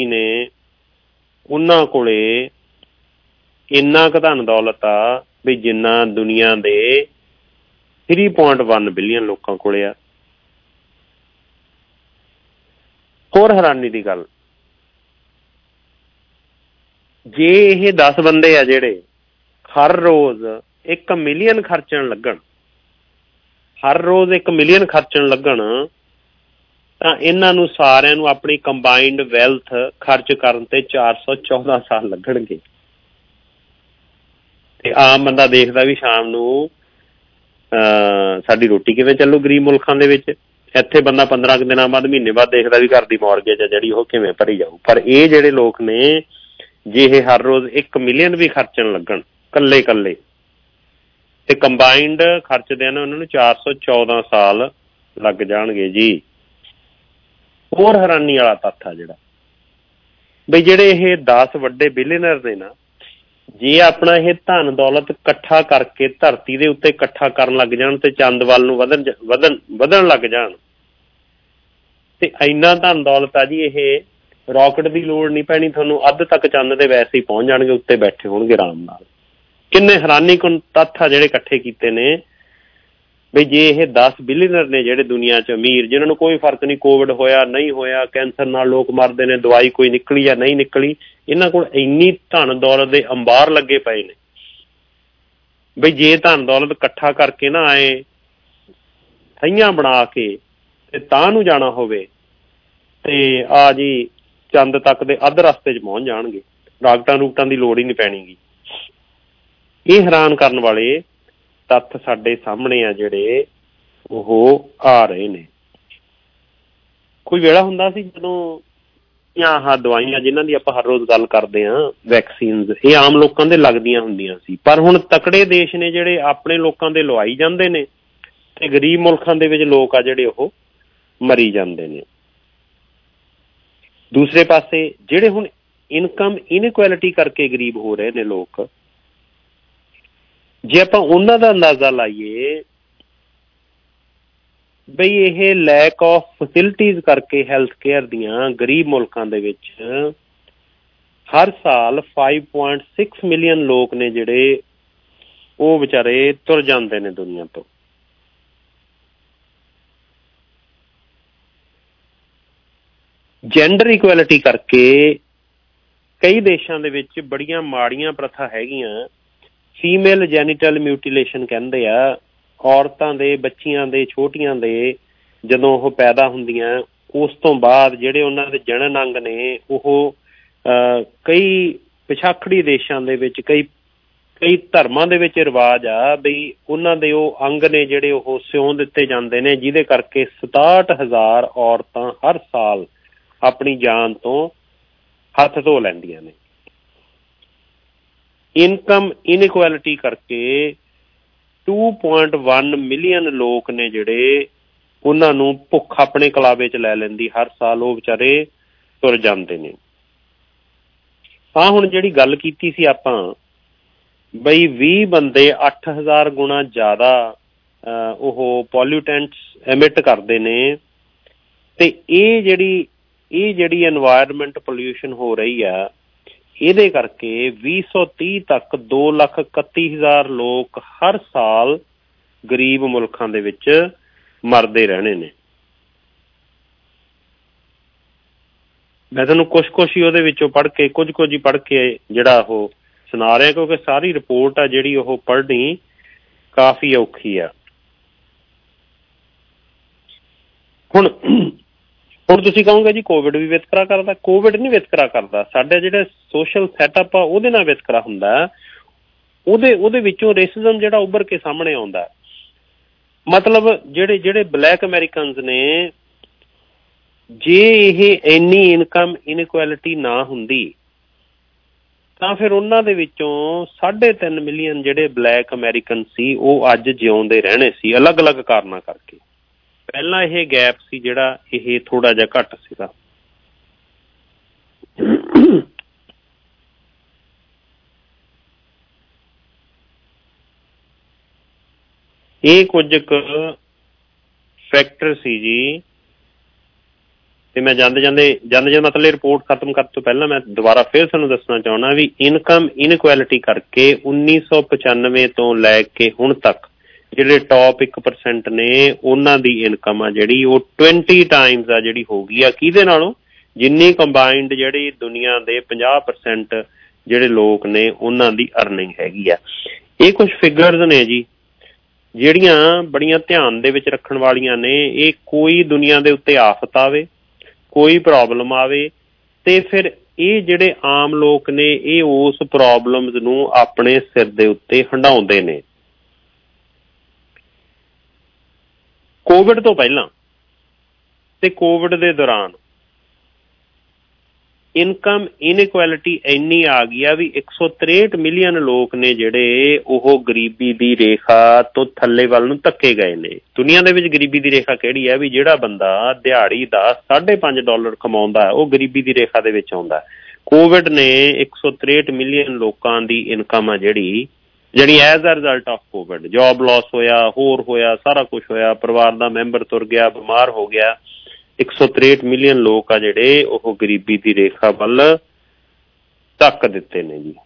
ने उन्हां कोले इन्ना क धन दौलत आ भी जिन्ना दुनिया दे 3.1 बिलियन लोकां कोले आ। होर हैरानी दी गल, जे ये 10 बंदे आ जेड़े हर रोज 1 मिलियन खर्चण लगन, हर रोज 1 मिलियन खर्चण लगन, ਤਾਂ ਇਹਨਾਂ ਨੂੰ ਸਾਰਿਆਂ ਨੂੰ ਆਪਣੀ ਕੰਬਾਈਨਡ ਵੈਲਥ ਖਰਚ ਕਰਨ ਤੇ 414 ਸਾਲ ਲੱਗਣਗੇ। ਤੇ ਆਮ ਬੰਦਾ ਦੇਖਦਾ ਵੀ ਸ਼ਾਮ ਨੂੰ ਸਾਡੀ ਰੋਟੀ ਕਿਵੇਂ ਚੱਲੂ ਗਰੀਬ ਮੁਲਕਾਂ ਦੇ ਵਿੱਚ। ਇੱਥੇ ਬੰਦਾ 15 ਕੁ ਦਿਨਾਂ ਬਾਅਦ, ਮਹੀਨੇ ਬਾਅਦ ਦੇਖਦਾ ਵੀ ਘਰ ਦੀ ਮੌਰਗੇਜ ਆ ਜਿਹੜੀ ਉਹ ਕਿਵੇਂ ਭਰੀ ਜਾਊ। ਪਰ ਇਹ ਜਿਹੜੇ ਲੋਕ ਨੇ, ਜੇ ਇਹ ਹਰ ਰੋਜ਼ 1 ਮਿਲੀਅਨ ਵੀ ਖਰਚਣ ਲੱਗਣ ਕੱਲੇ ਕੱਲੇ, ਤੇ ਕੰਬਾਈਨਡ ਖਰਚਦੇ ਨੇ ਉਹਨਾਂ ਨੂੰ 414 ਸਾਲ ਲੱਗ ਜਾਣਗੇ ਜੀ। ਹੋਰ ਹੈਰਾਨੀ ਵਾਲਾ ਤੱਥ ਆ ਜਿਹੜਾ, ਬਈ ਜਿਹੜੇ ਇਹ 10 ਵੱਡੇ ਬਿਲੀਅਨਰ ਨੇ ਨਾ, ਜੇ ਆਪਣਾ ਇਹ ਧਨ ਦੌਲਤ ਇਕੱਠਾ ਕਰਕੇ ਧਰਤੀ ਦੇ ਉੱਤੇ ਇਕੱਠਾ ਕਰਨ ਲੱਗ ਜਾਣ ਤੇ ਚੰਦ ਵੱਲ ਨੂੰ ਵਧਣ ਲੱਗ ਜਾਣ, ਤੇ ਇੰਨਾ ਧਨ ਦੌਲਤ ਆ ਜੀ, ਇਹ ਰੌਕਟ ਦੀ ਲੋੜ ਨਹੀਂ ਪੈਣੀ ਤੁਹਾਨੂੰ, ਅੱਧ ਤੱਕ ਚੰਦ ਦੇ ਵੈਸੇ ਹੀ ਪਹੁੰਚ ਜਾਣਗੇ, ਉੱਤੇ ਬੈਠੇ ਹੋਣਗੇ ਆਰਾਮ ਨਾਲ। ਕਿੰਨੇ ਹੈਰਾਨੀਕੁਨ ਤੱਥ ਆ ਜਿਹੜੇ ਇਕੱਠੇ ਕੀਤੇ ਨੇ। ਬਈ ਜੇ ਇਹ 10 ਬਿਲੀਅਨਰ ਨੇ ਜਿਹੜੇ ਦੁਨੀਆ 'ਚ ਅਮੀਰ, ਜਿਹਨਾਂ ਨੂੰ ਕੋਈ ਫਰਕ ਨਹੀਂ ਕੋਵਿਡ ਹੋਇਆ ਨਹੀਂ ਹੋਇਆ, ਕੈਂਸਰ ਨਾਲ ਲੋਕ ਮਰਦੇ ਨੇ, ਦਵਾਈ ਕੋਈ ਨਿਕਲੀ ਜਾਂ ਨਹੀਂ ਨਿਕਲੀ, ਇਹਨਾਂ ਕੋਲ ਇੰਨੀ ਧਨ ਦੌਲਤ ਦੇ ਅੰਬਾਰ ਲੱਗੇ ਪਏ ਨੇ। ਬਈ ਜੇ ਧਨ ਦੌਲਤ ਇਕੱਠਾ ਕਰਕੇ ਨਾ ਆਏ ਥਈਆਂ ਬਣਾ ਕੇ ਤੇ ਤਾਂ ਨੂੰ ਜਾਣਾ ਹੋਵੇ, ਤੇ ਆ ਜੀ ਚੰਦ ਤੱਕ ਦੇ ਅੱਧ ਰਸਤੇ 'ਚ ਪਹੁੰਚ ਜਾਣਗੇ, ਰਾਕਟਾਂ ਦੀ ਲੋੜ ਹੀ ਨਹੀਂ ਪੈਣੀਗੀ। ਇਹ ਹੈਰਾਨ ਕਰਨ ਵਾਲੇ ਤੱਥ ਸਾਡੇ ਸਾਹਮਣੇ ਆ ਜਿਹੜੇ ਉਹ ਆ ਰਹੇ ਨੇ। ਕੋਈ ਵੇਲਾ ਹੁੰਦਾ ਸੀ ਜਦੋਂ ਆਹ ਦਵਾਈਆਂ ਜਿਨ੍ਹਾਂ ਦੀ ਆਪਾਂ ਹਰ ਰੋਜ਼ ਗੱਲ ਕਰਦੇ ਹਾਂ, ਵੈਕਸੀਨਸ, ਇਹ ਆਮ ਲੋਕਾਂ ਦੇ ਲੱਗਦੀਆਂ ਹੁੰਦੀਆਂ ਸੀ। ਪਰ ਹੁਣ ਤਕੜੇ ਦੇਸ਼ ਨੇ ਜਿਹੜੇ ਆਪਣੇ ਲੋਕਾਂ ਦੇ ਲਵਾਈ ਜਾਂਦੇ ਨੇ, ਤੇ ਗਰੀਬ ਮੁਲਕਾਂ ਦੇ ਵਿੱਚ ਲੋਕ ਆ ਜਿਹੜੇ ਉਹ ਮਰੀ ਜਾਂਦੇ ਨੇ। ਦੂਸਰੇ ਪਾਸੇ ਜਿਹੜੇ ਹੁਣ ਇਨਕਮ ਇਨਇਕੁਐਲਿਟੀ ਕਰਕੇ ਗਰੀਬ ਹੋ ਰਹੇ ਨੇ ਲੋਕ, ਜੇ ਆਪਾਂ ਉਹਨਾਂ ਦਾ ਅੰਦਾਜ਼ਾ ਲਾਈਏ, ਬਈ ਇਹ ਲੈਕ ਆਫ ਫੈਸਿਲਿਟੀਜ਼ ਕਰਕੇ ਹੈਲਥ ਕੇਅਰ ਦੀਆਂ ਗਰੀਬ ਮੁਲਕਾਂ ਦੇ ਵਿੱਚ ਹਰ ਸਾਲ 5.6 ਮਿਲੀਅਨ ਲੋਕ ਨੇ ਜਿਹੜੇ ਉਹ ਵਿਚਾਰੇ ਤੁਰ ਜਾਂਦੇ ਨੇ ਦੁਨੀਆ ਤੋਂ। ਜੈਂਡਰ ਇਕੁਐਲਿਟੀ ਕਰਕੇ ਕਈ ਦੇਸ਼ਾਂ ਦੇ ਵਿੱਚ ਬੜੀਆਂ ਮਾੜੀਆਂ ਪ੍ਰਥਾ ਹੈਗੀਆਂ। ਫੀਮੇਲ ਜੈਨੀਟਲ ਮਿਊਟੀਲੇਸ਼ਨ ਕਹਿੰਦੇ ਆ, ਔਰਤਾਂ ਦੇ, ਬੱਚੀਆਂ ਦੇ, ਛੋਟੀਆਂ ਦੇ ਜਦੋਂ ਉਹ ਪੈਦਾ ਹੁੰਦੀਆਂ ਉਸ ਤੋਂ ਬਾਅਦ ਜਿਹੜੇ ਉਹਨਾਂ ਦੇ ਜਣਨ ਅੰਗ ਨੇ ਉਹ ਕਈ ਪਿਛਾਖੜੀ ਦੇਸ਼ਾਂ ਦੇ ਵਿੱਚ, ਕਈ ਧਰਮਾਂ ਦੇ ਵਿੱਚ ਰਿਵਾਜ ਆ ਬਈ ਉਹਨਾਂ ਦੇ ਉਹ ਅੰਗ ਨੇ ਜਿਹੜੇ ਉਹ ਸਿਉਂ ਦਿੱਤੇ ਜਾਂਦੇ ਨੇ, ਜਿਹਦੇ ਕਰਕੇ 67,000 ਔਰਤਾਂ ਹਰ ਸਾਲ ਆਪਣੀ ਜਾਨ ਤੋਂ ਹੱਥ ਧੋ ਲੈਂਦੀਆਂ ਨੇ। ਇਨਕਮ ਇਨਇਕੁਐਲਿਟੀ ਕਰਕੇ 2.1 ਮਿਲੀਅਨ ਲੋਕ ਨੇ ਜਿਹੜੇ ਉਹਨਾਂ ਨੂੰ ਭੁੱਖ ਆਪਣੇ ਕਲਾਵੇ 'ਚ ਲੈ ਲੈਂਦੀ ਹਰ ਸਾਲ, ਉਹ ਵਿਚਾਰੇ ਤੁਰ ਜਾਂਦੇ ਨੇ। ਹਾਂ, ਹੁਣ ਜਿਹੜੀ ਗੱਲ ਕੀਤੀ ਸੀ ਆਪਾਂ ਬਈ 20 ਬੰਦੇ 8,000 ਗੁਣਾ ਜ਼ਿਆਦਾ ਉਹ ਪੋਲਿਊਟੈਂਟਸ ਐਮਿਟ ਕਰਦੇ ਨੇ, ਤੇ ਇਹ ਜਿਹੜੀ ਐਨਵਾਇਰਮੈਂਟ ਪੋਲਿਊਸ਼ਨ ਹੋ ਰਹੀ ਆ, ਇਹਦੇ ਕਰਕੇ 2030 ਤੱਕ 2,31,000 ਲੋਕ ਹਰ ਸਾਲ ਗਰੀਬ ਮੁਲਕਾਂ ਦੇ ਵਿੱਚ ਮਰਦੇ ਰਹਿਣੇ ਨੇ। ਮੈਂ ਤੁਹਾਨੂੰ ਕੁਛ ਹੀ ਉਹਦੇ ਵਿੱਚੋਂ ਪੜ੍ਹ ਕੇ, ਕੁਝ ਹੀ ਪੜ੍ਹ ਕੇ ਜਿਹੜਾ ਉਹ ਸੁਣਾ ਰਿਹਾ, ਕਿਉਂਕਿ ਸਾਰੀ ਰਿਪੋਰਟ ਆ ਜਿਹੜੀ ਉਹ ਪੜ੍ਹਨੀ ਕਾਫੀ ਔਖੀ ਆ। ਹੁਣ ਤੁਸੀਂ ਕਹੋਗੇ ਜੀ ਕੋਵਿਡ ਵੀ ਵਿਤਕਰਾ ਕਰਦਾ। ਕੋਵਿਡ ਨਹੀਂ ਵਿਤਕਰਾ ਕਰਦਾ, ਸਾਡਾ ਜਿਹੜਾ ਸੋਸ਼ਲ ਸੈਟਅਪ ਆ ਉਹਦੇ ਨਾਲ ਵਿਤਕਰਾ ਹੁੰਦਾ। ਉਹਦੇ ਵਿੱਚੋਂ ਰੇਸਿਜ਼ਮ ਜਿਹੜਾ ਉੱਭਰ ਕੇ ਸਾਹਮਣੇ ਆਉਂਦਾ। ਮਤਲਬ ਜਿਹੜੇ ਬਲੈਕ ਅਮੈਰੀਕਨਸ ਨੇ, ਜੇ ਇਹ ਇੰਨੀ ਇਨਕਮ ਇਨਇਕੁਐਲਿਟੀ ਨਾ ਹੁੰਦੀ ਤਾਂ ਫਿਰ ਉਹਨਾਂ ਦੇ ਵਿੱਚੋਂ 3.5 ਮਿਲੀਅਨ ਜਿਹੜੇ ਬਲੈਕ ਅਮੈਰੀਕਨ ਸੀ ਉਹ ਅੱਜ ਜਿਉਂਦੇ ਰਹਿਣੇ ਸੀ, ਅਲੱਗ-ਅਲੱਗ ਕਾਰਨਾਂ ਕਰਕੇ। ਪਹਿਲਾਂ ਇਹ ਗੈਪ ਸੀ ਜਿਹੜਾ ਇਹ ਥੋੜ੍ਹਾ ਜਿਹਾ ਘੱਟ ਸੀਗਾ। ਇਹ ਕੁਝ ਕੁ ਫੈਕਟਰ ਸੀ ਜੀ ਤੇ ਮੈਂ ਜਾਂਦੇ ਮਤਲਬ ਰਿਪੋਰਟ ਖਤਮ ਕਰਨ ਤੋਂ ਪਹਿਲਾਂ ਮੈਂ ਦੁਬਾਰਾ ਫਿਰ ਤੁਹਾਨੂੰ ਦੱਸਣਾ ਚਾਹੁੰਦਾ ਵੀ ਇਨਕਮ ਇਨਇਕੁਐਲਿਟੀ ਕਰਕੇ 1995 ਤੋਂ ਲੈ ਕੇ ਹੁਣ ਤੱਕ ਜਿਹੜੇ ਟੌਪ 1% ਨੇ ਉਹਨਾਂ ਦੀ ਇਨਕਮ ਆ ਜਿਹੜੀ ਉਹ 20 ਟਾਈਮਸ ਆ ਜਿਹੜੀ ਹੋ ਗਈ ਆ। ਕਿਹਦੇ ਨਾਲੋਂ? ਜਿੰਨੀ ਕੰਬਾਈਨਡ ਜਿਹੜੀ ਦੁਨੀਆ ਦੇ 50% ਜਿਹੜੇ ਲੋਕ ਨੇ ਉਹਨਾਂ ਦੀ ਅਰਨਿੰਗ ਹੈਗੀ ਆ। ਇਹ ਕੁਛ ਫਿਗਰਸ ਨੇ ਜੀ ਜਿਹੜੀਆਂ ਬੜੀਆਂ ਧਿਆਨ ਦੇ ਵਿੱਚ ਰੱਖਣ ਵਾਲੀਆਂ ਨੇ। ਇਹ ਕੋਈ ਦੁਨੀਆ ਦੇ ਉੱਤੇ ਆਫਤ ਆਵੇ, ਕੋਈ ਪ੍ਰੋਬਲਮ ਆਵੇ ਤੇ ਫਿਰ ਇਹ ਜਿਹੜੇ ਆਮ ਲੋਕ ਨੇ ਇਹ ਉਸ ਪ੍ਰੋਬਲਮਸ ਨੂੰ ਆਪਣੇ ਸਿਰ ਦੇ ਉੱਤੇ ਹੰਢਾਉਂਦੇ ਨੇ। ਕੋਵਿਡ ਤੋਂ ਪਹਿਲਾਂ ਤੇ ਕੋਵਿਡ ਦੇ ਦੌਰਾਨ ਇਨਕਮ ਇਨਇਕੁਐਲਿਟੀ ਇੰਨੀ ਆ ਗਈ ਆ ਵੀ 163 ਮਿਲੀਅਨ ਲੋਕ ਨੇ ਜਿਹੜੇ ਉਹ ਗਰੀਬੀ ਦੀ ਰੇਖਾ ਤੋਂ ਥੱਲੇ ਵੱਲ ਨੂੰ ਧੱਕੇ ਗਏ ਨੇ। ਦੁਨੀਆ ਦੇ ਵਿੱਚ ਗਰੀਬੀ ਦੀ ਰੇਖਾ ਕਿਹੜੀ ਹੈ? ਵੀ ਜਿਹੜਾ ਬੰਦਾ ਦਿਹਾੜੀ ਦਾ $5.5 ਕਮਾਉਂਦਾ ਉਹ ਗਰੀਬੀ ਦੀ ਰੇਖਾ ਦੇ ਵਿੱਚ ਆਉਂਦਾ। ਕੋਵਿਡ ਨੇ 163 ਮਿਲੀਅਨ ਲੋਕਾਂ ਦੀ ਇਨਕਮ ਆ ਜਿਹੜੀ as a result of COVID, job loss ਹੋਇਆ, ਹੋਰ ਹੋਇਆ, ਸਾਰਾ ਕੁਛ ਹੋਇਆ, ਪਰਿਵਾਰ ਦਾ ਮੈਂਬਰ ਤੁਰ ਗਿਆ, ਬਿਮਾਰ ਹੋ ਗਿਆ। 163 ਮਿਲੀਅਨ ਲੋਕ ਆ ਜਿਹੜੇ ਉਹ ਗਰੀਬੀ ਦੀ ਰੇਖਾ ਵੱਲ ਧੱਕ ਦਿੱਤੇ ਨੇ ਜੀ।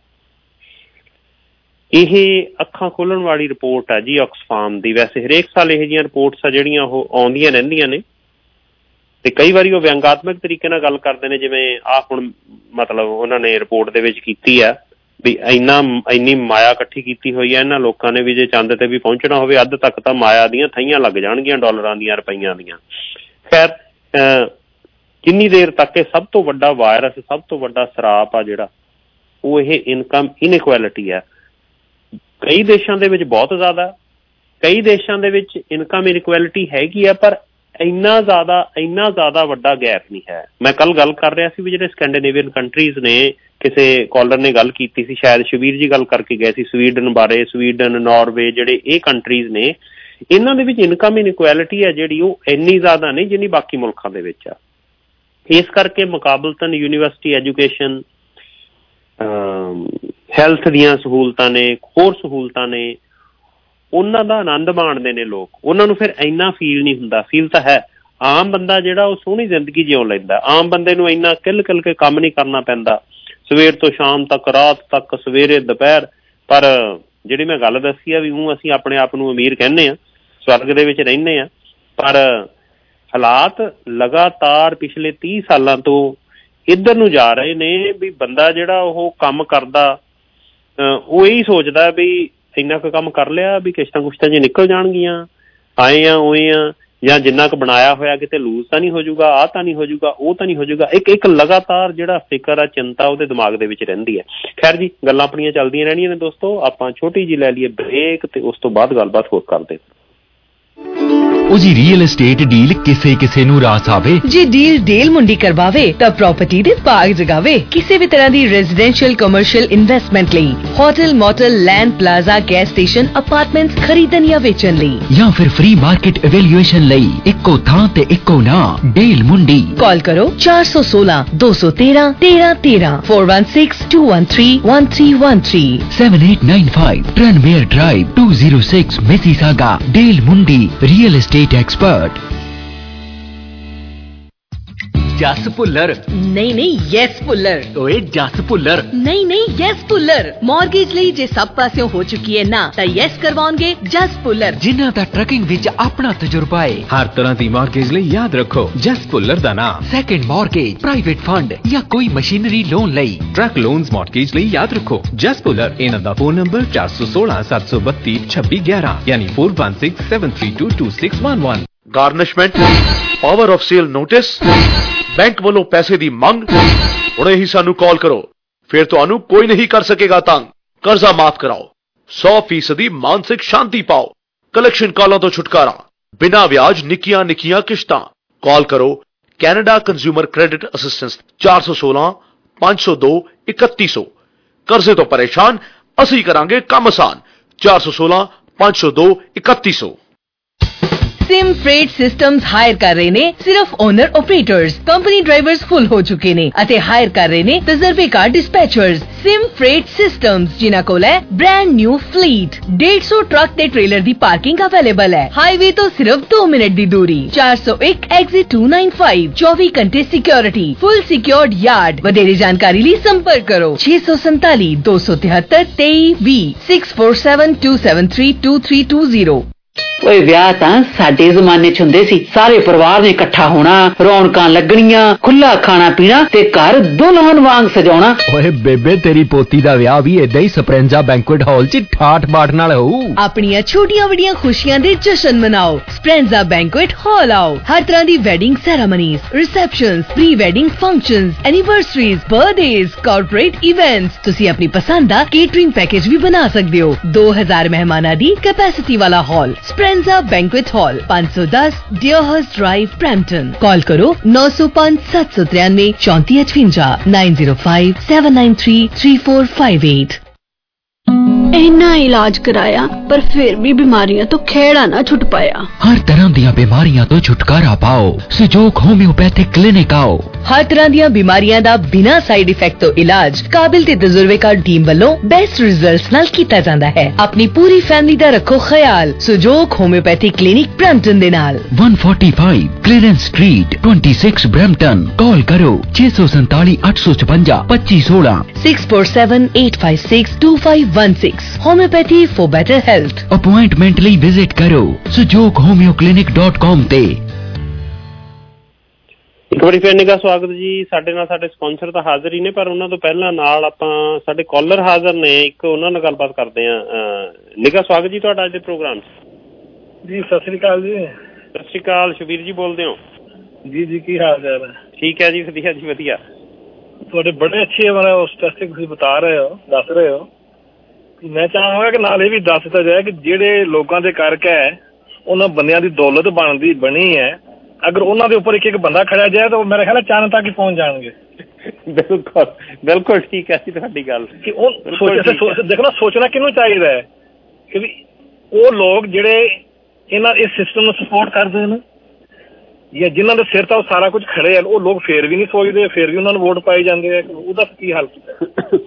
ਇਹ ਅੱਖਾਂ ਖੋਲਣ ਵਾਲੀ ਰਿਪੋਰਟ ਆ ਜੀ ਆਕਸਫਾਮ ਦੀ। ਵੈਸੇ ਹਰੇਕ ਸਾਲ ਇਹੋ ਜਿਹੀਆਂ ਰਿਪੋਰਟਸ ਆ ਜਿਹੜੀਆਂ ਉਹ ਆਉਂਦੀਆਂ ਰਹਿੰਦੀਆਂ ਨੇ ਤੇ ਕਈ ਵਾਰੀ ਉਹ ਵਿਅੰਗਾਤਮਕ ਤਰੀਕੇ ਨਾਲ ਗੱਲ ਕਰਦੇ ਨੇ, ਜਿਵੇਂ ਆਹ ਹੁਣ ਮਤਲਬ ਉਹਨਾਂ ਨੇ ਰਿਪੋਰਟ ਦੇ ਵਿੱਚ ਕੀਤੀ ਆ ਵੀ ਇੰਨੀ ਮਾਇਆ ਇਕੱਠੀ ਕੀਤੀ ਹੋਈ ਹੈ ਇਹਨਾਂ ਲੋਕਾਂ ਨੇ ਵੀ ਜੇ ਚੰਦ ਤੇ ਵੀ ਪਹੁੰਚਣਾ ਹੋਵੇ ਅੱਧ ਤੱਕ ਤਾਂ ਮਾਇਆ ਦੀਆਂ ਥਈਆਂ ਲੱਗ ਜਾਣਗੀਆਂ, ਡਾਲਰਾਂ ਦੀਆਂ, ਰੁਪਈਆਂ ਦੀਆਂ। ਖੈਰ ਕਿੰਨੀ ਦੇਰ ਤੱਕ ਇਹ ਸਭ ਤੋਂ ਵੱਡਾ ਵਾਇਰਸ, ਸਭ ਤੋਂ ਵੱਡਾ ਸਰਾਪ ਆ ਜਿਹੜਾ ਉਹ ਇਹ ਇਨਕਮ ਇਨਇਕੁਐਲਿਟੀ ਆ। ਕਈ ਦੇਸ਼ਾਂ ਦੇ ਵਿੱਚ ਬਹੁਤ ਜ਼ਿਆਦਾ, ਕਈ ਦੇਸ਼ਾਂ ਦੇ ਵਿੱਚ ਇਨਕਮ ਇਨਇਕੁਐਲਿਟੀ ਹੈਗੀ ਆ ਪਰ ਇੰਨਾ ਜ਼ਿਆਦਾ ਵੱਡਾ ਗੈਪ ਨਹੀਂ ਹੈ। ਮੈਂ ਕੱਲ ਗੱਲ ਕਰ ਰਿਹਾ ਸੀ ਵੀ ਜਿਹੜੇ ਸਕੈਂਡੀਨੇਵੀਅਨ ਕੰਟਰੀਜ਼ ਨੇ, ਕਿਸੇ ਕਾਲਰ ਨੇ ਗੱਲ ਕੀਤੀ ਸੀ, ਸ਼ਾਇਦ ਸ਼ਬੀਰ ਜੀ ਗੱਲ ਕਰਕੇ ਗਏ ਸੀ ਸਵੀਡਨ ਬਾਰੇ। ਸਵੀਡਨ, ਨਾਰਵੇ, ਜਿਹੜੇ ਇਹ ਕੰਟਰੀਜ਼ ਨੇ ਇਹਨਾਂ ਦੇ ਵਿੱਚ ਇਨਕਮ ਇਨਇਕੁਐਲਿਟੀ ਆ ਜਿਹੜੀ ਉਹ ਇੰਨੀ ਜ਼ਿਆਦਾ ਨਹੀਂ ਜਿੰਨੀ ਬਾਕੀ ਮੁਲਕਾਂ ਦੇ ਵਿੱਚ ਆ। ਇਸ ਕਰਕੇ ਮੁਕਾਬਲਤਨ ਯੂਨੀਵਰਸਿਟੀ ਐਜੂਕੇਸ਼ਨ, ਹੈਲਥ ਦੀਆਂ ਸਹੂਲਤਾਂ ਨੇ, ਹੋਰ ਸਹੂਲਤਾਂ ਨੇ, ਉਹਨਾਂ ਦਾ ਆਨੰਦ ਮਾਣਦੇ ਨੇ ਲੋਕ। ਉਹਨਾਂ ਨੂੰ ਫਿਰ ਇੰਨਾ ਫੀਲ ਨਹੀਂ ਹੁੰਦਾ। ਫੀਲ ਤਾਂ ਹੈ, ਆਮ ਬੰਦਾ ਜਿਹੜਾ ਉਹ ਸੋਹਣੀ ਜ਼ਿੰਦਗੀ ਜਿਉਂ ਲੈਂਦਾ। ਆਮ ਬੰਦੇ ਨੂੰ ਇੰਨਾ ਕਿੱਲ ਕੇ ਕੰਮ ਨਹੀਂ ਕਰਨਾ ਪੈਂਦਾ ਸਵੇਰ ਤੋਂ ਸ਼ਾਮ ਤੱਕ, ਰਾਤ ਤੱਕ, ਸਵੇਰੇ ਦੁਪਹਿਰ। ਪਰ ਜਿਹੜੀ ਮੈਂ ਗੱਲ ਦੱਸੀ ਆ ਵੀ ਅਸੀਂ ਆਪਣੇ ਆਪ ਨੂੰ ਅਮੀਰ ਕਹਿੰਦੇ ਹਾਂ, ਸਵਰਗ ਦੇ ਵਿੱਚ ਰਹਿੰਦੇ ਹਾਂ, ਪਰ ਹਾਲਾਤ ਲਗਾਤਾਰ ਪਿਛਲੇ 30 ਸਾਲਾਂ ਤੋਂ ਇੱਧਰ ਨੂੰ ਜਾ ਰਹੇ ਨੇ ਵੀ ਬੰਦਾ ਜਿਹੜਾ ਉਹ ਕੰਮ ਕਰਦਾ ਉਹ ਇਹੀ ਸੋਚਦਾ ਵੀ ਇੰਨਾ ਕੁ ਕੰਮ ਕਰ ਲਿਆ ਵੀ ਕਿਸ਼ਤਾਂ ਜੇ ਨਿਕਲ ਜਾਣਗੀਆਂ, ਆਏ ਆ ਉਏ ਆ, ਜਾਂ ਜਿੰਨਾ ਕੁ ਬਣਾਇਆ ਹੋਇਆ ਕਿਤੇ ਲੂਜ਼ ਤਾਂ ਨਹੀਂ ਹੋ ਜਾਊਗਾ, ਆਹ ਤਾਂ ਨਹੀਂ ਹੋ ਜਾਊਗਾ, ਉਹ ਤਾਂ ਨਹੀਂ ਹੋ ਜਾਊਗਾ। ਇੱਕ ਲਗਾਤਾਰ ਜਿਹੜਾ ਫਿਕਰ ਆ, ਚਿੰਤਾ ਉਹਦੇ ਦਿਮਾਗ ਦੇ ਵਿੱਚ ਰਹਿੰਦੀ ਹੈ। ਖੈਰ ਜੀ, ਗੱਲਾਂ ਆਪਣੀਆਂ ਚੱਲਦੀਆਂ ਰਹਿਣੀਆਂ ਨੇ ਦੋਸਤੋ। ਆਪਾਂ ਛੋਟੀ ਜਿਹੀ ਲੈ ਲਈਏ ਬ੍ਰੇਕ ਤੇ ਉਸ ਤੋਂ ਬਾਅਦ ਗੱਲਬਾਤ ਹੋਰ ਕਰਦੇ। ਉਹ ਜੀ ਰੀਅਲ ਏਸਟੇਟ ਡੀਲ ਕਿਸੇ ਨੂੰ ਰਾਸ ਆਵੇ। ਜੇ ਡੀਲ ਡੇਲ ਮੁੰਡੀ ਕਰਵਾਵੇ ਤਾਂ ਪ੍ਰਾਪਰਟੀ ਦੇ ਭਾਗ ਜਗਾਵੇ। ਕਿਸੇ ਵੀ ਤਰ੍ਹਾਂ ਦੀ ਰੈਜ਼ੀਡੈਂਸ਼ੀਅਲ ਕਮਰਸ਼ੀਅਲ ਇਨਵੈਸਟਮੈਂਟ ਲਈ hotel, motel, land, plaza, gas station, apartments ਖਰੀਦਣ ਜਾਂ ਵੇਚਣ ਲਈ ਜਾਂ ਫਿਰ ਫ੍ਰੀ ਮਾਰਕੀਟ ਇਵੈਲੂਏਸ਼ਨ ਲਈ ਇੱਕੋ ਥਾਂ ਤੇ ਇੱਕੋ ਨਾਮ, ਡੇਲ ਮੁੰਡੀ। ਕਾਲ ਕਰੋ 416 213 1313 416 213 1313 7895 Tranmere Drive 206 Mississauga। Del Mundi real estate expert. Jas Bhullar नहीं यस भुल्लर। ओए जस भुल्लर नहीं यस भुल्लर। मॉर्गेज ਲਈ ਜੇ ਸਭ ਪਾਸਿਓਂ ਹੋ ਚੁੱਕੀ ਹੈ ਨਾ ਤਾਂ ਯੈਸ ਕਰਵਾਉਣਗੇ ਜਸ ਭੁੱਲਰ, ਜਿਨ੍ਹਾਂ ਦਾ ਟਰਕਿੰਗ ਵਿੱਚ ਆਪਣਾ ਤਜਰਬਾ ਹੈ। ਹਰ ਤਰ੍ਹਾਂ ਦੀ ਮਾਰਗੇਜ ਲਈ ਯਾਦ ਰੱਖੋ ਜਸ ਭੁੱਲਰ ਦਾ ਨਾਮ। ਸੈਕੰਡ ਮਾਰਗੇਜ, ਪ੍ਰਾਈਵੇਟ ਫੰਡ ਜਾਂ ਕੋਈ ਮਸ਼ੀਨਰੀ ਲੋਨ ਲਈ, ਟਰੱਕ ਲੋਨਸ, ਮਾਰਗੇਜ ਲਈ ਯਾਦ ਰੱਖੋ ਜਸ ਭੁੱਲਰ। ਇਹਨਾਂ ਦਾ ਫੋਨ ਨੰਬਰ 416 732 2611 ਯਾਨੀ 4167322611। Garnishment, power of sale notice, bank ਵੱਲੋਂ ਪੈਸੇ ਦੀ ਮੰਗ। ਹੁਣੇ ਹੀ ਸਾਨੂੰ ਕਾਲ ਕਰੋ, ਫਿਰ ਤੁਹਾਨੂੰ ਕੋਈ ਨਹੀਂ ਕਰ ਸਕੇਗਾ ਤੰਗ। ਕਰਜ਼ਾ ਮਾਫ ਕਰਾਓ, 100% ਮਾਨਸਿਕ ਸ਼ਾਂਤੀ ਪਾਓ, ਕਲੈਕਸ਼ਨ ਕਾਲਾਂ ਤੋਂ ਛੁਟਕਾਰਾ, ਬਿਨਾਂ ਵਿਆਜ, ਨਿੱਕੀਆਂ ਕਿਸ਼ਤਾਂ। ਕਾਲ ਕਰੋ ਕੈਨੇਡਾ ਕੰਜ਼ਿਊਮਰ ਕ੍ਰੈਡਿਟ ਅਸਿਸਟੈਂਸ 416 502 3100। ਕਰਜ਼ੇ ਤੋਂ ਪਰੇਸ਼ਾਨ, ਅਸੀਂ ਕਰਾਂਗੇ ਕੰਮ ਆਸਾਨ। 416 502 3100। सिम फ्रेट सिस्टम्स हायर कर रहे ने सिर्फ owner operators, company drivers full हो चुके ने अते हायर कर रहे ने तजर्बेकार डिस्पैचर्स। सिम फ्रेट सिस्टम्स जिन्हां कोल है ब्रांड न्यू फ्लीट, 150 ट्रक ते ट्रेलर दी पार्किंग अवेलेबल है। हाईवे तो सिर्फ 2 मिनट दी दूरी, 401 एग्जिट 295, 24 घंटे सिक्योरिटी, फुल सिक्योर्ड यार्ड। वधेरे जानकारी लिए संपर्क करो 647 273 2320 647 273 2320। ओए विआह तां साडे जमाने च हुंदे सी, सारे परिवार ने इकट्ठा होना, रौनकां लगणियां, खुला खाना पीना ते घर दुल्हन वांग सजाउणा। ओए बेबे तेरी पोती दा विआह भी इदां ही स्प्रेंजा बैंकुएट हॉल च ठाठ बाठ नाल होऊ। अपनियां छोटियां वड्डियां खुशियां दे जश्न मनाओ, स्प्रेंजा बैंकुएट हॉल आओ। हर तरह दी wedding ceremonies, receptions, pre wedding functions, anniversaries, birthdays, corporate events, तुसी अपनी पसंद दा केटरिंग पैकेज भी बना सकदे हो। 2000 मेहमानां दी कैपेसिटी वाला hall, Sprenza banquet hall, 510 Deerhurst Drive, Brampton. Call करो 905 793 3458 905 793 3458। इन्ना इलाज कराया पर फिर भी बीमारियां तो खेड़ा ना छुट पाया। हर तरह दी बीमारियां तो छुटकारा पाओ, सुजोग होम्योपैथिक क्लिनिक आओ। हर तरह दी बीमारियां दा बिना साइड इफेक्ट तो इलाज काबिल ते तजुर्बेकार टीम वालों बेस्ट रिजल्ट्स नाल कीता जांदा है। अपनी पूरी फैमिली दा रखो ख्याल सुजोग होम्योपैथिक क्लिनिक ब्रैम्पटन दे नाल, 145 क्लीयरेंस स्ट्रीट 26 ब्रैम्पटन। कॉल करो 647 856 2516 647 856 2516। Homeopathy for better health. Appointment ਲਈ विजिट करो sujoghomeoclinic.com ਤੇ। ਇੱਕ ਵਾਰੀ ਫਿਰ ਨਿੱਘਾ ਸਵਾਗਤ ਜੀ। ਸਾਡੇ ਨਾਲ ਸਾਡੇ ਸਪਾਂਸਰ ਤਾਂ ਹਾਜ਼ਰ ਹੀ ਨੇ, ਪਰ ਉਹਨਾਂ ਤੋਂ ਪਹਿਲਾਂ ਨਾਲ ਆਪਾਂ ਸਾਡੇ ਕਾਲਰ ਹਾਜ਼ਰ ਨੇ, ਇੱਕ ਉਹਨਾਂ ਨਾਲ ਗੱਲਬਾਤ ਕਰਦੇ ਹਾਂ। ਨਿੱਘਾ ਸਵਾਗਤ ਜੀ ਤੁਹਾਡਾ ਅੱਜ ਦੇ ਪ੍ਰੋਗਰਾਮ 'ਚ। ਜੀ ਸਤਿ ਸ੍ਰੀ ਅਕਾਲ ਜੀ। ਸਤਿ ਸ਼੍ਰੀ ਅਕਾਲ, ਸ਼ਬੀਰ ਜੀ ਬੋਲਦੇ ਹੋ? ਜੀ ਜੀ ਕੀ ਹਾਲ ਚਾਲ ਹੈ? ਠੀਕ ਹੈ ਜੀ, ਵਧੀਆ ਜੀ ਵਧੀਆ। ਤੁਹਾਡੇ ਬੜੇ ਅੱਛੇ ਮਤਲਬ ਸਟੈਟਿਸਟਿਕ ਤੁਸੀਂ ਬਤਾ ਰਹੇ ਹੋ, ਦੱਸ ਰਹੇ ਹੋ। ਮੈਂ ਚਾਹਾਂਗਾ ਕਿ ਨਾਲ ਇਹ ਵੀ ਦੱਸ ਦਿੱਤਾ ਜਾਏ ਕਿ ਜਿਹੜੇ ਲੋਕਾਂ ਦੇ ਕਰਕੇ ਉਹਨਾਂ ਬੰਦਿਆਂ ਦੀ ਦੌਲਤ ਬਣੀ ਹੈ, ਅਗਰ ਉਹਨਾਂ ਦੇ ਉੱਪਰ ਇੱਕ ਇੱਕ ਬੰਦਾ ਖੜਿਆ ਜਾਏ ਤਾਂ ਮੇਰੇ ਖਿਆਲ ਚਾਂਦ ਤੱਕ ਹੀ ਪਹੁੰਚ ਜਾਣਗੇ। ਬਿਲਕੁਲ ਬਿਲਕੁਲ ਠੀਕ ਹੈ ਜੀ ਤੁਹਾਡੀ ਗੱਲ। ਕਿ ਉਹ ਦੇਖੋ ਨਾ, ਸੋਚਣਾ ਕਿਹਨੂੰ ਚਾਹੀਦਾ ਹੈ ਕਿ ਵੀ ਉਹ ਲੋਕ ਜਿਹੜੇ ਇਸ ਸਿਸਟਮ ਨੂੰ ਸਪੋਰਟ ਕਰਦੇ ਨੇ ਜਾਂ ਜਿਨ੍ਹਾਂ ਦੇ ਸਿਰ ਤਾਂ ਉਹ ਸਾਰਾ ਕੁਝ ਖੜੇ ਹਨ, ਉਹ ਲੋਕ ਫੇਰ ਵੀ ਨਹੀਂ ਸੋਚਦੇ, ਫੇਰ ਵੀ ਉਹਨਾਂ ਨੂੰ ਵੋਟ ਪਾਏ ਜਾਂਦੇ ਆ। ਉਹਦਾ ਕੀ ਹੱਲ ਕੀਤਾ?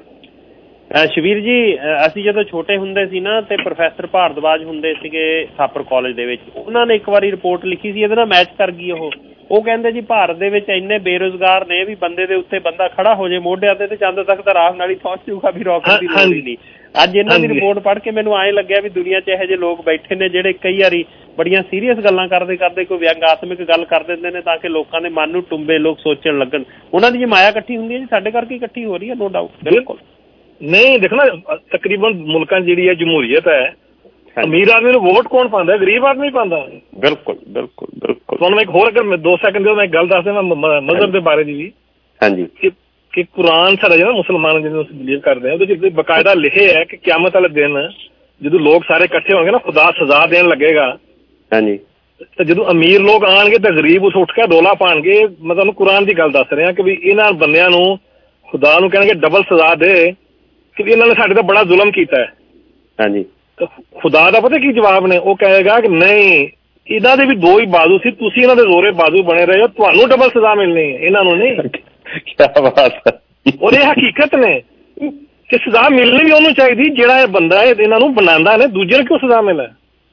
ਸ਼ਬੀਰ ਜੀ, ਅਸੀਂ ਜਦੋਂ ਛੋਟੇ ਹੁੰਦੇ ਸੀ ਨਾ ਤੇ ਪ੍ਰੋਫੈਸਰ ਭਾਰਦਵਾਜ ਹੁੰਦੇ ਸੀਗੇ ਥਾਪਰ ਕਾਲਜ ਦੇ ਵਿੱਚ, ਉਹਨਾਂ ਨੇ ਇੱਕ ਵਾਰੀ ਰਿਪੋਰਟ ਲਿਖੀ ਸੀ, ਇਹਦੇ ਨਾਲ ਮੈਚ ਕਰ ਗਈ ਉਹ ਕਹਿੰਦੇ ਜੀ ਭਾਰਤ ਦੇ ਵਿੱਚ ਇੰਨੇ ਬੇਰੁਜ਼ਗਾਰ ਨੇ ਵੀ ਬੰਦੇ ਦੇ ਉੱਤੇ ਬੰਦਾ ਖੜਾ ਹੋ ਜੇ ਮੋਢਿਆਂ ਤੇ ਚੰਦ ਤੱਕ ਤਾਂ ਰਾਹ ਨਾਲ ਹੀ ਪਹੁੰਚ ਜੂਗਾ, ਵੀ ਰੋਕਣ ਦੀ ਲੋੜ ਹੀ ਨਹੀਂ। ਅੱਜ ਇਹਨਾਂ ਦੀ ਰਿਪੋਰਟ ਪੜ੍ਹ ਕੇ ਮੈਨੂੰ ਐਂ ਲੱਗਿਆ ਵੀ ਦੁਨੀਆ 'ਚ ਇਹੋ ਜਿਹੇ ਲੋਕ ਬੈਠੇ ਨੇ ਜਿਹੜੇ ਕਈ ਵਾਰੀ ਬੜੀਆਂ ਸੀਰੀਅਸ ਗੱਲਾਂ ਕਰਦੇ ਕੋਈ ਵਿਅੰਗਾਤਮਕ ਗੱਲ ਕਰ ਦਿੰਦੇ ਨੇ ਤਾਂ ਕਿ ਲੋਕਾਂ ਦੇ ਮਨ ਨੂੰ ਟੁੰਬੇ, ਲੋਕ ਸੋਚਣ ਲੱਗਣ। ਉਹਨਾਂ ਦੀ ਜੇ ਮਾਇਆ ਇਕੱਠੀ ਹੁੰਦੀ ਹੈ ਜੀ, ਸਾਡੇ ਕਰਕੇ ਇਕੱਠੀ ਹੋ ਰਹੀ ਹੈ, ਨੋ ਡਾਊਟ। ਬਿਲਕੁਲ ਨਹੀਂ, ਦੇਖੋ ਨਾ, ਤਕਰੀਬਨ ਮੁਲਕਾਂ 'ਚ ਜਿਹੜੀ ਹੈ ਜਮਹੂਰੀਅਤ ਹੈ, ਅਮੀਰ ਆਦਮੀ ਨੂੰ ਵੋਟ ਕੌਣ ਪਾਉਂਦਾ? ਗਰੀਬ ਆਦਮੀ ਪਾਉਂਦਾ। ਬਿਲਕੁਲ ਬਿਲਕੁਲ ਬਿਲਕੁਲ। ਤੁਹਾਨੂੰ ਇੱਕ ਹੋਰ, ਅਗਰ 2 ਸੈਕਿੰਡ ਦਿਓ, ਮੈਂ ਇੱਕ ਗੱਲ ਦੱਸਦਾ ਮਜ਼ਹਬ ਦੇ ਬਾਰੇ ਦੀ ਵੀ। ਹਾਂਜੀ। ਕਿ ਕੁਰਾਨ ਸਾਡਾ ਜਿਹੜਾ ਮੁਸਲਮਾਨ ਜਿਹਨੂੰ ਅਸੀਂ ਬਿਲੀਵ ਕਰਦੇ ਹਾਂ, ਉਹਦੇ 'ਚ ਬਕਾਇਦਾ ਲਿਖਿਆ ਹੈ ਕਿ ਕਿਆਮਤ ਵਾਲੇ ਦਿਨ ਜਦੋਂ ਲੋਕ ਸਾਰੇ ਇਕੱਠੇ ਹੋਣਗੇ ਨਾ, ਖੁਦਾ ਸਜ਼ਾ ਦੇਣ ਲੱਗੇਗਾ। ਹਾਂਜੀ। ਤੇ ਜਦੋਂ ਅਮੀਰ ਲੋਕ ਆਉਣਗੇ ਤਾਂ ਗਰੀਬ ਉਸ ਉੱਠ ਕੇ ਰੌਲਾ ਪਾਉਣਗੇ। ਮੈਂ ਤੁਹਾਨੂੰ ਕੁਰਾਨ ਦੀ ਗੱਲ ਦੱਸ ਰਿਹਾ ਕਿ ਵੀ ਇਹਨਾਂ ਬੰਦਿਆਂ ਨੂੰ ਖੁਦਾ ਨੂੰ ਕਹਿਣਗੇ ਡਬਲ ਸਜ਼ਾ ਦੇ ਕਿ ਇਹਨਾਂ ਨੇ ਸਾਡੇ ਤਾਂ ਬੜਾ ਜ਼ੁਲਮ ਕੀਤਾ ਹੈ। ਹਾਂਜੀ। ਖੁਦਾ ਦਾ ਪਤਾ ਕੀ ਜਵਾਬ ਨੇ? ਉਹ ਕਹੇਗਾ ਕਿ ਨਹੀਂ, ਇਹਨਾਂ ਦੇ ਵੀ 2 ਹੀ ਬਾਜ਼ੂ ਸੀ, ਤੁਸੀਂ ਇਹਨਾਂ ਦੇ ਜ਼ੋਰੇ ਬਾਜ਼ੂ ਬਣੇ ਰਹੇ ਹੋ, ਤੁਹਾਨੂੰ ਡਬਲ ਸਜ਼ਾ ਮਿਲਣੀ ਹੈ, ਇਹਨਾਂ ਨੂੰ ਨਹੀਂ। ਕਿਆ ਬਾਤ ਹੈ। ਔਰ ਇਹ ਹਕੀਕਤ ਨੇ ਕਿ ਸਜ਼ਾ ਮਿਲਣੀ ਵੀ ਉਹਨੂੰ ਚਾਹੀਦੀ ਜਿਹੜਾ ਇਹ ਬੰਦਾ ਇਹਨਾਂ ਨੂੰ ਬਣਾਉਂਦਾ ਨੇ, ਦੂਜੇ ਨੂੰ ਕਿਉਂ ਸਜ਼ਾ ਮਿਲੇ?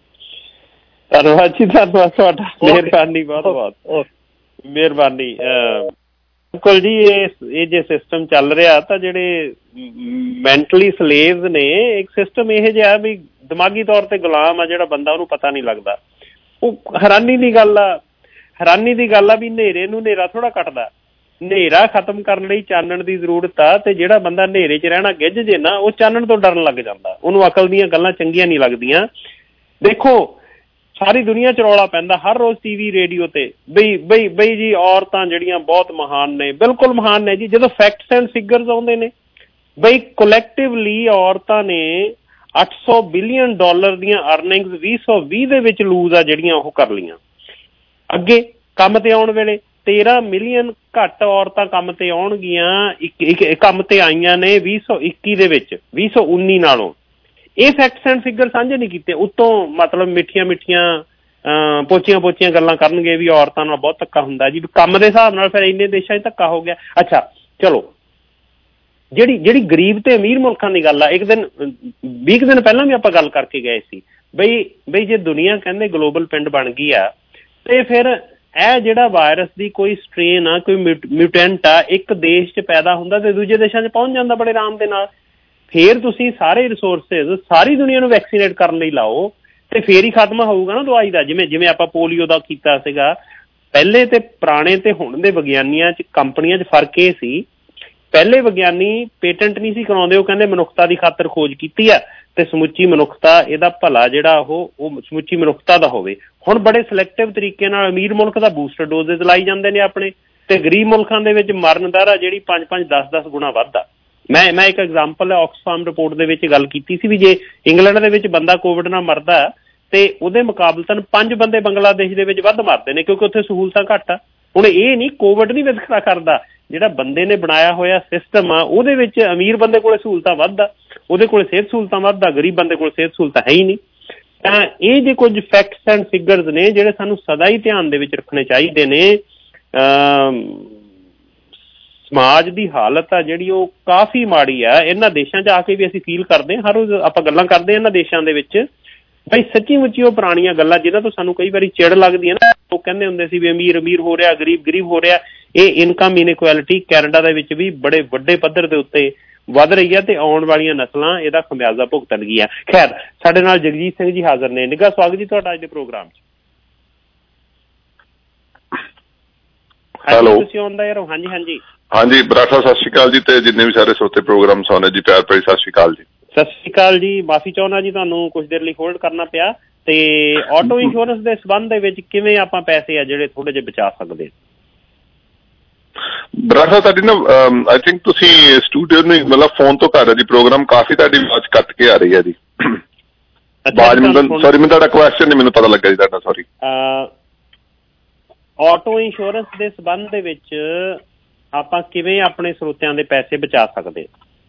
ਧੰਨਵਾਦ ਜੀ, ਧੰਨਵਾਦ ਤੁਹਾਡਾ, ਮਿਹਰਬਾਨੀ, ਬਹੁਤ ਬਹੁਤ ਮਿਹਰਬਾਨੀ। ਬਿਲਕੁਲ ਜੀ, ਇਹ ਜੇ ਸਿਸਟਮ ਚੱਲ ਰਿਹਾ ਤਾਂ ਜਿਹੜੇ ਮੈਂਟਲੀ ਸਲੇਵ ਨੇ, ਇੱਕ ਸਿਸਟਮ ਇਹ ਜਿਹਾ ਵੀ ਦਿਮਾਗੀ ਤੌਰ ਤੇ ਗੁਲਾਮ ਆ ਜਿਹੜਾ ਬੰਦਾ, ਉਹਨੂੰ ਪਤਾ ਨਹੀਂ ਲੱਗਦਾ। ਉਹ ਹੈਰਾਨੀ ਦੀ ਗੱਲ ਆ ਵੀ ਹਨੇਰੇ ਨੂੰ ਹਨੇਰਾ ਥੋੜਾ ਕੱਟਦਾ, ਹਨੇਰਾ ਖਤਮ ਕਰਨ ਲਈ ਚਾਨਣ ਦੀ ਜ਼ਰੂਰਤ ਆ। ਤੇ ਜਿਹੜਾ ਬੰਦਾ ਹਨੇਰੇ 'ਚ ਰਹਿਣਾ ਗਿੱਝ ਜੇ ਨਾ, ਉਹ ਚਾਨਣ ਤੋਂ ਡਰਨ ਲੱਗ ਜਾਂਦਾ, ਉਹਨੂੰ ਅਕਲ ਦੀਆਂ ਗੱਲਾਂ ਚੰਗੀਆਂ ਨਹੀਂ ਲੱਗਦੀਆਂ। ਦੇਖੋ, ਸਾਰੀ ਦੁਨੀਆ 'ਚ ਰੌਲਾ ਪੈਂਦਾ ਹਰ ਰੋਜ਼ TV ਰੇਡੀਓ ਤੇ ਬਈ ਜੀ ਔਰਤਾਂ ਜਿਹੜੀਆਂ ਬਹੁਤ ਮਹਾਨ ਨੇ। ਬਿਲਕੁਲ ਮਹਾਨ ਨੇ ਜੀ। ਜਦੋਂ ਫੈਕਟਸ ਐਂਡ ਫਿਗਰਸ ਆਉਂਦੇ ਨੇ ਬਈ ਕੋਲੈਕਟਿਵਲੀ ਔਰਤਾਂ ਨੇ $800 ਬਿਲੀਅਨ ਦੀਆਂ ਅਰਨਿੰਗਸ 2020 ਦੇ ਵਿੱਚ ਲੂਜ਼ ਆ ਜਿਹੜੀਆਂ ਉਹ ਕਰ ਲਈਆਂ। ਅੱਗੇ ਕੰਮ ਤੇ ਆਉਣ ਵੇਲੇ 13 ਮਿਲੀਅਨ ਘੱਟ ਔਰਤਾਂ ਕੰਮ ਤੇ ਆਉਣਗੀਆਂ, ਕੰਮ ਤੇ ਆਈਆਂ ਨੇ 2021 ਦੇ ਵਿੱਚ 2019 ਨਾਲੋਂ। ਇਹ ਫੈਕਟਸ ਐਂਡ ਫਿਗਰ ਸਾਂਝੇ ਨਹੀਂ ਕੀਤੇ। ਉੱਤੋਂ ਮਤਲਬ ਮਿੱਠੀਆਂ ਪੋਚੀਆਂ ਗੱਲਾਂ ਕਰਨਗੇ ਵੀ ਔਰਤਾਂ ਨਾਲ ਬਹੁਤ ਧੱਕਾ ਹੁੰਦਾ ਜੀ, ਕੰਮ ਦੇ ਹਿਸਾਬ ਨਾਲ ਫਿਰ ਇੰਨੇ ਦੇਸ਼ਾਂ 'ਚ ਧੱਕਾ ਹੋ ਗਿਆ। ਅੱਛਾ ਚਲੋ, ਜਿਹੜੀ ਗਰੀਬ ਤੇ ਅਮੀਰ ਮੁਲਕਾਂ ਦੀ ਗੱਲ ਆ, ਇੱਕ ਦਿਨ 20 ਦਿਨ ਪਹਿਲਾਂ ਵੀ ਆਪਾਂ ਗੱਲ ਕਰਕੇ ਗਏ ਸੀ ਬਈ ਜੇ ਦੁਨੀਆ ਕਹਿੰਦੇ ਗਲੋਬਲ ਪਿੰਡ ਬਣ ਗਈ ਆ, ਤੇ ਫਿਰ ਇਹ ਜਿਹੜਾ ਵਾਇਰਸ ਦੀ ਕੋਈ ਸਟ੍ਰੇਨ ਆ, ਕੋਈ ਮਿਊਟੈਂਟ ਆ, ਇੱਕ ਦੇਸ਼ 'ਚ ਪੈਦਾ ਹੁੰਦਾ ਤੇ ਦੂਜੇ ਦੇਸ਼ਾਂ 'ਚ ਪਹੁੰਚ ਜਾਂਦਾ ਬੜੇ ਆਰਾਮ ਦੇ ਨਾਲ। ਫਿਰ ਤੁਸੀਂ ਸਾਰੇ ਰਿਸੋਰਸਿਸ ਸਾਰੀ ਦੁਨੀਆ ਨੂੰ ਵੈਕਸੀਨੇਟ ਕਰਨ ਲਈ ਲਾਓ ਤੇ ਫੇਰ ਹੀ ਖਾਤਮਾ ਹੋਊਗਾ ਨਾ ਦਵਾਈ ਦਾ। ਜਿਵੇਂ ਆਪਾਂ ਪੋਲੀਓ ਦਾ ਕੀਤਾ ਸੀਗਾ, ਪਹਿਲੇ ਤੇ ਪੁਰਾਣੇ ਤੇ ਹੁਣ ਦੇ ਵਿਗਿਆਨੀਆਂ 'ਚ ਕੰਪਨੀਆਂ 'ਚ ਫਰਕ ਇਹ ਸੀ, ਪਹਿਲੇ ਵਿਗਿਆਨੀ ਪੇਟੈਂਟ ਨਹੀਂ ਸੀ ਕਰਾਉਂਦੇ, ਉਹ ਕਹਿੰਦੇ ਮਨੁੱਖਤਾ ਦੀ ਖਾਤਰ ਖੋਜ ਕੀਤੀ ਆ ਤੇ ਸਮੁੱਚੀ ਮਨੁੱਖਤਾ, ਇਹਦਾ ਭਲਾ ਜਿਹੜਾ ਉਹ ਸਮੁੱਚੀ ਮਨੁੱਖਤਾ ਦਾ ਹੋਵੇ। ਹੁਣ ਬੜੇ ਸਿਲੈਕਟਿਵ ਤਰੀਕੇ ਨਾਲ ਅਮੀਰ ਮੁਲਕ ਦਾ ਬੂਸਟਰ ਡੋਜ਼ਿਸ ਲਾਈ ਜਾਂਦੇ ਨੇ ਆਪਣੇ, ਤੇ ਗਰੀਬ ਮੁਲਕਾਂ ਦੇ ਵਿੱਚ ਮਰਨ ਦਰ ਆ ਜਿਹੜੀ 5-5, 10-10 ਗੁਣਾ ਵੱਧ ਆ। ਮੈਂ ਇੱਕ ਐਗਜ਼ਾਮਪਲ ਆਕਸਫਾਰਮ ਰਿਪੋਰਟ ਦੇ ਵਿੱਚ ਗੱਲ ਕੀਤੀ ਸੀ ਵੀ ਜੇ ਇੰਗਲੈਂਡ ਦੇ ਵਿੱਚ ਬੰਦਾ ਕੋਵਿਡ ਨਾਲ ਮਰਦਾ ਤੇ ਉਹਦੇ ਮੁਕਾਬਲਤਨ 5 ਬੰਦੇ ਬੰਗਲਾਦੇਸ਼ ਦੇ ਵਿੱਚ ਵੱਧ ਮਰਦੇ ਨੇ, ਕਿਉਂਕਿ ਉੱਥੇ ਸਹੂਲਤਾਂ ਘੱਟ ਆ। ਹੁਣ ਇਹ ਨਹੀਂ ਕੋਵਿਡ ਨਹੀਂ ਵਿਤਕਰਾ ਕਰਦਾ, ਜਿਹੜਾ ਬੰਦੇ ਨੇ ਬਣਾਇਆ ਹੋਇਆ ਸਿਸਟਮ ਆ ਉਹਦੇ ਵਿੱਚ ਅਮੀਰ ਬੰਦੇ ਕੋਲ ਸਹੂਲਤਾਂ ਵੱਧ ਆ, ਉਹਦੇ ਕੋਲ ਸਿਹਤ ਸਹੂਲਤਾਂ ਵੱਧ ਆ, ਗਰੀਬ ਬੰਦੇ ਕੋਲ ਸਿਹਤ ਸਹੂਲਤਾਂ ਹੈ ਹੀ ਨਹੀਂ। ਤਾਂ ਇਹ ਜੇ ਕੁਝ ਫੈਕਟਸ ਐਂਡ ਫਿਗਰਸ ਨੇ ਜਿਹੜੇ ਸਾਨੂੰ ਸਦਾ ਹੀ ਧਿਆਨ ਦੇ ਵਿੱਚ ਰੱਖਣੇ ਚਾਹੀਦੇ ਨੇ। ਸਮਾਜ ਦੀ ਹਾਲਤ ਆ ਜਿਹੜੀ ਉਹ ਕਾਫੀ ਮਾੜੀ ਆ। ਇਹਨਾਂ ਦੇਸ਼ਾਂ 'ਚ ਆ ਕੇ ਵੀ ਅਸੀਂ ਫੀਲ ਕਰਦੇ ਹਾਂ, ਹਰ ਰੋਜ਼ ਆਪਾਂ ਗੱਲਾਂ ਕਰਦੇ ਹਾਂ ਇਹਨਾਂ ਦੇਸ਼ਾਂ ਦੇ ਵਿੱਚ, ਬਈ ਸੱਚੀ ਮੁੱਚੀ ਉਹ ਪੁਰਾਣੀਆਂ ਗੱਲਾਂ ਜਿਹਨਾਂ ਤੋਂ ਸਾਨੂੰ ਕਈ ਵਾਰੀ ਚਿੜ ਲੱਗਦੀ ਹੈ ਨਾ, ਉਹ ਕਹਿੰਦੇ ਹੁੰਦੇ ਸੀ ਵੀ ਅਮੀਰ ਅਮੀਰ ਹੋ ਰਿਹਾ, ਗਰੀਬ ਹੋ ਰਿਹਾ। ਇਹ ਇਨਕਮ ਇਨਇਕੁਐਲਿਟੀ ਕੈਨੇਡਾ ਦੇ ਵਿੱਚ ਵੀ ਬੜੇ ਵੱਡੇ ਪੱਧਰ ਦੇ ਉੱਤੇ ਵੱਧ ਰਹੀ ਹੈ ਤੇ ਆਉਣ ਵਾਲੀਆਂ ਨਸਲਾਂ ਇਹਦਾ ਖਮਿਆਜ਼ਾ ਭੁਗਤਣਗੀਆਂ। ਖੈਰ, ਸਾਡੇ ਨਾਲ ਜਗਜੀਤ ਸਿੰਘ ਜੀ ਹਾਜ਼ਰ ਨੇ। ਨਿੱਘਾ ਸਵਾਗਤ ਜੀ ਤੁਹਾਡਾ ਅੱਜ ਦੇ ਪ੍ਰੋਗਰਾਮ 'ਚ। ਹੈਲੋ, ਤੁਸੀਂ ਆਉਂਦਾ ਯਾਰ? ਹਾਂਜੀ ਬਰਾਠਾ, ਸਤਿ ਸ਼੍ਰੀ ਅਕਾਲ ਜੀ, ਤੇ ਜਿੰਨੇ ਵੀ ਸਾਰੇ ਸਰੋਤੇ ਪ੍ਰੋਗਰਾਮ ਸੁਣਦੇ ਜੀ, ਪਿਆਰ ਭਰੀ ਸਤਿ ਸ਼੍ਰੀ ਅਕਾਲ ਜੀ। ਸਤਿ ਸ਼੍ਰੀ ਅਕਾਲ ਜੀ, ਮਾਫੀ ਚਾਹੁੰਦਾ ਜੀ ਤੁਹਾਨੂੰ ਕੁਝ ਦੇਰ ਲਈ ਹੋਲਡ ਕਰਨਾ ਪਿਆ। ਤੇ ਆਟੋ ਇੰਸ਼ੋਰੈਂਸ ਦੇ ਸੰਬੰਧ ਦੇ ਵਿੱਚ ਕਿਵੇਂ ਆਪਾਂ ਪੈਸੇ ਆ ਜਿਹੜੇ ਥੋੜੇ ਜਿਹੇ ਬਚਾ ਸਕਦੇ? ਬਰਾਠਾ, ਤੁਹਾਡੀ ਨਾ ਆਈ ਥਿੰਕ ਤੁਸੀਂ ਸਟੂਡੀਓ ਨੂੰ ਮਤਲਬ ਫੋਨ ਤੋਂ ਕਰ ਰਹੇ ਜੀ ਪ੍ਰੋਗਰਾਮ, ਕਾਫੀ ਤੁਹਾਡੀ ਆਵਾਜ਼ ਕੱਟ ਕੇ ਆ ਰਹੀ ਹੈ ਜੀ। ਆਵਾਜ਼ ਸੌਰੀ, ਮੈਨੂੰ ਤੁਹਾਡਾ ਕੁਐਸਚਨ ਨਹੀਂ ਮੈਨੂੰ ਪਤਾ ਲੱਗਾ ਜੀ ਤੁਹਾਡਾ, ਸੌਰੀ। ਆਟੋ ਇੰਸ਼ੋਰੈਂਸ ਦੇ ਸੰਬੰਧ ਦੇ ਵਿੱਚ ਆਪਾਂ ਕਿਵੇਂ ਆਪਣੇ ਸਰੋਤਿਆਂ ਦੇ ਪੈਸੇ ਬਚਾ ਸਕਦੇ?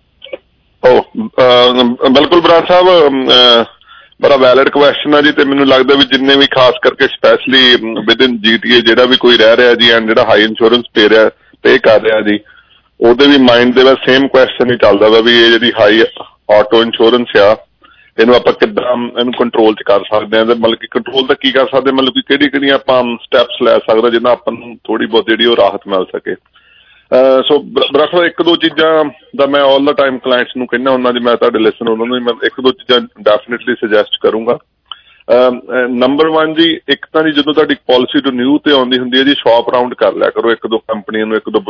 ਬਿਲਕੁਲ ਬਰਾੜ ਸਾਹਿਬ, ਬੜਾ ਵੈਲਿਡ ਕੁਐਸਚਨ ਆ ਜੀ। ਤੇ ਮੈਨੂੰ ਲੱਗਦਾ ਵੀ ਜਿੰਨੇ ਵੀ ਖਾਸ ਕਰਕੇ ਸਪੈਸ਼ਲੀ ਵਿਦਿਨ GTA ਜਿਹੜਾ ਵੀ ਕੋਈ ਰਹਿ ਰਿਹਾ ਜੀ, ਐਂਡ ਜਿਹੜਾ ਹਾਈ ਇੰਸ਼ੋਰੈਂਸ ਪੇ ਕਰ ਰਿਹਾ ਜੀ, ਉਹਦੇ ਵੀ ਮਾਈਂਡ ਦੇ ਵਿੱਚ ਸੇਮ ਕੁਐਸਚਨ ਹੀ ਚੱਲਦਾ ਵਾ ਵੀ ਇਹ ਜਿਹੜੀ ਹਾਈ ਆਟੋ ਇੰਸ਼ੋਰੈਂਸ ਆ, ਇਹਨੂੰ ਆਪਾਂ ਕਿੱਦਾਂ ਇਹਨੂੰ ਕੰਟਰੋਲ 'ਚ ਕਰ ਸਕਦੇ ਹਾਂ, ਤੇ ਮਤਲਬ ਕਿ ਕੰਟਰੋਲ ਤਾਂ ਕੀ ਕਰ ਸਕਦੇ, ਮਤਲਬ ਕਿ ਕਿਹੜੀਆਂ ਆਪਾਂ ਸਟੈਪਸ ਲੈ ਸਕਦੇ ਜਿਹਨਾਂ ਆਪਾਂ ਨੂੰ ਥੋੜ੍ਹੀ ਬਹੁਤ ਜਿਹੜੀ ਉਹ ਰਾਹਤ ਮਿਲ ਸਕੇ। ਸੋ ਬਰਾਖੋ, ਇੱਕ ਦੋ ਚੀਜ਼ਾਂ ਦਾ ਮੈਂ ਆਲ ਦਾ ਟਾਈਮ ਕਲਾਇੰਟਸ ਨੂੰ ਕਹਿੰਦਾ ਹੁੰਦਾ ਜੀ, ਮੈਂ ਤੁਹਾਡੇ ਲਿਸਨ ਉਹਨਾਂ ਨੂੰ ਮੈਂ ਇੱਕ ਦੋ ਚੀਜ਼ਾਂ ਡੈਫੀਨੇਟਲੀ ਸੁਜੈਸਟ ਕਰੂੰਗਾ। ਨੰਬਰ 1 ਜੀ, ਇੱਕ ਤਾਂ ਜੀ ਜਦੋਂ ਤੁਹਾਡੀ ਪਾਲਿਸੀ ਰਿਨਿਊ ਤੇ ਆਉਂਦੀ ਹੁੰਦੀ ਹੈ ਜੀ, ਸ਼ੌਪ ਰਾਊਂਡ ਕਰ ਲਿਆ ਕਰੋ ਇੱਕ ਦੋ ਕੰਪਨੀਆਂ ਨੂੰ, ਇੱਕ ਦੋ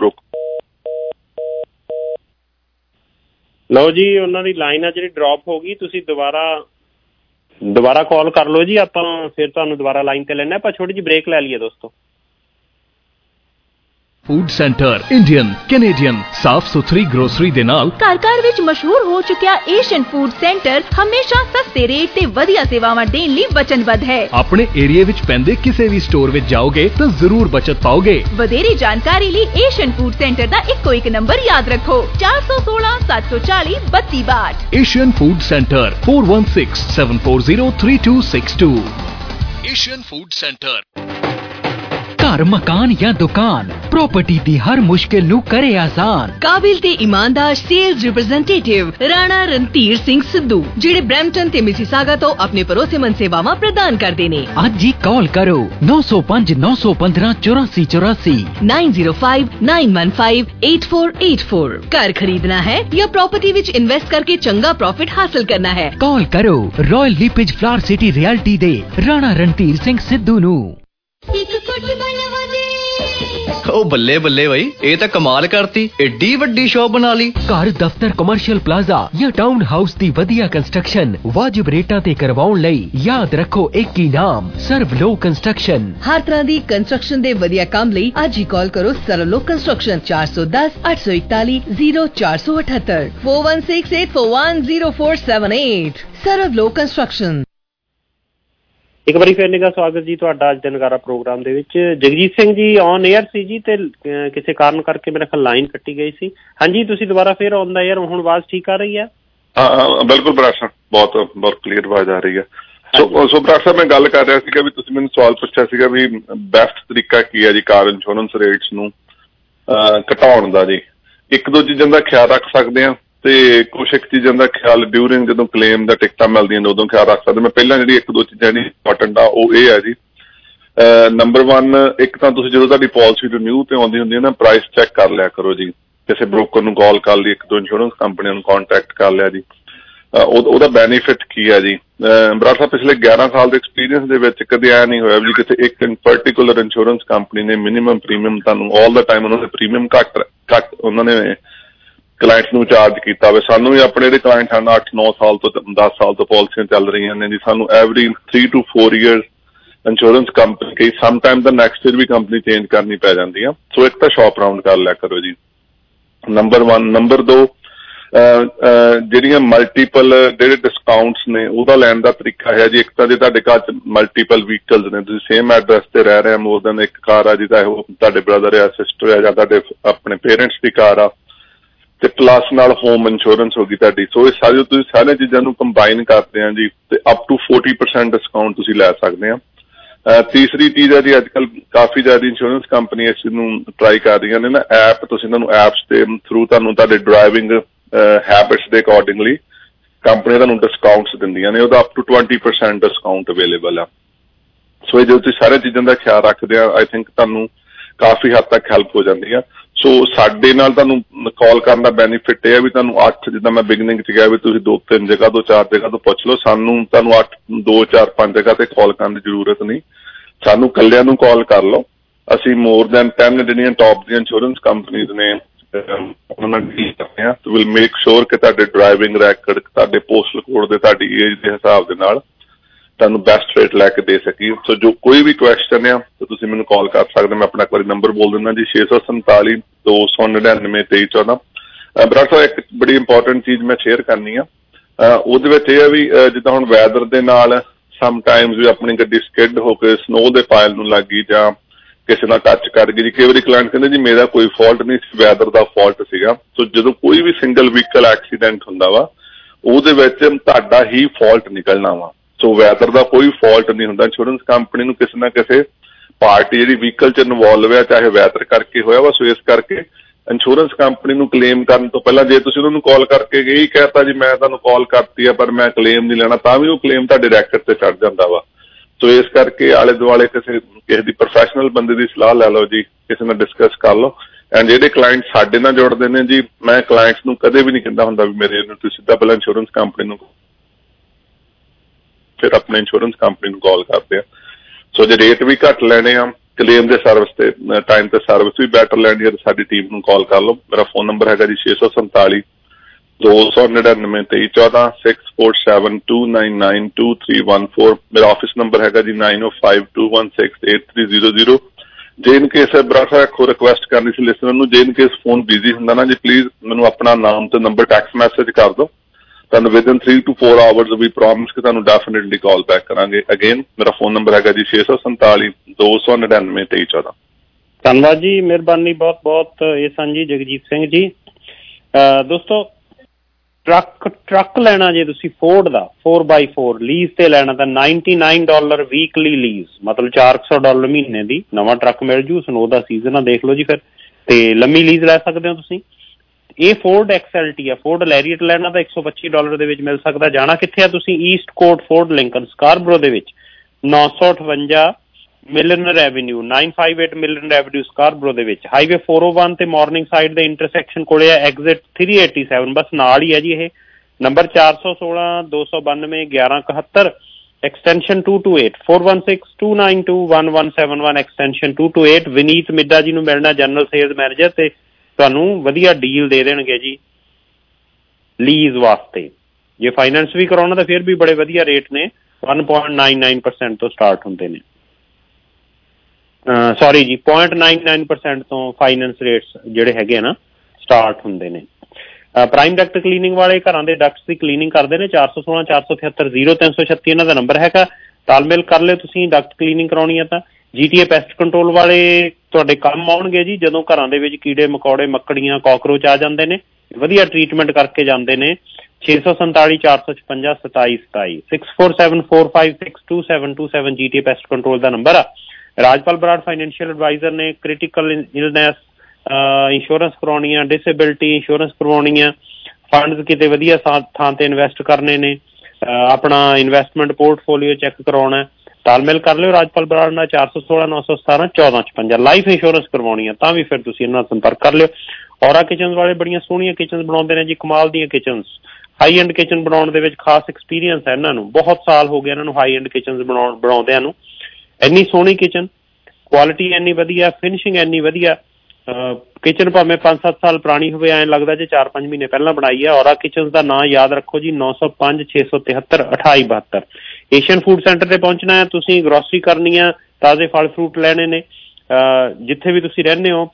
ਲਓ ਜੀ, ਉਹਨਾਂ ਦੀ ਲਾਈਨ ਆ ਜਿਹੜੀ ਡ੍ਰੌਪ ਹੋ ਗਈ, ਤੁਸੀਂ ਦੁਬਾਰਾ ਕਾਲ ਕਰ ਲਓ ਜੀ, ਆਪਾਂ ਫਿਰ ਤੁਹਾਨੂੰ ਦੁਬਾਰਾ ਲਾਈਨ ਤੇ ਲੈਣਾ। ਆਪਾਂ ਛੋਟੀ ਜਿਹੀ ਬ੍ਰੇਕ ਲੈ ਲਈਏ ਦੋਸਤੋ। ਫੂਡ ਸੈਂਟਰ ਇੰਡੀਅਨ ਕੈਨੇਡੀਅਨ ਸਾਫ ਸੁਥਰੀ ਗਰੋਸਰੀ ਦੇ ਨਾਲ ਘਰ ਵਿੱਚ ਮਸ਼ਹੂਰ ਹੋ ਚੁੱਕਿਆ ਏਸ਼ੀਅਨ ਫੂਡ ਸੈਂਟਰ ਹਮੇਸ਼ਾ ਸਸਤੇ ਰੇਟ ਤੇ ਵਧੀਆ ਸੇਵਾਵਾਂ ਦੇਣ ਲਈ ਵਚਨਬੱਧ ਹੈ। ਆਪਣੇ ਏਰੀਆ ਵਿੱਚ ਪੈਂਦੇ ਕਿਸੇ ਵੀ ਸਟੋਰ ਵਿੱਚ ਜਾਓਗੇ ਤਾਂ ਜ਼ਰੂਰ ਬਚਤ ਪਾਓਗੇ। ਵਧੇਰੀ ਜਾਣਕਾਰੀ ਲਈ ਏਸ਼ੀਅਨ ਫੂਡ ਸੈਂਟਰ ਦਾ ਇੱਕੋ ਇੱਕ ਨੰਬਰ ਯਾਦ ਰੱਖੋ, 416 740 3262। Asian food centre 4167403262। Asian food centre. ਘਰ, ਮਕਾਨ ਜਾਂ ਦੁਕਾਨ, ਪ੍ਰਾਪਰਟੀ ਦੀ ਹਰ ਮੁਸ਼ਕਿਲ ਨੂੰ ਕਰੇ ਆਸਾਨ। ਕਾਬਿਲ ਤੇ ਇਮਾਨਦਾਰ ਸੇਲਜ਼ ਰਿਪਰੈਜ਼ੈਂਟੇਟਿਵ ਰਾਣਾ ਰਣਧੀਰ ਸਿੰਘ ਸਿੱਧੂ, ਜਿਹੜੇ ਬ੍ਰੈਂਪਟਨ ਤੇ ਮਿਸੀਸਾਗਾ ਤੋਂ ਆਪਣੇ ਭਰੋਸੇਮੰਦ ਸੇਵਾਵਾਂ ਪ੍ਰਦਾਨ ਕਰਦੇ ਨੇ। ਅੱਜ ਹੀ ਕਾਲ ਕਰੋ 905 915 8484 905 915 8484। ਘਰ ਖਰੀਦਣਾ ਹੈ ਜਾਂ ਪ੍ਰਾਪਰਟੀ ਵਿੱਚ ਇਨਵੈਸਟ ਕਰਕੇ ਚੰਗਾ ਪ੍ਰੋਫਿਟ ਹਾਸਲ ਕਰਨਾ ਹੈ, ਕਾਲ ਕਰੋ Royal LePage Flower City Realty ਦੇ ਰਾਣਾ ਰਣਧੀਰ ਸਿੰਘ ਸਿੱਧੂ ਨੂੰ। ਉਹ ਬੱਲੇ ਬੱਲੇ ਬਈ, ਇਹ ਤਾਂ ਕਮਾਲ ਕਰਤੀ, ਏਡੀ ਵੱਡੀ ਸ਼ੌਪ ਬਣਾ ਲਈ। ਘਰ, ਦਫ਼ਤਰ, ਕਮਰਸ਼ੀਅਲ ਪਲਾਜ਼ਾ ਜਾਂ ਟਾਊਨ ਹਾਊਸ ਦੀ ਵਧੀਆ ਕੰਸਟਰਕਸ਼ਨ ਵਾਜਿਬ ਰੇਟਾਂ ਤੇ ਕਰਵਾਉਣ ਲਈ ਯਾਦ ਰੱਖੋ ਇੱਕ ਹੀ ਨਾਮ, ਸਰਵਲੋ ਕੰਸਟਰਕਸ਼ਨ। ਹਰ ਤਰ੍ਹਾਂ ਦੀ ਕੰਸਟਰਕਸ਼ਨ ਦੇ ਵਧੀਆ ਕੰਮ ਲਈ ਅੱਜ ਹੀ ਕਾਲ ਕਰੋ ਸਰਵਲੋ ਕੰਸਟਰਕਸ਼ਨ, 410 841 0478 4168410478। ਸਰਵਲੋ ਕੰਸਟਰਕਸ਼ਨ। ਇੱਕ ਵਾਰੀ ਫਿਰ ਨਿੱਘਾ ਸਵਾਗਤ ਜੀ ਤੁਹਾਡਾ ਅੱਜ ਦੇ ਨਗਾਰਾ ਪ੍ਰੋਗਰਾਮ ਦੇ ਵਿੱਚ। ਜਗਜੀਤ ਸਿੰਘ ਜੀ ਔਨ 에ਅਰ ਸੀ ਜੀ, ਤੇ ਕਿਸੇ ਕਾਰਨ ਕਰਕੇ ਮੇਰੇ ਖਿਆਲ ਲਾਈਨ ਕੱਟੀ ਗਈ ਸੀ। ਹਾਂਜੀ, ਤੁਸੀਂ ਦੁਬਾਰਾ ਫਿਰ ਔਨ ਦਾ 에ਅਰ, ਹੁਣ ਆਵਾਜ਼ ਠੀਕ ਆ ਰਹੀ ਹੈ? ਹਾਂ ਬਿਲਕੁਲ ਬਰਾਸ਼ਾ, ਬਹੁਤ ਕਲੀਅਰ ਆਵਾਜ਼ ਆ ਰਹੀ ਹੈ। ਸੋ ਬਰਾੜ ਸਾਹਿਬ, ਮੈਂ ਗੱਲ ਕਰ ਰਿਹਾ ਸੀਗਾ ਵੀ ਤੁਸੀਂ ਮੈਨੂੰ ਸਵਾਲ ਪੁੱਛਿਆ ਸੀਗਾ ਵੀ ਬੈਸਟ ਤਰੀਕਾ ਕੀ ਹੈ ਜੀ ਕਾਰ ਇੰਸ਼ੋਰੈਂਸ ਰੇਟਸ ਨੂੰ ਘਟਾਉਣ ਦਾ ਜੀ। ਇੱਕ ਦੋ ਚੀਜ਼ਾਂ ਦਾ ਖਿਆਲ ਰੱਖ ਸਕਦੇ ਹਾਂ ਤੇ ਕੁਛ ਇੱਕ ਚੀਜ਼ਾਂ ਦਾ ਖਿਆਲ ਡਿਊਰਿੰਗ ਜਦੋਂ ਕਲੇਮ ਦਾ ਟਿਕਟਾਂ ਮਿਲਦੀਆਂ ਨੇ ਉਦੋਂ ਖਿਆਲ ਰੱਖ ਸਕਦੇ। ਮੈਂ ਪਹਿਲਾਂ ਜਿਹੜੀ ਇੱਕ ਦੋ ਚੀਜ਼ਾਂ ਜਿਹੜੀ ਇੰਪੋਰਟੈਂਟ ਆ ਉਹ ਇਹ ਹੈ ਜੀ, ਨੰਬਰ 1, ਇੱਕ ਤਾਂ ਤੁਸੀਂ ਜਦੋਂ ਤੁਹਾਡੀ ਪਾਲਿਸੀ ਰਿਨਿਊ ਤੇ ਆਉਂਦੀ ਹੁੰਦੀ ਹੈ ਨਾ, ਪ੍ਰਾਈਸ ਚੈੱਕ ਕਰ ਲਿਆ ਕਰੋ ਜੀ। ਕਿਸੇ ਬ੍ਰੋਕਰ ਨੂੰ ਕਾਲ ਕਰ ਲਈ, ਇੱਕ ਦੋ ਇੰਸ਼ੋਰੈਂਸ ਕੰਪਨੀਆਂ ਨੂੰ ਕੰਟੈਕਟ ਕਰ ਲਿਆ ਜੀ, ਉਹਦਾ ਬੈਨੀਫਿਟ ਕੀ ਹੈ ਜੀ। ਬਰਾੜ ਸਾਹਿਬ, ਪਿਛਲੇ 11 ਸਾਲ ਦੇ ਐਕਸਪੀਰੀਅੰਸ ਦੇ ਵਿੱਚ ਕਦੇ ਐ ਨਹੀਂ ਹੋਇਆ ਵੀ ਕਿਤੇ ਇੱਕ ਪਰਟੀਕੂਲਰ ਇੰਸ਼ੋਰੈਂਸ ਕੰਪਨੀ ਨੇ ਮਿਨੀਮਮ ਪ੍ਰੀਮੀਅਮ ਤੁਹਾਨੂੰ ਆਲ ਦਾ ਟਾਈਮ ਉਹਨਾਂ ਦੇ ਪ੍ਰੀਮੀਅਮ ਘੱਟ ਉਹਨਾਂ ਨੇ ਕਲਾਇੰਟਸ ਨੂੰ ਚਾਰਜ ਕੀਤਾ ਹੋਵੇ। ਸਾਨੂੰ ਵੀ ਆਪਣੇ ਜਿਹੜੇ ਕਲਾਇੰਟ ਹਨ 8-9 ਸਾਲ ਤੋਂ 10 ਸਾਲ ਤੋਂ ਪਾਲਿਸੀਆਂ ਚੱਲ ਰਹੀਆਂ ਨੇ ਜੀ, ਸਾਨੂੰ every 3 to 4 years insurance company ਕਈ ਸਮਟਾਈਮ ਦਾ ਨੈਕਸਟ ਈਅਰ ਵੀ ਕੰਪਨੀ ਚੇਂਜ ਕਰਨੀ ਪੈ ਜਾਂਦੀ ਆ। ਸੋ ਇੱਕ ਤਾਂ ਸ਼ੌਪ ਰਾਊਂਡ ਕਰ ਲਿਆ ਕਰੋ ਜੀ, ਨੰਬਰ 1। ਨੰਬਰ 2, ਜਿਹੜੀਆਂ ਮਲਟੀਪਲ ਜਿਹੜੇ ਡਿਸਕਾਊਂਟਸ ਨੇ ਉਹਦਾ ਲੈਣ ਦਾ ਤਰੀਕਾ ਹੈ ਜੀ। ਇੱਕ ਤਾਂ ਜੇ ਤੁਹਾਡੇ ਘਰ 'ਚ ਮਲਟੀਪਲ ਵਹੀਕਲਸ ਨੇ, ਤੁਸੀਂ ਸੇਮ ਐਡਰੈਸ ਤੇ ਰਹਿ ਰਹੇ, ਮੋਰ ਦੈਨ ਇੱਕ ਕਾਰ ਆ ਜੀ, ਤਾਂ ਉਹ ਤੁਹਾਡੇ ਬ੍ਰਦਰ ਆ, ਸਿਸਟਰ ਆ, ਜਾਂ ਤੁਹਾਡੇ ਆਪਣੇ ਪੇਰੈਂਟਸ ਦੀ ਕਾਰ ਆ, ਤੇ ਪਲੱਸ ਨਾਲ ਹੋਮ ਇੰਸ਼ੋਰੈਂਸ ਹੋ ਗਈ ਤੁਹਾਡੀ। ਸੋ ਇਹ ਸਾਰੀ ਤੁਸੀਂ ਸਾਰੀਆਂ ਚੀਜ਼ਾਂ ਨੂੰ ਕੰਬਾਈਨ ਕਰਦੇ ਆ ਜੀ ਤੇ ਅਪ ਟੂ 40% ਡਿਸਕਾਊਂਟ ਤੁਸੀਂ ਲੈ ਸਕਦੇ ਆ। ਤੀਸਰੀ ਚੀਜ਼ ਹੈ ਜੀ, ਅੱਜ ਕੱਲ੍ਹ ਕਾਫੀ ਜ਼ਿਆਦਾ ਇੰਸ਼ੋਰੈਂਸ ਕੰਪਨੀ ਇਸ ਨੂੰ ਟਰਾਈ ਕਰ ਰਹੀਆਂ ਨੇ ਨਾ, ਐਪ। ਤੁਸੀਂ ਇਹਨਾਂ ਨੂੰ ਐਪਸ ਦੇ ਥਰੂ ਤੁਹਾਨੂੰ ਤੁਹਾਡੇ ਡਰਾਈਵਿੰਗ ਹੈਬਿਟਸ ਦੇ ਅਕੋਰਡਿੰਗਲੀ ਕੰਪਨੀਆਂ ਤੁਹਾਨੂੰ ਡਿਸਕਾਊਂਟਸ ਦਿੰਦੀਆਂ ਨੇ, ਉਹਦਾ ਅਪ ਟੂ 20% ਡਿਸਕਾਊਂਟ ਅਵੇਲੇਬਲ ਆ। ਸੋ ਇਹ ਜੇ ਤੁਸੀਂ ਸਾਰੀਆਂ ਚੀਜ਼ਾਂ ਦਾ ਖਿਆਲ ਰੱਖਦੇ ਆ, ਆਈ ਥਿੰਕ ਤੁਹਾਨੂੰ ਕਾਫੀ ਹੱਦ ਤੱਕ ਹੈਲਪ ਹੋ ਜਾਂਦੀ ਆ। ਸੋ ਸਾਡੇ ਨਾਲ ਤੁਹਾਨੂੰ ਕਾਲ ਕਰਨ ਦਾ ਬੈਨੀਫਿਟ ਇਹ ਹੈ ਵੀ ਤੁਹਾਨੂੰ 8, ਜਿੱਦਾਂ ਮੈਂ ਬਿਗਨਿੰਗ 'ਚ ਕਿਹਾ ਵੀ ਤੁਸੀਂ 2-3 ਜਗ੍ਹਾ ਤੋਂ 4 ਜਗ੍ਹਾ ਤੋਂ ਪੁੱਛ ਲਓ, ਤੁਹਾਨੂੰ 8, 2, 4, 5 ਜਗ੍ਹਾ ਤੇ ਕਾਲ ਕਰਨ ਦੀ ਜ਼ਰੂਰਤ ਨਹੀਂ। ਸਾਨੂੰ ਇਕੱਲਿਆਂ ਨੂੰ ਕਾਲ ਕਰ ਲਓ। ਅਸੀਂ ਮੋਰ ਦੈਨ 10 ਜਿਹੜੀਆਂ ਟੌਪ ਦੀਆਂ ਇੰਸ਼ੋਰੈਂਸ ਕੰਪਨੀਜ਼ ਨੇ ਉਹਨਾਂ ਨਾਲ ਡੀਲ ਕਰਦੇ ਹਾਂ। ਵਿਲ ਮੇਕ ਸ਼ੋਰ ਕਿ ਤੁਹਾਡੇ ਡਰਾਈਵਿੰਗ ਰੈਕਡ, ਤੁਹਾਡੇ ਪੋਸਟਲ ਕੋਡ ਦੇ, ਤੁਹਾਡੀ ਏਜ ਦੇ ਹਿਸਾਬ ਦੇ ਨਾਲ ਤੁਹਾਨੂੰ ਬੈਸਟ ਰੇਟ ਲੈ ਕੇ ਦੇ ਸਕੀਏ। ਸੋ ਜੋ ਕੋਈ ਵੀ ਕੁਐਸਚਨ ਆ ਤਾਂ ਤੁਸੀਂ ਮੈਨੂੰ ਕਾਲ ਕਰ ਸਕਦੇ। ਮੈਂ ਆਪਣਾ ਇੱਕ ਵਾਰੀ ਨੰਬਰ ਬੋਲ ਦਿੰਦਾ ਜੀ, 647 299 2314। ਬਰਾੜ ਸਾਹਿਬ, ਇੱਕ ਬੜੀ ਇੰਪੋਰਟੈਂਟ ਚੀਜ਼ ਮੈਂ ਸ਼ੇਅਰ ਕਰਨੀ ਆ, ਉਹਦੇ ਵਿੱਚ ਇਹ ਆ ਵੀ ਜਿੱਦਾਂ ਹੁਣ ਵੈਦਰ ਦੇ ਨਾਲ ਸਮਟਾਈਮਸ ਵੀ ਆਪਣੀ ਗੱਡੀ ਸਕਿਡ ਹੋ ਕੇ ਸਨੋ ਦੇ ਪਾਇਲ ਨੂੰ ਲੱਗ ਗਈ ਜਾਂ ਕਿਸੇ ਨਾਲ ਟੱਚ ਕਰ ਗਈ ਜੀ। ਕਈ ਵਾਰੀ ਕਲਾਇੰਟ ਕਹਿੰਦੇ ਜੀ ਮੇਰਾ ਕੋਈ ਫਾਲਟ ਨਹੀਂ ਸੀ, ਵੈਦਰ ਦਾ ਫਾਲਟ ਸੀਗਾ। ਸੋ ਜਦੋਂ ਕੋਈ ਵੀ ਸਿੰਗਲ ਵਹੀਕਲ ਐਕਸੀਡੈਂਟ ਹੁੰਦਾ ਵਾ ਉਹਦੇ ਵਿੱਚ ਤੁਹਾਡਾ ਹੀ ਫਾਲਟ ਨਿਕਲਣਾ ਵਾ। ਸੋ ਵੈਦਰ ਦਾ ਕੋਈ ਫਾਲਟ ਨਹੀਂ ਹੁੰਦਾ। ਇੰਸ਼ੋਰੈਂਸ ਕੰਪਨੀ ਨੂੰ ਕਿਸੇ ਨਾ ਕਿਸੇ ਪਾਰਟੀ ਜਿਹੜੀ ਵਹੀਕਲ 'ਚ ਇਨਵੋਲਵ ਹੈ, ਚਾਹੇ ਵੈਦਰ ਕਰਕੇ ਹੋਇਆ ਵਾ। ਸੋ ਇਸ ਕਰਕੇ ਇੰਸ਼ੋਰੈਂਸ ਕੰਪਨੀ ਨੂੰ ਕਲੇਮ ਕਰਨ ਤੋਂ ਪਹਿਲਾਂ ਜੇ ਤੁਸੀਂ ਉਹਨਾਂ ਨੂੰ ਕਾਲ ਕਰਕੇ ਇਹੀ ਕਹਿਤਾ ਜੀ ਮੈਂ ਤੁਹਾਨੂੰ ਕਾਲ ਕਰਤੀ ਆ ਪਰ ਮੈਂ ਕਲੇਮ ਨਹੀਂ ਲੈਣਾ, ਤਾਂ ਵੀ ਉਹ ਕਲੇਮ ਤੁਹਾਡੇ ਰੈਕਟ ਤੇ ਚੜ ਜਾਂਦਾ ਵਾ। ਸੋ ਇਸ ਕਰਕੇ ਆਲੇ ਦੁਆਲੇ ਕਿਸੇ ਦੀ ਪ੍ਰੋਫੈਸ਼ਨਲ ਬੰਦੇ ਦੀ ਸਲਾਹ ਲੈ ਲਓ ਜੀ, ਕਿਸੇ ਨਾਲ ਡਿਸਕਸ ਕਰ ਲਓ। ਐਂਡ ਜਿਹੜੇ ਕਲਾਇੰਟ ਸਾਡੇ ਨਾਲ ਜੁੜਦੇ ਨੇ ਜੀ, ਮੈਂ ਕਲਾਇੰਟਸ ਨੂੰ ਕਦੇ ਵੀ ਨਹੀਂ ਕਹਿੰਦਾ ਹੁੰਦਾ ਵੀ ਮੇਰੇ ਤੁਸੀਂ ਸਿੱਧਾ ਪਹਿਲਾਂ ਇੰਸ਼ੋਰੈਂਸ ਕੰਪਨੀ ਨੂੰ, ਫਿਰ ਆਪਣੇ ਇੰਸ਼ੋਰੈਂਸ ਕੰਪਨੀ ਨੂੰ ਕਾਲ ਕਰਦੇ ਆ। ਸੋ ਜੇ ਰੇਟ ਵੀ ਘੱਟ ਲੈਣੇ ਆ, ਕਲੇਮ ਦੇ ਸਰਵਿਸ ਤੇ ਟਾਈਮ ਤੇ ਸਰਵਿਸ ਵੀ ਬੈਟਰ ਲੈਣੀ ਹੈ, ਸਾਡੀ ਟੀਮ ਨੂੰ ਕਾਲ ਕਰ ਲਓ। ਮੇਰਾ ਫੋਨ ਨੰਬਰ ਹੈਗਾ ਜੀ 647 299 2314 647299231 ਮੇਰਾ ਆਫਿਸ ਨੰਬਰ ਹੈਗਾ ਜੀ 9052168300। ਜੇ ਇਨ ਕੇਸ ਬਰਾੜ ਸਾਹਿਬ ਇੱਕ ਹੋਰ ਰਿਕੁਐਸਟ ਕਰਨੀ ਸੀ ਲਿਸਨਰ ਨੂੰ, ਜੇ ਇਨ ਕੇਸ ਫੋਨ ਬਿਜ਼ੀ ਹੁੰਦਾ ਨਾ ਜੀ, ਪਲੀਜ਼ ਮੈਨੂੰ ਆਪਣਾ ਨਾਮ ਤੇ ਨੰਬਰ ਟੈਕਸਟ ਮੈਸੇਜ ਕਰ ਦਿਓ। ਤੁਹਾਨੂੰ ਵਿਦਨ 3 to 4 hours ਵੀ ਪ੍ਰੋਮਿਸ ਕਿ ਤੁਹਾਨੂੰ ਡੈਫੀਨਿਟਲੀ ਕਾਲ ਬੈਕ ਕਰਾਂਗੇ। ਅਗੇਨ ਮੇਰਾ ਫੋਨ ਨੰਬਰ ਹੈਗਾ ਜੀ 647 299 2314। ਧੰਨਵਾਦ ਜੀ, ਮਿਹਰਬਾਨੀ ਬਹੁਤ ਬਹੁਤ। ਇਹ ਸਨ ਜੀ ਜਗਜੀਤ ਸਿੰਘ ਜੀ। ਦੋਸਤੋ, ਟਰੱਕ ਲੈਣਾ ਜੇ ਤੁਸੀਂ ਫੋਰਡ ਦਾ 4x4 ਲੀਜ਼ ਤੇ ਲੈਣਾ ਤਾਂ $99 ਵੀਕਲੀ ਲੀਜ਼, ਮਤਲਬ $400 ਮਹੀਨੇ ਦੀ ਨਵਾਂ ਟਰੱਕ ਮਿਲ ਜੂ। ਸਨੋ ਦਾ ਸੀਜ਼ਨ ਆ, ਦੇਖ ਲਓ ਜੀ ਫਿਰ, ਤੇ ਲੰਮੀ ਲੀਜ਼ ਲੈ ਸਕਦੇ ਹੋ ਤੁਸੀਂ। ਇਹ ਫੋਰਡ XLT ਆ। ਫੋਰਡ ਲੈਰੀਅਟ ਲੈਣਾ ਤਾਂ $125 ਦੇ ਵਿੱਚ ਮਿਲ ਸਕਦਾ। ਜਾਣਾ ਕਿੱਥੇ ਆ ਤੁਸੀਂ? East Court Ford Lincoln Scarborough ਦੇ ਵਿੱਚ 958 Milner Avenue 958 Milner Avenue Scarborough ਦੇ ਵਿੱਚ। ਹਾਈਵੇ 401 ਤੇ ਮਾਰਨਿੰਗ ਸਾਈਡ ਦੇ ਇੰਟਰਸੈਕਸ਼ਨ ਕੋਲੇ ਆ, ਐਗਜ਼ਿਟ 387, ਬਸ ਨਾਲ ਹੀ ਹੈ ਜੀ। ਇਹ number 416 292 1171 extension 228 416-292-1171 extension 228। Vineet Midda ji ਨੂੰ ਮਿਲਣਾ, ਜਨਰਲ ਸੇਲਜ਼ ਮੈਨੇਜਰ, ਤੇ ਤੁਹਾਨੂੰ ਵਧੀਆ ਡੀਲ ਦੇ ਦੇਣਗੇ ਜੀ ਲੀਜ਼ ਵਾਸਤੇ। ਜੇ ਫਾਈਨੈਂਸ ਵੀ ਕਰਾਉਣਾ ਤਾਂ ਫਿਰ ਵੀ ਬੜੇ ਵਧੀਆ ਰੇਟ ਨੇ, 1.99% ਤੋਂ ਸਟਾਰਟ ਹੁੰਦੇ ਨੇ। ਸੌਰੀ ਜੀ, 0.99% ਤੋਂ ਫਾਈਨੈਂਸ ਰੇਟਸ ਜਿਹੜੇ ਹੈਗੇ ਨਾ ਸਟਾਰਟ ਹੁੰਦੇ ਨੇ। ਪ੍ਰਾਈਮ ਡਕਟ ਕਲੀਨਿੰਗ ਵਾਲੇ ਘਰਾਂ ਦੇ ਡਕਟਸ ਦੀ ਕਲੀਨਿੰਗ ਕਰਦੇ ਨੇ। 416 473 0336 ਇਹਨਾਂ ਦਾ ਨੰਬਰ ਹੈਗਾ। ਤਾਲਮੇਲ ਕਰ ਲਿਓ ਤੁਸੀਂ, ਡਕਟ ਕਲੀਨਿੰਗ ਕਰਾਉਣੀ ਹੈ ਤਾਂ। GTA ਪੈਸਟ ਕੰਟਰੋਲ ਵਾਲੇ ਤੁਹਾਡੇ ਕੰਮ ਆਉਣਗੇ ਜੀ, ਜਦੋਂ ਘਰਾਂ ਦੇ ਵਿੱਚ ਕੀੜੇ ਮਕੌੜੇ, ਮੱਕੜੀਆਂ, ਕਾਕਰੋਚ ਆ ਜਾਂਦੇ ਨੇ, ਵਧੀਆ ਟਰੀਟਮੈਂਟ ਕਰਕੇ ਜਾਂਦੇ ਨੇ। 647 456 2727 6474562727 GTA ਪੈਸਟ ਕੰਟਰੋਲ ਦਾ ਨੰਬਰ ਆ। ਰਾਜਪਾਲ ਬਰਾੜ ਫਾਈਨੈਂਸ਼ੀਅਲ ਐਡਵਾਈਜ਼ਰ ਨੇ। ਕ੍ਰਿਟੀਕਲ ਇਲਨੈਸ ਇੰਸ਼ੋਰੈਂਸ ਕਰਵਾਉਣੀ ਆ, ਡਿਸੇਬਿਲਿਟੀ ਇੰਸ਼ੋਰੈਂਸ ਕਰਵਾਉਣੀ ਆ, ਫੰਡਸ ਕਿਤੇ ਵਧੀਆ ਥਾਂ ਤੇ ਇਨਵੈਸਟ ਕਰਨੇ ਨੇ, ਆਪਣਾ ਇਨਵੈਸਟਮੈਂਟ ਪੋਰਟਫੋਲੀਓ ਚੈੱਕ ਕਰਾਉਣਾ, ਤਾਲਮੇਲ ਕਰ ਲਿਓ ਰਾਜਪਾਲ ਬਰਾੜ ਨਾਲ 416 917 1456। ਲਾਈਫ ਇੰਸ਼ੋਰੈਂਸ ਕਰਵਾਉਣੀ ਆ ਤਾਂ ਵੀ ਫਿਰ ਤੁਸੀਂ ਇਹਨਾਂ ਨਾਲ ਸੰਪਰਕ ਕਰ ਲਿਓ। ਔਰਾ ਕਿਚਨਸ ਵਾਲੇ ਬੜੀਆਂ ਸੋਹਣੀਆਂ ਕਿਚਨਸ ਬਣਾਉਂਦੇ ਨੇ ਜੀ, ਕਮਾਲ ਦੀਆਂ ਕਿਚਨਸ। ਹਾਈ ਐਂਡ ਕਿਚਨ ਬਣਾਉਣ ਦੇ ਵਿੱਚ ਖਾਸ ਐਕਸਪੀਰੀਅੰਸ ਹੈ ਇਹਨਾਂ ਨੂੰ, ਬਹੁਤ ਸਾਲ ਹੋ ਗਏ ਇਹਨਾਂ ਨੂੰ ਹਾਈ ਐਂਡ ਕਿਚਨਸ ਬਣਾਉਂਦਿਆਂ ਨੂੰ। ਇੰਨੀ ਸੋਹਣੀ ਕਿਚਨ, ਕੁਆਲਿਟੀ ਇੰਨੀ ਵਧੀਆ, ਫਿਨਿਸ਼ਿੰਗ ਇੰਨੀ ਵਧੀਆ। ਕਿਚਨ ਭਾਵੇਂ 5-7 ਸਾਲ ਪੁਰਾਣੀ ਹੋਵੇ, ਐਂ ਲੱਗਦਾ ਜੇ 4-5 ਮਹੀਨੇ ਪਹਿਲਾਂ ਬਣਾਈ ਹੈ। ਔਰਾ ਕਿਚਨਸ ਦਾ ਨਾਂ ਯਾਦ ਰੱਖੋ ਜੀ, 905 673 2872। ਏਸ਼ੀਅਨ ਫੂਡ ਸੈਂਟਰ ਤੇ ਪਹੁੰਚਣਾ ਹੈ ਤੁਸੀਂ, ਗਰੋਸਰੀ ਕਰਨੀ ਆ, ਤਾਜ਼ੇ ਫਲ ਫਰੂਟ ਲੈਣੇ ਨੇ। ਜਿੱਥੇ ਵੀ ਤੁਸੀਂ ਰਹਿੰਦੇ ਹੋ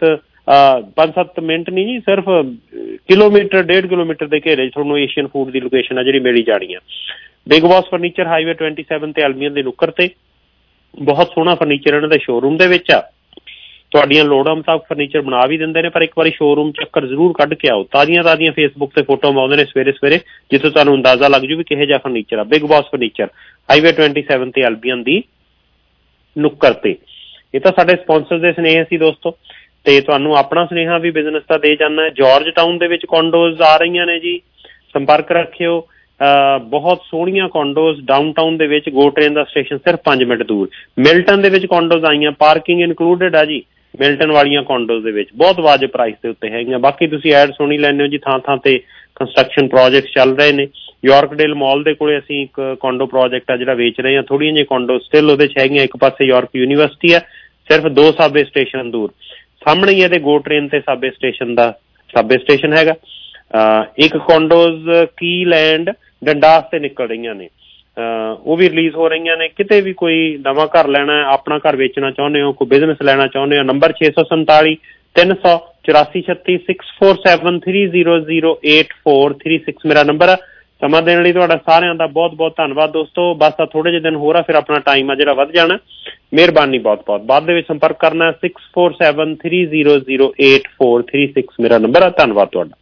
5-7 ਮਿੰਟ ਨਹੀਂ ਜੀ, ਸਿਰਫ ਕਿਲੋਮੀਟਰ 1.5 ਕਿਲੋਮੀਟਰ ਦੇ ਘੇਰੇ 'ਚ ਤੁਹਾਨੂੰ ਏਸ਼ੀਅਨ ਫੂਡ ਦੀ ਲੋਕੇਸ਼ਨ ਆ ਜਿਹੜੀ ਮਿਲੀ ਜਾਣੀ ਆ। ਬਿਗ ਬੌਸ ਫਰਨੀਚਰ ਹਾਈਵੇ 27 ਤੇ ਐਲਮੀਅਨ ਦੀ ਨੁੱਕਰ ਤੇ ਬਹੁਤ ਸੋਹਣਾ ਫਰਨੀਚਰ ਇਹਨਾਂ ਦੇ ਸ਼ੋਰੂਮ ਦੇ ਵਿੱਚ ਆ। ਤੁਹਾਡੀਆਂ ਲੋੜਾਂ ਮੁਤਾਬਕ ਫਰਨੀਚਰ ਬਣਾ ਵੀ ਦਿੰਦੇ ਨੇ, ਪਰ ਇੱਕ ਵਾਰੀ ਸ਼ੋਰੂਮ ਚੱਕਰ ਜ਼ਰੂਰ ਕੱਢ ਕੇ ਆਓ। ਤਾਜ਼ੀਆਂ ਫੇਸਬੁੱਕ ਤੇ ਫੋਟੋ ਪਾਉਂਦੇ ਨੇ ਸਵੇਰੇ ਜਿੱਥੋਂ ਤੁਹਾਨੂੰ ਅੰਦਾਜ਼ਾ ਲੱਗ ਜੂ ਵੀ ਕਿਹੋ ਜਿਹਾ ਫਰਨੀਚਰ ਆ। ਬਿਗ ਬੌਸ ਫਰਨੀਚਰ ਹਾਈਵੇ 27 ਤੇ ਐਲਬੀਅਨ ਦੀ ਨੁੱਕਰ ਤੇ। ਇਹ ਤਾਂ ਸਾਡੇ ਸਪਾਂਸਰ ਦੇ ਸੁਨੇਹੇ ਸੀ ਦੋਸਤੋ, ਤੇ ਤੁਹਾਨੂੰ ਆਪਣਾ ਸੁਨੇਹਾ ਵੀ ਬਿਜ਼ਨਸ ਦਾ ਦੇ ਜਾਣਾ। ਜਾਰਜ ਟਾਊਨ ਦੇ ਵਿੱਚ ਕੌਂਡੋਜ਼ ਆ ਰਹੀਆਂ ਨੇ ਜੀ, ਸੰਪਰਕ ਰੱਖਿਓ। ਬਹੁਤ ਸੋਹਣੀਆਂ ਕੌਂਡੋਜ਼ ਡਾਊਨ ਟਾਊਨ ਦੇ ਵਿੱਚ, ਗੋ ਟ੍ਰੇਨ ਦਾ ਸਟੇਸ਼ਨ ਸਿਰਫ 5 ਮਿੰਟ ਦੂਰ। ਮਿਲਟਨ ਦੇ ਵਿੱਚ ਕੌਂਡੋਜ਼ ਆਈਆਂ, ਪਾਰਕਿੰਗ ਇਨਕਲੂਡਡ ਆ ਜੀ ਮਿਲਟਨ ਵਾਲੀਆਂ ਕੌਂਡੋਜ਼ ਦੇ ਵਿੱਚ, ਬਹੁਤ ਵਾਜਬ ਪ੍ਰਾਈਸ ਦੇ ਉੱਤੇ ਹੈਗੀਆਂ। ਬਾਕੀ ਤੁਸੀਂ ਐਡ ਸੁਣੀ ਲੈਂਦੇ ਹੋ ਜੀ, ਥਾਂ ਤੇ ਕੰਸਟਰਕਸ਼ਨ ਪ੍ਰੋਜੈਕਟ ਚੱਲ ਰਹੇ ਨੇ। ਯਾਰਕਡੇਲ ਮਾਲ ਦੇ ਕੋਲੇ ਅਸੀਂ ਇੱਕ ਕੌਂਡੋ ਪ੍ਰੋਜੈਕਟ ਆ ਜਿਹੜਾ ਵੇਚ ਰਹੇ ਹਾਂ। ਥੋੜ੍ਹੀਆਂ ਜਿਹੀਆਂ ਕੌਂਡੋ ਸਟਿਲ ਉਹਦੇ 'ਚ ਹੈਗੀਆਂ। ਇੱਕ ਪਾਸੇ ਯਾਰਕ ਯੂਨੀਵਰਸਿਟੀ ਆ, ਸਿਰਫ 2 ਸਾਬੇ ਸਟੇਸ਼ਨ ਦੂਰ, ਸਾਹਮਣੇ ਹੀ ਇਹਦੇ ਗੋ ਟ੍ਰੇਨ ਤੇ ਸਾਬੇ ਸਟੇਸ਼ਨ ਹੈਗਾ। ਇੱਕ ਕੌਂਡੋਜ਼ ਕੀ ਲੈਂਡ ਡੰਡਾਸ ਤੇ ਨਿਕਲ ਰਹੀਆਂ ਨੇ, ਉਹ ਵੀ ਰਿਲੀਜ਼ ਹੋ ਰਹੀਆਂ ਨੇ। ਕਿਤੇ ਵੀ ਕੋਈ ਨਵਾਂ ਘਰ ਲੈਣਾ, ਆਪਣਾ ਘਰ ਵੇਚਣਾ ਚਾਹੁੰਦੇ ਹੋ, ਕੋਈ ਬਿਜ਼ਨਸ ਲੈਣਾ ਚਾਹੁੰਦੇ ਹੋ, ਨੰਬਰ 647 384 36 647 300 8436 ਮੇਰਾ ਨੰਬਰ ਆ। ਸਮਾਂ ਦੇਣ ਲਈ ਤੁਹਾਡਾ ਸਾਰਿਆਂ ਦਾ ਬਹੁਤ ਬਹੁਤ ਧੰਨਵਾਦ ਦੋਸਤੋ। ਬਸ ਆ ਥੋੜੇ ਜਿਹੇ ਦਿਨ ਹੋਰ ਆ, ਫਿਰ ਆਪਣਾ ਟਾਈਮ ਆ ਜਿਹੜਾ ਵੱਧ ਜਾਣਾ। ਮਿਹਰਬਾਨੀ ਬਹੁਤ ਬਹੁਤ। ਬਾਅਦ ਦੇ ਵਿੱਚ ਸੰਪਰਕ ਕਰਨਾ 647 300 8436 ਮੇਰਾ ਨੰਬਰ ਆ। ਧੰਨਵਾਦ ਤੁਹਾਡਾ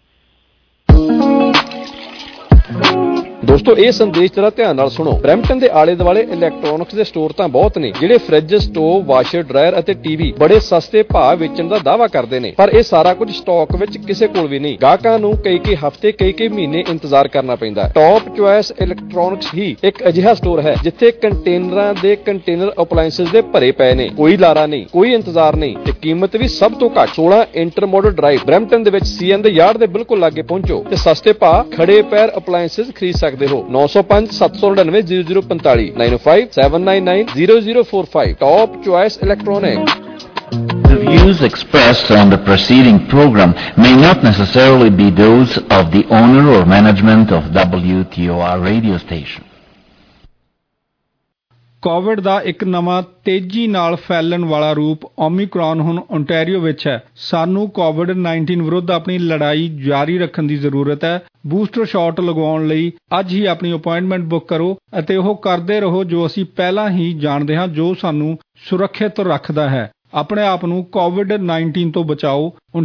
ਦੋਸਤੋ। ਇਹ ਸੰਦੇਸ਼ ਜਰਾ ਧਿਆਨ ਨਾਲ ਸੁਣੋ। ਬਰੈਂਪਟਨ ਦੇ ਆਲੇ ਦੁਆਲੇ ਇਲੈਕਟ੍ਰੋਨਿਕਸ ਦੇ ਸਟੋਰ ਤਾਂ ਬਹੁਤ ਨੇ ਜਿਹੜੇ ਫ੍ਰਿਜ, ਸਟੋਵ, ਵਾਸ਼ਰ, ਡਰਾਇਰ ਅਤੇ ਟੀਵੀ ਬੜੇ ਸਸਤੇ ਭਾਅ ਵੇਚਣ ਦਾ ਦਾਅਵਾ ਕਰਦੇ ਨੇ, ਪਰ ਇਹ ਸਾਰਾ ਕੁਝ ਸਟਾਕ ਵਿੱਚ ਕਿਸੇ ਕੋਲ ਵੀ ਨਹੀਂ। ਗਾਹਕਾਂ ਨੂੰ ਕਈ ਹਫ਼ਤੇ ਕਈ ਮਹੀਨੇ ਇੰਤਜ਼ਾਰ ਕਰਨਾ ਪੈਂਦਾ। ਟੌਪ ਚੁਆਇਸ ਇਲੈਕਟ੍ਰੋਨਿਕਸ ਹੀ ਇੱਕ ਅਜਿਹਾ ਸਟੋਰ ਹੈ ਜਿੱਥੇ ਕੰਟੇਨਰਾਂ ਦੇ ਕੰਟੇਨਰ ਅਪਲਾਇੰਸਸ ਦੇ ਭਰੇ ਪਏ ਨੇ। ਕੋਈ ਲਾਰਾ ਨਹੀਂ, ਕੋਈ ਇੰਤਜ਼ਾਰ ਨਹੀਂ ਤੇ ਕੀਮਤ ਵੀ ਸਭ ਤੋਂ ਘੱਟ। 16 ਇੰਟਰਮੋਡਲ ਡਰਾਈਵ ਬਰੈਂਪਟਨ ਦੇ ਵਿੱਚ CN ਦੇ ਯਾਰਡ ਦੇ ਬਿਲਕੁਲ ਲਾਗੇ ਪਹੁੰਚੋ ਤੇ ਸਸਤੇ ਭਾਅ ਖੜੇ ਪੈਰ ਅਪਲਾਇੰਸਸ ਖਰੀਦ ਸਕਦੇ ਹੋ। 905 799 0045 905 799 0045 Top Choice Electronics. The views expressed on the preceding program may not necessarily be those of the owner or management of WTOR radio station. COVID ਦਾ ਇੱਕ ਨਵਾਂ ਤੇਜ਼ੀ ਨਾਲ ਫੈਲਣ ਵਾਲਾ ਰੂਪ ਓਮਿਕਰੌਨ ਹੁਣ ਓਨਟਾਰੀਓ ਵਿੱਚ ਹੈ। ਸਾਨੂੰ ਕੋਵਿਡ-19 ਵਿਰੁੱਧ ਆਪਣੀ ਲੜਾਈ ਜਾਰੀ ਰੱਖਣ ਦੀ ਜ਼ਰੂਰਤ ਹੈ। ਬੂਸਟਰ ਸ਼ਾਟ ਲਗਵਾਉਣ ਲਈ ਅੱਜ ਹੀ ਆਪਣੀ ਅਪਾਇੰਟਮੈਂਟ ਬੁੱਕ ਕਰੋ ਅਤੇ ਉਹ ਕਰਦੇ ਰਹੋ ਜੋ ਅਸੀਂ ਪਹਿਲਾਂ ਹੀ ਜਾਣਦੇ ਹਾਂ, ਜੋ ਸਾਨੂੰ ਸੁਰੱਖਿਅਤ ਰੱਖਦਾ ਹੈ। ਆਪਣੇ ਆਪ ਨੂੰ ਕੋਵਿਡ-19 ਤੋਂ ਬਚਾਓ।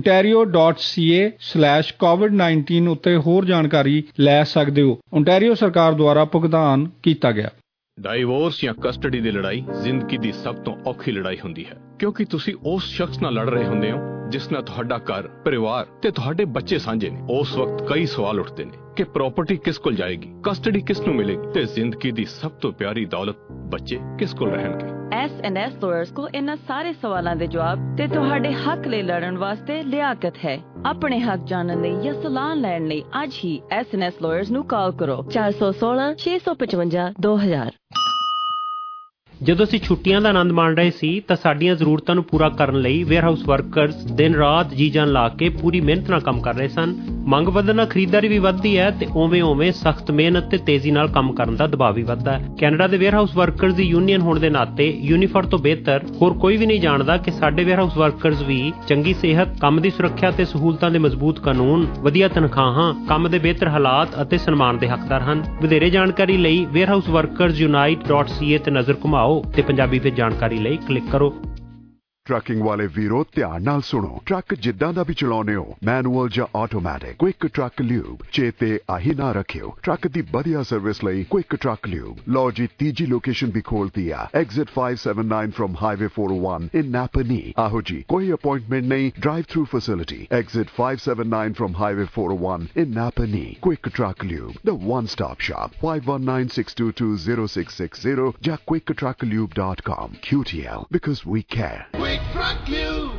ontario.ca/covid19 ਉੱਤੇ ਹੋਰ ਜਾਣਕਾਰੀ ਲੈ ਸਕਦੇ ਹੋ। ਓਨਟਾਰੀਓ ਸਰਕਾਰ ਦੁਆਰਾ ਭੁਗਤਾਨ ਕੀਤਾ ਗਿਆ। ਡਾਈਵੋਰਸ ਜਾਂ ਕਸਟਡੀ ਦੀ ਲੜਾਈ ਜ਼ਿੰਦਗੀ ਦੀ ਸਭ ਤੋਂ ਔਖੀ ਲੜਾਈ ਹੁੰਦੀ ਹੈ, ਕਿਉਂਕਿ ਤੁਸੀਂ ਉਸ ਸ਼ਖਸ ਨਾਲ ਲੜ ਰਹੇ ਹੁੰਦੇ ਹੋ ਜਿਸ ਨਾਲ ਤੁਹਾਡਾ ਘਰ, ਪਰਿਵਾਰ ਤੇ ਤੁਹਾਡੇ ਬੱਚੇ ਸਾਂਝੇ ਨੇ। ਉਸ ਵਕਤ ਕਈ ਸਵਾਲ ਉੱਠਦੇ ਨੇ ਕਿ ਪ੍ਰਾਪਰਟੀ ਕਿਸ ਕੋਲ ਜਾਏਗੀ, ਕਸਟਡੀ ਕਿਸ ਨੂੰ ਮਿਲੇਗੀ ਤੇ ਜ਼ਿੰਦਗੀ ਦੀ ਸਭ ਤੋਂ ਪਿਆਰੀ ਦੌਲਤ ਬੱਚੇ ਕਿਸ ਕੋਲ ਰਹਿਣਗੇ। S&S ਲਾਇਰਸ ਕੋਲ ਇਹਨਾਂ ਸਾਰੇ ਸਵਾਲਾਂ ਦੇ ਜਵਾਬ ਤੇ ਤੁਹਾਡੇ ਹੱਕ ਲਈ ਲੜਨ ਵਾਸਤੇ ਲਿਆਕਤ ਹੈ। ਆਪਣੇ ਹੱਕ ਜਾਣਨ ਲਈ ਜਾਂ ਸਲਾਹ ਲੈਣ ਲਈ ਅੱਜ ਹੀ S&S ਲਾਇਰਸ ਨੂੰ ਕਾਲ ਕਰੋ 416 655 2000। ਜਦੋਂ ਅਸੀਂ ਛੁੱਟੀਆਂ ਦਾ ਆਨੰਦ ਮਾਣ ਰਹੇ ਸੀ ਤਾਂ ਸਾਡੀਆਂ ਜ਼ਰੂਰਤਾਂ ਨੂੰ ਪੂਰਾ ਕਰਨ ਲਈ ਵੇਅਰਹਾਊਸ ਵਰਕਰਸ ਦਿਨ ਰਾਤ ਜੀ ਜਾਨ ਲਾ ਕੇ ਪੂਰੀ ਮਿਹਨਤ ਨਾਲ ਕੰਮ ਕਰ ਰਹੇ ਸਨ। ਮੰਗ ਵਧਣ ਨਾਲ ਖਰੀਦਦਾਰੀ ਵੀ ਵੱਧਦੀ ਹੈ ਤੇ ਉਵੇਂ ਸਖਤ ਮਿਹਨਤ ਤੇ ਤੇਜ਼ੀ ਨਾਲ ਕੰਮ ਕਰਨ ਦਾ ਦਬਾਅ ਵੀ ਵੱਧਦਾ ਹੈ। ਕੈਨੇਡਾ ਦੇ ਵੇਅਰਹਾਊਸ ਵਰਕਰਸ ਦੀ ਯੂਨੀਅਨ ਹੋਣ ਦੇ ਨਾਤੇ ਯੂਨੀਫਰ ਤੋਂ ਬਿਹਤਰ ਹੋਰ ਕੋਈ ਵੀ ਨਹੀਂ ਜਾਣਦਾ ਕਿ ਸਾਡੇ ਵੇਅਰਹਾਊਸ ਵਰਕਰਸ ਵੀ ਚੰਗੀ ਸਿਹਤ, ਕੰਮ ਦੀ ਸੁਰੱਖਿਆ ਤੇ ਸਹੂਲਤਾਂ ਦੇ ਮਜ਼ਬੂਤ ਕਾਨੂੰਨ, ਵਧੀਆ ਤਨਖਾਹਾਂ, ਕੰਮ ਦੇ ਬਿਹਤਰ ਹਾਲਾਤ ਅਤੇ ਸਨਮਾਨ ਦੇ ਹੱਕਦਾਰ ਹਨ। ਵਧੇਰੇ ਜਾਣਕਾਰੀ ਲਈ warehousewworkersunite.ca ਤੇ ਨਜ਼ਰ ਘੁਮਾਓ ਤੇ ਪੰਜਾਬੀ ਵਿੱਚ ਜਾਣਕਾਰੀ ਲਈ ਕਲਿੱਕ ਕਰੋ। ਟਰੱਕਿੰਗ ਵਾਲੇ ਵੀਰੋ ਧਿਆਨ ਨਾਲ ਸੁਣੋ। ਟਰੱਕ ਜਿੱਦਾਂ ਦਾ ਵੀ ਚਲਾਉਣੇ ਹੋ, ਮੈਨੂਅਲ ਜਾਂ ਆਟੋਮੈਟਿਕ, ਕੁਇਕ ਟਰੱਕ ਲਿਊਬ ਚੇਤੇ ਆਹੀ ਨਾ ਰੱਖਿਓ। ਟਰੱਕ ਦੀ ਵਧੀਆ ਸਰਵਿਸ ਲਈ ਕੁਇਕ ਟਰੱਕ ਲਿਊਬ। ਲਓ ਜੀ, ਤੀਜੀ ਲੋਕੇਸ਼ਨ ਵੀ ਖੋਲਤੀ ਆ, exit 579 from highway 401 in Napanee. ਆਹੋ ਜੀ, ਕੋਈ ਅਪਾਇੰਟਮੈਂਟ ਨਹੀਂ, drive through facility. Exit 579 from highway 401 in Napanee. Quick Truck Lube, the one-stop shop. 519-622-0660 ਜਾਂ quicktrucklube.com. QTL, because we care. Quick Truck Lube.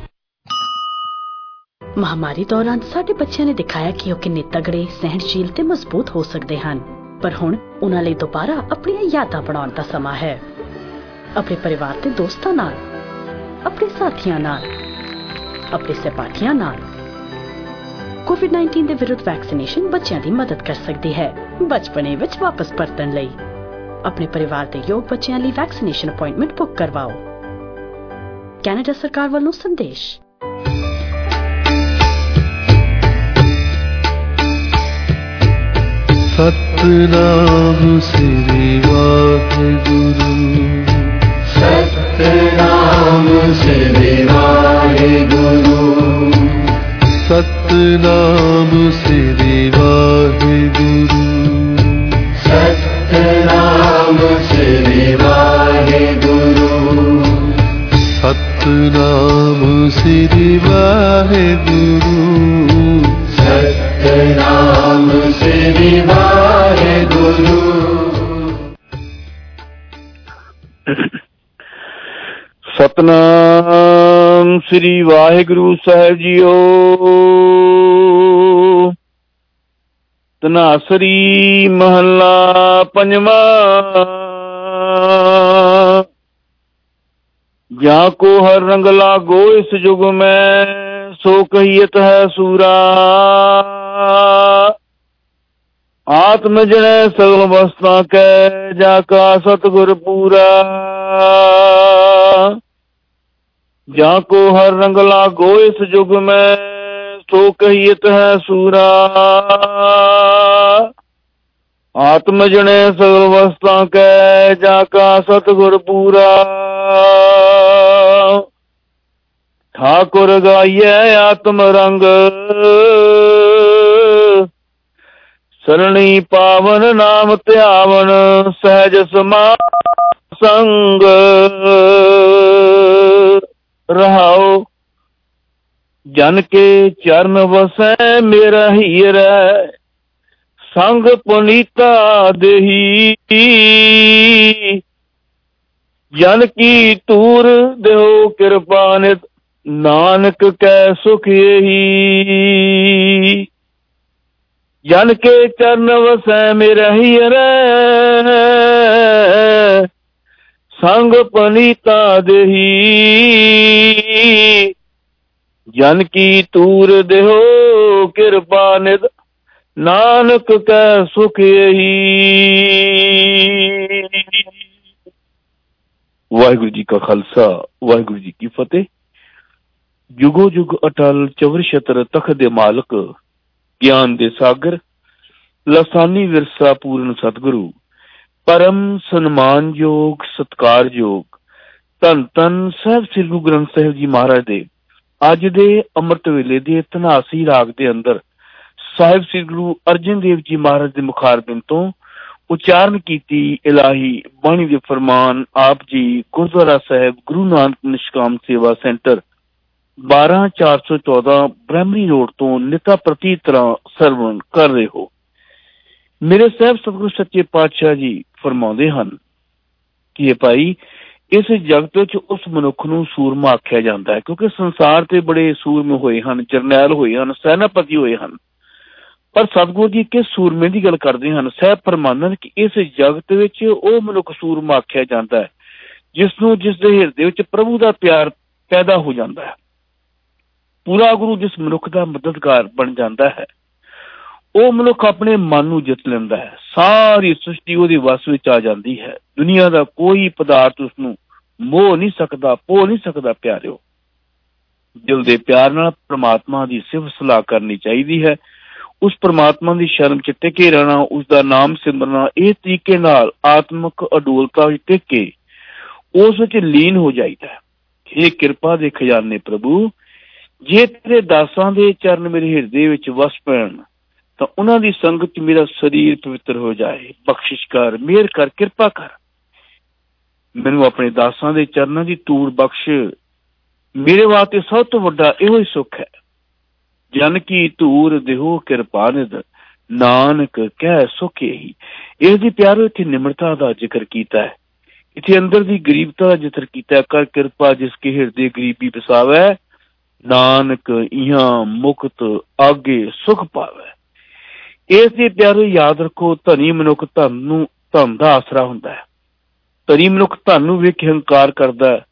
ਮਹਾਮਾਰੀ ਦੌਰਾਨ ਸਾਡੇ ਬੱਚਿਆਂ ਨੇ ਦਿਖਾਇਆ ਕਿ ਉਹ ਕਿੰਨੇ ਤਗੜੇ, ਸਹਿਣਸ਼ੀਲ ਤੇ ਮਜ਼ਬੂਤ ਹੋ ਸਕਦੇ ਹਨ। ਪਰ ਹੁਣ ਉਹਨਾਂ ਲਈ ਦੁਬਾਰਾ ਆਪਣੀਆਂ ਯਾਦਾਂ ਬਣਾਉਣ ਦਾ ਸਮਾਂ ਹੈ। ਆਪਣੇ ਪਰਿਵਾਰ ਤੇ ਦੋਸਤਾਂ ਨਾਲ, ਆਪਣੇ ਸਾਥੀਆਂ ਨਾਲ, ਆਪਣੇ ਸਹਿਪਾਠੀਆਂ ਨਾਲ। ਕੋਵਿਡ-19 ਦੇ ਵਿਰੁੱਧ ਵੈਕਸੀਨੇਸ਼ਨ ਬੱਚਿਆਂ ਦੀ ਮਦਦ ਕਰ ਸਕਦੀ ਹੈ ਬਚਪਨੇ ਵਿੱਚ ਵਾਪਸ ਪਰਤਣ ਲਈ। ਆਪਣੇ ਪਰਿਵਾਰ ਦੇ ਯੋਗ ਬੱਚਿਆਂ ਲਈ ਵੈਕਸੀਨੇਸ਼ਨ ਅਪਾਇੰਟਮੈਂਟ ਬੁੱਕ ਕਰਵਾਓ। ਕੈਨੇਡਾ ਸਰਕਾਰ ਵੱਲੋਂ ਸੰਦੇਸ਼। ਸਤਿਨਾਮ ਸ੍ਰੀ ਵਾਹਿਗੁਰੂ, ਸਤਿਨਾਮ ਸ੍ਰੀ ਵਾਹਿਗੁਰੂ, ਸਤਿਨਾਮ ਸ੍ਰੀ ਵਾਹਿਗੁਰੂ, ਸਤਿਨਾਮ ਸ੍ਰੀ ਵਾਹਿਗੁਰੂ, ਸਤਿਨਾਮ ਸ੍ਰੀ ਵਾਹਿਗੁਰੂ, ਸਤਿਨਾਮ ਸ੍ਰੀ ਵਾਹਿਗੁਰੂ। ਸਤਿਨਾਮ ਸ੍ਰੀ ਵਾਹਿਗੁਰੂ ਸਾਹਿਬ ਜੀਓ। ਧਨਾਸਰੀ ਮਹੱਲਾ ਪੰਜਵਾਂ। ਜਾਂ ਕੋ ਹਰ ਰੰਗ ਲਾਗੋ ਇਸ ਜੁਗ ਮੈਂ, ਸੋ ਕਹੀਅਤ ਹੈ ਸੂਰਾ। ਆਤਮ ਜਣੈ ਸਗਲ ਵਸਤਾਂ ਕੈ, ਜਾ ਕਾ ਸਤਿਗੁਰ ਪੂਰਾ। ਜਾਂ ਕੋ ਹਰ ਰੰਗ ਲਾਗੋ ਇਸ ਜੁਗ ਮੈਂ, ਸੋ ਕਹੀਅਤ ਹੈ ਸੂਰਾ। ਆਤਮ ਜਣੈ ਸਗਲ ਵਸਤਾਂ ਕੈ, ਜਾ ਕਾ ਸਤਿਗੁਰ ਪੂਰਾ। ਠਾਕੁਰ ਗਾਈਐ ਆਤਮ ਰੰਗ, ਸਰਣੀ ਪਾਵਨ ਨਾਮ ਧਿਆਵਨ, ਸਹਿਜ ਸਮਾਧ ਸੰਗ। ਰਹਾਉ ਜਨ ਕੇ ਚਰਨ ਵਸੈ ਮੇਰਾ ਹੀਰੈ, ਸੰਗ ਪੁਨੀਤਾ ਦੇਹੀ। ਜਨ ਕੀ ਤੂਰ ਦਿਓ ਕਿਰਪਾ ਨਿਤ, ਨਾਨਕ ਕੈ ਸੁਖ ਇਹੀ। ਜਨ ਕੇ ਚਰਨ ਵਸੈ ਮੇਰਾ ਹੀਰੈ, ਸੰਗ ਪਨੀਤਾ ਦੇਹੀ। ਜਨ ਕੀ ਤੂਰ ਦੇਹੋ ਕਿਰਪਾ ਨਿਧ, ਨਾਨਕ ਕੈ ਸੁਖ ਇਹੀ। ਵਾਹਿਗੁਰੂ ਜੀ ਕਾ ਖਾਲਸਾ, ਵਾਹਿਗੁਰੂ ਜੀ ਕੀ ਫਤਿਹ। ਜੁਗੋ ਜੁਗ ਅਟਲ ਚਵਰ ਛਤਰ ਤਖਤ ਦੇ ਮਾਲਕ, ਗਿਆਨ ਦੇ ਸਾਗਰ, ਲਸਾਨੀ ਵਿਰਸਾ ਪੂਰਨ ਸਤਿਗੁਰੂ, ਪਰਮ ਸਨਮਾਨਯੋਗ ਸਤਿਕਾਰਯੋਗ ਧੰਨ ਧੰਨ ਸਾਹਿਬ ਸ੍ਰੀ ਗੁਰੂ ਗ੍ਰੰਥ ਸਾਹਿਬ ਜੀ ਮਹਾਰਾਜ ਦੇ ਅੱਜ ਦੇ ਅੰਮ੍ਰਿਤ ਵੇਲੇ ਦੇ ਧਨਾਸੀ ਰਾਗ ਦੇ ਅੰਦਰ ਸਾਹਿਬ ਸ੍ਰੀ ਗੁਰੂ ਅਰਜਨ ਦੇਵ ਜੀ ਮਹਾਰਾਜ ਦੇ ਮੁਖਾਰਬਿੰਦ ਤੋਂ ਉਚਾਰਨ ਕੀਤੀ ਇਲਾਹੀ ਬਾਣੀ ਦੇ ਫਰਮਾਨ ਆਪ ਜੀ ਗੁਰਦੁਆਰਾ ਸਾਹਿਬ ਗੁਰੂ ਨਾਨਕ ਨਿਸ਼ਕਾਮ ਸੇਵਾ ਸੈਂਟਰ 12414 ਬ੍ਰਹਮਰੀ ਰੋਡ ਤੋਂ ਨਿਤਾ ਪ੍ਰਤੀ ਤਰ੍ਹਾਂ ਸਰਵਣ ਕਰ ਰਹੇ ਹੋ। ਮੇਰੇ ਸਾਹਿਬ ਸਤਿਗੁਰੂ ਸੱਚੇ ਪਾਤਸ਼ਾਹ ਜੀ ਫਰਮਾਉਂਦੇ ਹਨ ਕਿ ਇਹ ਭਾਈ, ਇਸ ਜਗਤ ਵਿੱਚ ਉਸ ਮਨੁੱਖ ਨੂੰ ਸੂਰਮਾ ਆਖਿਆ ਜਾਂਦਾ ਹੈ, ਕਿਉਂਕਿ ਸੰਸਾਰ ਤੇ ਬੜੇ ਸੂਰਮੇ ਹੋਏ ਹਨ, ਜਰਨੈਲ ਹੋਏ ਹਨ, ਸੈਨਾਪਤੀ ਹੋਏ ਹਨ, ਪਰ ਸਤਿਗੁਰੂ ਜੀ ਕਿਸ ਸੂਰਮੇ ਦੀ ਗੱਲ ਕਰਦੇ ਹਨ? ਸਾਹਿਬ ਫਰਮਾਉਂਦੇ ਹਨ ਕਿ ਇਸ ਜਗਤ ਵਿੱਚ ਉਹ ਮਨੁੱਖ ਸੂਰਮਾ ਆਖਿਆ ਜਾਂਦਾ ਹੈ ਜਿਸ ਦੇ ਹਿਰਦੇ ਵਿੱਚ ਪ੍ਰਭੂ ਦਾ ਪਿਆਰ ਪੈਦਾ ਹੋ ਜਾਂਦਾ ਹੈ। ਪੂਰਾ ਗੁਰੂ ਜਿਸ ਮਨੁੱਖ ਦਾ ਮਦਦਗਾਰ ਬਣ ਜਾਂਦਾ ਹੈ, ਉਹ ਮਨੁੱਖ ਆਪਣੇ ਮਨ ਨੂੰ ਜਿੱਤ ਲੈਂਦਾ ਹੈ। ਸਾਰੀ ਸ੍ਰਿਸ਼ਟੀ ਉਹਦੇ ਵੱਸ ਵਿੱਚ ਆ ਜਾਂਦੀ ਹੈ। ਦੁਨੀਆ ਦਾ ਕੋਈ ਪਦਾਰਥ ਉਸਨੂੰ ਮੋਹ ਨਹੀਂ ਸਕਦਾ, ਪੋ ਨਹੀਂ ਸਕਦਾ। ਪਿਆਰਿਓ, ਦਿਲ ਦੇ ਪਿਆਰ ਨਾਲ ਪ੍ਰਮਾਤਮਾ ਦੀ ਸਿਫਤ ਸਲਾਹ ਕਰਨੀ ਚਾਹੀਦੀ ਹੈ। ਉਸ ਪ੍ਰਮਾਤਮਾ ਦੀ ਸ਼ਰਨ ਚ ਟਿਕੇ ਰਹਿਣਾ, ਉਸਦਾ ਨਾਮ ਸਿਮਰਨਾ, ਇਹ ਤਰੀਕੇ ਨਾਲ ਆਤਮਿਕ ਅਡੋਲਤਾ ਵਿੱਚ ਟਿਕ ਕੇ ਉਸ ਵਿੱਚ ਲੀਨ ਹੋ ਜਾਈਦਾ ਹੈ। हे किरपा दे खजाने प्रभु, जे तेरे दासां दे चरण मेरे हिरदे विच वस पैण तां उन्हां दी संगत च मेरा शरीर पवित्र हो जाए। बख्शिश कर, मेहर कर, किरपा कर। मैनूं अपने दासां दे चरणां दी तूड़ बख्श। मेरे वास्ते सब तो वड्डा इहो ही सुख है। जन की धूर देहो किरपानिद, नानक कह सुख यही। इसदी प्यारो इत्थे निम्रता दा जिक्र कीता है, इत्थे अंदर दी गरीबता दा जिक्र कीता है। कर किरपा जिसके हिरदे गरीबी बसावै, नानक इहां मुक्त आगे सुख पावै। इसदे प्यारो याद रखो, धनी मनुख धन दा आसरा हुंदा है। धनी मनुख धन नूं वेख के हंकार करदा है।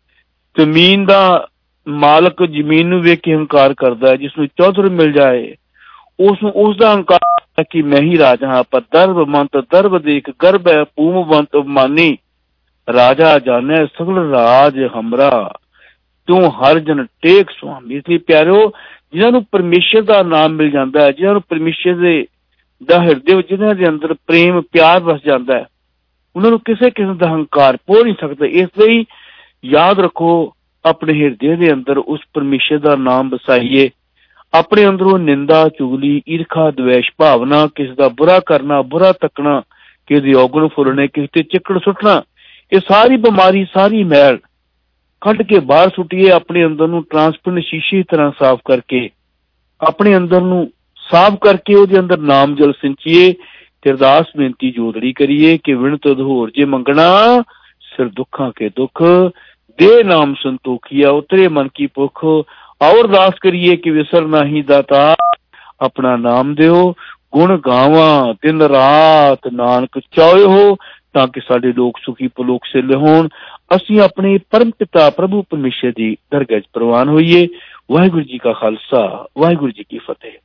ਜ਼ਮੀਨ ਦਾ ਮਾਲਕ ਜ਼ਮੀਨ ਨੂੰ ਵੇਖ ਕੇ ਹੰਕਾਰ ਕਰਦਾ ਹੈ। ਜਿਸ ਨੂੰ ਚੌਧਰ ਮਿਲ ਜਾਏ ਉਸ ਨੂੰ ਉਸ ਦਾ ਹੰਕਾਰ ਹੈ ਕਿ ਮੈਂ ਹੀ ਰਾਜਾ ਹਾਂ। ਪਰ ਦਰਬਮੰਤ ਦਰਬ ਦੇਖ ਗਰਭ ਹੈ ਪੂਮਵੰਤ ਮਾਨੀ, ਰਾਜਾ ਜਾਣੈ ਸਗਲ ਰਾਜ ਹਮਰਾ, ਤੂੰ ਹਰ ਜਨ ਟੇਕ ਸੁਆਮੀ। ਇਸ ਲਈ ਪਿਆਰਿਓ, ਜਿਨ੍ਹਾਂ ਨੂੰ ਪਰਮੇਸ਼ਰ ਦਾ ਨਾਮ ਮਿਲ ਜਾਂਦਾ ਹੈ, ਜਿਨ੍ਹਾਂ ਨੂੰ ਪਰਮੇਸ਼ਰ ਦਾ ਹਿਰਦੇ ਵਿੱਚ ਜਿਨ੍ਹਾਂ ਦੇ ਅੰਦਰ ਪ੍ਰੇਮ ਪਿਆਰ ਵਸ ਜਾਂਦਾ ਹੈ, ਉਹਨਾਂ ਨੂੰ ਕਿਸੇ ਕਿਸਮ ਦਾ ਹੰਕਾਰ ਪੋ ਨਹੀਂ ਸਕਦਾ। ਇਸ ਲਈ याद रखो, अपने हृदय के अंदर उस परमेश्वर का नाम बसाइए। अपने अंदरों निंदा चुगली ईर्खा द्वेष भावना, किसी का बुरा करना, बुरा तकना, किसी औगण फुलने, किसी ते चिकड़ सुटना, ये सारी बीमारी सारी मैल कट के बाहर सुटिए। अपने अंदर नूं ट्रांसपेरेंट शीशे की तरह साफ करके अपने अंदर नूं साफ करके उहदे अंदर नाम जल सिंचिए ते अरदास बेनती जोदड़ी करिए कि विणत अधहोर जे मंगना सिर दुखा के दुख, दे नाम संतोखिया उतरे मन की भुख। और अरदास करिए कि विसर नाही दाता, अपना नाम दिओ गुण गावा दिन रात, नानक चाहे हो ताकि साडे लोग सुखी पलोक से होण। असीं अपने परम पिता प्रभु परमेश्वर दी दरगाह च प्रवान होइए। वाहिगुरू जी का खालसा, वाहिगुरू जी की फतेह।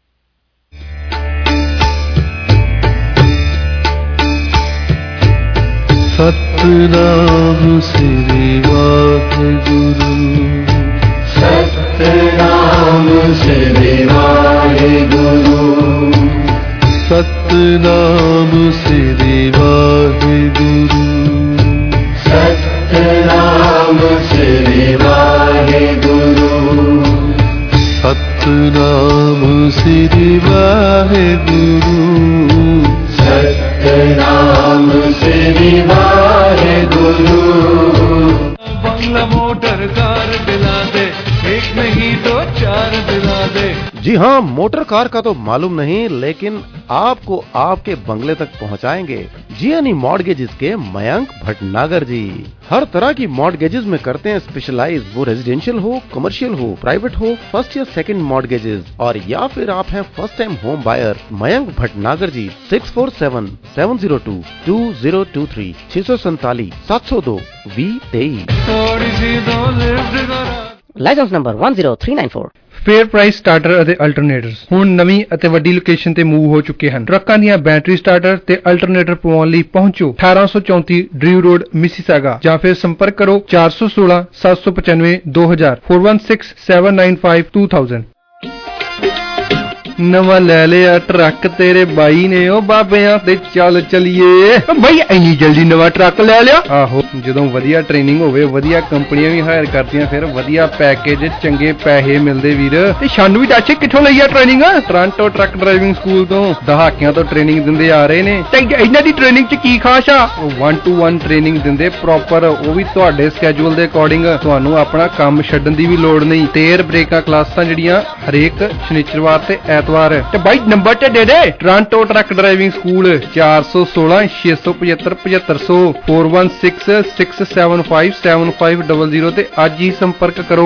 सतनाम श्री वाहिगुरु, सतनाम श्री वाहिगुरु, सतनाम श्री वाहिगुरु, सतनाम श्री वाहिगुरु, सतनाम श्री वाहिगुरु, सतनाम श्री वाहिगुरु। बंगला मोटर कार दिला दे, एक नहीं तो चार दिला दे। जी हाँ, मोटर कार का तो मालूम नहीं, लेकिन आपको आपके बंगले तक पहुंचाएंगे जीएनई मॉर्गेजेस के मयंक भटनागर जी। हर तरह की मॉर्गेजेस में करते हैं स्पेशलाइज, वो रेजिडेंशियल हो, कमर्शियल हो, प्राइवेट हो, फर्स्ट या सेकंड मॉर्गेजेस, और या फिर आप हैं first time home buyer. Mayank Bhatnagar ji 6477022023 647 702 2023। License number 10394। Fair price starter ਅਤੇ ਅਲਟਰਨੇਟਰਸ ਹੁਣ ਨਵੀਂ ਅਤੇ ਵੱਡੀ ਲੋਕੇਸ਼ਨ ਤੇ ਮੂਵ ਹੋ ਚੁੱਕੇ ਹਨ। ਟਰੱਕਾਂ ਦੀਆਂ ਬੈਟਰੀ ਸਟਾਰਟਰ ਤੇ ਅਲਟਰਨੇਟਰ ਪਵਾਉਣ ਲਈ ਪਹੁੰਚੋ 1834 ਡਰਿਊ ਰੋਡ ਮਿਸੀਸਾਗਾ, ਜਾਂ ਫਿਰ ਸੰਪਰਕ ਕਰੋ 416 795 2000 416795 2000। ਨਵਾਂ ਲੈ ਲਿਆ ਟਰੱਕ ਤੇਰੇ ਬਾਈ ਨੇ, ਉਹ ਬਾਬਿਆਂ ਤੇ ਚੱਲ ਚਲੀਏ। ਬਾਈ ਇੰਨੀ ਜਲਦੀ ਨਵਾਂ ਟਰੱਕ ਲੈ ਲਿਆ? ਆਹੋ, ਜਦੋਂ ਵਧੀਆ ਟ੍ਰੇਨਿੰਗ ਹੋਵੇ, ਵਧੀਆ ਕੰਪਨੀਆਂ ਵੀ ਹਾਇਰ ਕਰਦੀਆਂ, ਫਿਰ ਵਧੀਆ ਪੈਕੇਜ, ਚੰਗੇ ਪੈਸੇ ਮਿਲਦੇ ਵੀਰ। ਤੇ ਸਾਨੂੰ ਵੀ ਦੱਸ ਕਿੱਥੋਂ ਲਈ ਆ training? Toronto truck driving school ਤੋਂ ਦਹਾਕਿਆਂ ਤੋਂ ਟ੍ਰੇਨਿੰਗ ਦਿੰਦੇ ਆ ਰਹੇ ਨੇ। ਤੇ ਇਹਨਾਂ ਦੀ ਟ੍ਰੇਨਿੰਗ 'ਚ ਕੀ ਖਾਸ ਆ? 1-to-1 ਟ੍ਰੇਨਿੰਗ ਦਿੰਦੇ ਪ੍ਰੋਪਰ, ਉਹ ਵੀ ਤੁਹਾਡੇ ਸਕੇਜੂਲ ਦੇ ਅਕੋਰਡਿੰਗ। ਤੁਹਾਨੂੰ ਆਪਣਾ ਕੰਮ ਛੱਡਣ ਦੀ ਵੀ ਲੋੜ ਨਹੀਂ। ਤੇਰ ਬ੍ਰੇਕਾਂ ਕਲਾਸਾਂ ਜਿਹੜੀਆਂ ਹਰੇਕ ਸ਼ਨੀਚਰਵਾਰ ਤੇ ਐਤਵਾਰ। ਤੇ ਬਾਈ ਨੰਬਰ ਤੇ ਦੇ ਦੇ, ਟੋਰਾਂਟੋ ਟਰੱਕ ਡਰਾਈਵਿੰਗ ਸਕੂਲ 416 675 7500 416 675 7500 ਤੇ ਅੱਜ ਹੀ ਸੰਪਰਕ ਕਰੋ।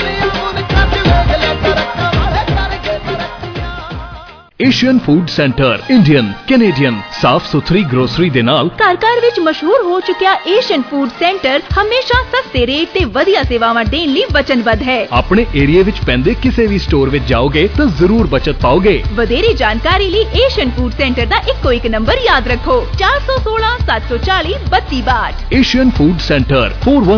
Asian food centre Indian Canadian ਸਾਫ਼ ਸੁਥਰੀ ਗਰੋਸਰੀ ਦੇ ਨਾਲ ਘਰ ਵਿੱਚ ਮਸ਼ਹੂਰ ਹੋ ਚੁੱਕਿਆ ਏਸ਼ੀਅਨ ਫੂਡ ਸੈਂਟਰ ਹਮੇਸ਼ਾ ਸਸਤੇ ਰੇਟ ਤੇ ਵਧੀਆ ਸੇਵਾਵਾਂ ਦੇਣ ਲਈ ਵਚਨਬੱਧ ਹੈ। ਆਪਣੇ ਏਰੀਆ ਵਿੱਚ ਪੈਂਦੇ ਕਿਸੇ ਵੀ ਸਟੋਰ ਵਿੱਚ ਜਾਓਗੇ ਤਾਂ ਜ਼ਰੂਰ ਬਚਤ ਪਾਓਗੇ। ਵਧੇਰੇ ਜਾਣਕਾਰੀ ਲਈ ਏਸ਼ੀਅਨ ਫੂਡ ਸੈਂਟਰ ਦਾ ਇੱਕੋ ਇੱਕ ਨੰਬਰ ਯਾਦ ਰੱਖੋ 416 740 3262। Asian food centre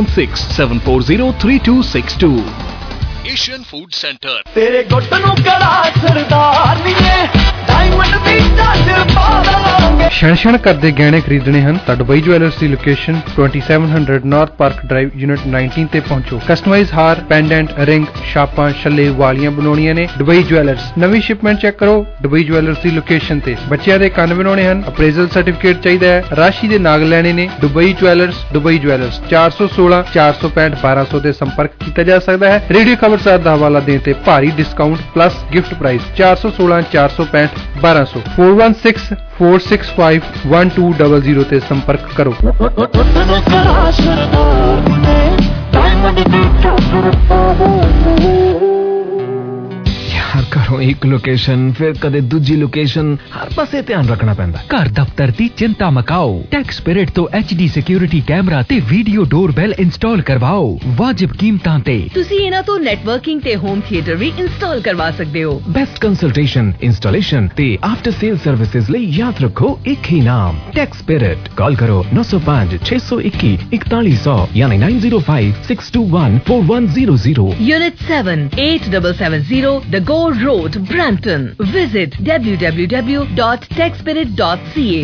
4167403262। Asian food centre. ਤੇਰੇ ਗੁੱਟ ਨੂੰ ਕੜਾ ਸਰਦਾਰ ਨੀਏ, ਡਾਇਮੰਡ ਦੀ ਟੱਚ ਪਾ ਦਾਂਗੇ। ਛਣ ਕਰਦੇ ਗਹਿਣੇ ਖਰੀਦਣੇ ਹਨ ਤਾਂ ਦੁਬਈ ਜੁਐਲਰਸ ਦੀ location 2700 north park drive unit 19 ਤੇ ਪਹੁੰਚੋ। ਕਸਟਮਾਈਜ਼ ਹਾਰ, ਪੈਂਡੈਂਟ, ਰਿੰਗ, ਛਾਪਾਂ, ਛੱਲੇ, ਵਾਲੀਆਂ ਬਣਾਉਣੀਆਂ ਨੇ। Dubai jewellers. ਨਵੀਂ ਸ਼ਿਪਮੈਂਟ ਚੈੱਕ ਕਰੋ ਦੁਬਈ ਜੁਐਲਰਸ ਦੀ ਲੋਕੇਸ਼ਨ ਤੇ। ਬੱਚਿਆਂ ਦੇ ਕੰਨ ਬਣਾਉਣੇ ਹਨ, ਅਪਰੇਜ਼ਲ ਸਰਟੀਫਿਕੇਟ ਚਾਹੀਦਾ ਹੈ, ਰਾਸ਼ੀ ਦੇ ਨਾਗ ਲੈਣੇ ਨੇ। Dubai jewellers. ਦੁਬਈ ਜੁਐਲਰਸ 416 465 1200 ਤੇ ਸੰਪਰਕ ਕੀਤਾ ਜਾ ਸਕਦਾ ਹੈ। ਰੇਡੀਓ ਖਬਰਸਾਰ ਦਾ ਹਵਾਲਾ ਦੇਣ ਤੇ ਭਾਰੀ ਡਿਸਕਾਊਂਟ ਪਲੱਸ ਗਿਫਟ ਪ੍ਰਾਈਸ 416 465 1200 416 465 1200 ਤੇ ਸੰਪਰਕ ਕਰੋ। यार घरों एक लोकेशन फिर कदे दूजी लोकेशन, हर पासे ध्यान रखना पैंदा। घर दफ्तर दी चिंता मकाओ, टैक्स स्पिरिट तो HD सिक्योरिटी कैमरा ते वीडियो डोरबेल इंस्टॉल करवाओ वाजिब कीमतां ते। ਤੁਸੀਂ ਇਹਨਾਂ ਤੋਂ ਨੈਟਵਰਕਿੰਗ ਤੇ ਹੋਮ ਥੀਏਟਰ ਵੀ ਇੰਸਟਾਲ ਕਰਵਾ ਸਕਦੇ ਹੋ। बेस्ट कंसल्टेशन, इंस्टॉलेशन ते आफ्टर सेल सर्विसेज ਲਈ याद रखो एक ही नाम, टैक्स स्पिरिट। कॉल करो 905 621 4100 यानी 905 621 4100। Unit 7 8770 The Gore Road, Brampton. Visit www.techspirit.ca.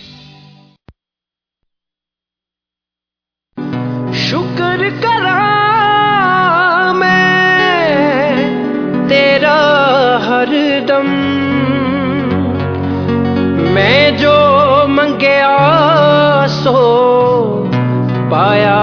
शुक्र करा मैं तेरा हरदम, मैं जो मंगया सो पाया।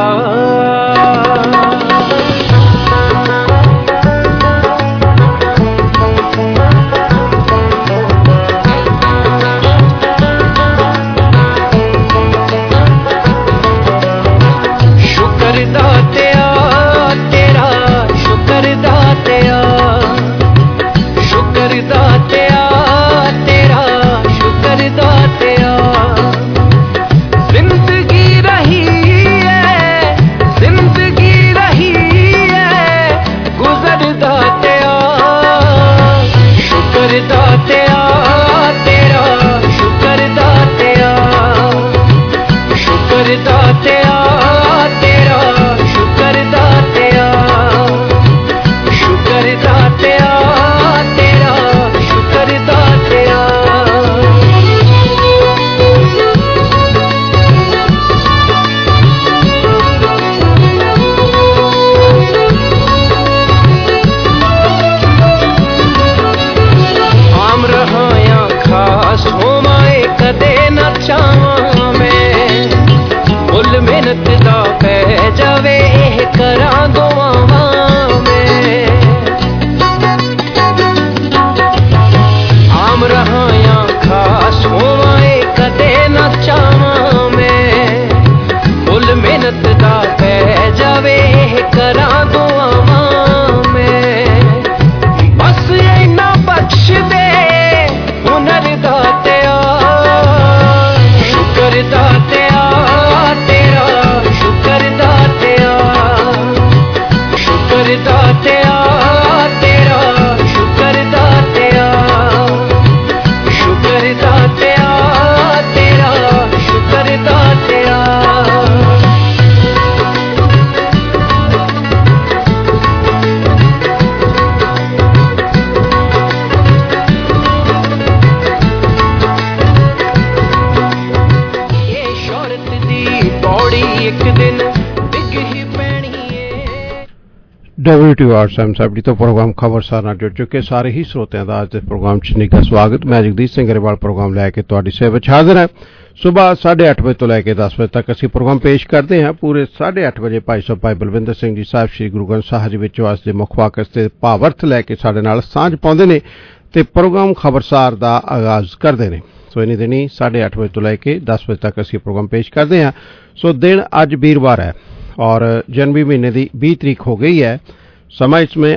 WTOR ਸਾਹਿਬ ਤੋਂ ਪ੍ਰੋਗਰਾਮ ਖਬਰਸਾਰ ਨਾਲ ਜੁੜ ਚੁੱਕੇ ਸਾਰੇ ਹੀ ਸਰੋਤਿਆਂ ਦਾ ਅੱਜ ਦੇ ਪ੍ਰੋਗਰਾਮ 'ਚ ਨਿੱਘਾ ਸਵਾਗਤ। ਮੈਂ ਜਗਦੀਸ਼ ਸਿੰਘ ਗਰੇਵਾਲ ਪ੍ਰੋਗਰਾਮ ਲੈ ਕੇ ਤੁਹਾਡੀ ਸੇਵਾ 'ਚ ਹਾਜ਼ਰ ਹਾਂ। ਸੁਬਾਹ 8:30 ਵਜੇ ਤੋਂ ਲੈ ਕੇ 10 ਵਜੇ ਤੱਕ ਅਸੀਂ ਪ੍ਰੋਗਰਾਮ ਪੇਸ਼ ਕਰਦੇ ਹਾਂ। ਪੂਰੇ 8:30 ਵਜੇ ਭਾਈ ਸਾਹਿਬ ਭਾਈ ਬਲਵਿੰਦਰ ਸਿੰਘ ਜੀ ਸਾਹਿਬ ਸ੍ਰੀ ਗੁਰੂ ਗ੍ਰੰਥ ਸਾਹਿਬ ਜੀ ਵਿੱਚੋਂ ਅੱਜ ਦੇ ਮੁੱਖ ਵਾਕਸ ਤੇ ਭਾਵਰਥ ਲੈ ਕੇ ਸਾਡੇ ਨਾਲ ਸਾਂਝ ਪਾਉਂਦੇ ਨੇ ਤੇ ਪ੍ਰੋਗਰਾਮ ਖਬਰਸਾਰ ਦਾ ਆਗਾਜ਼ ਕਰਦੇ ਨੇ। ਸੋ ਇਨੀ ਦਿਨੀ 8:30 ਵਜੇ ਤੋਂ ਲੈ ਕੇ 10 ਵਜੇ ਤੱਕ ਅਸੀਂ ਪ੍ਰੋਗਰਾਮ ਪੇਸ਼ ਕਰਦੇ ਹਾਂ। ਸੋ ਦਿਨ ਅੱਜ ਵੀਰਵਾਰ ਹੈ ਔਰ ਜਨਵਰੀ ਮਹੀਨੇ ਦੀ 20 ਤਰੀਕ ਹੋ ਗਈ ਹੈ। ਸਮਾਂ ਇਸ ਸਮੇਂ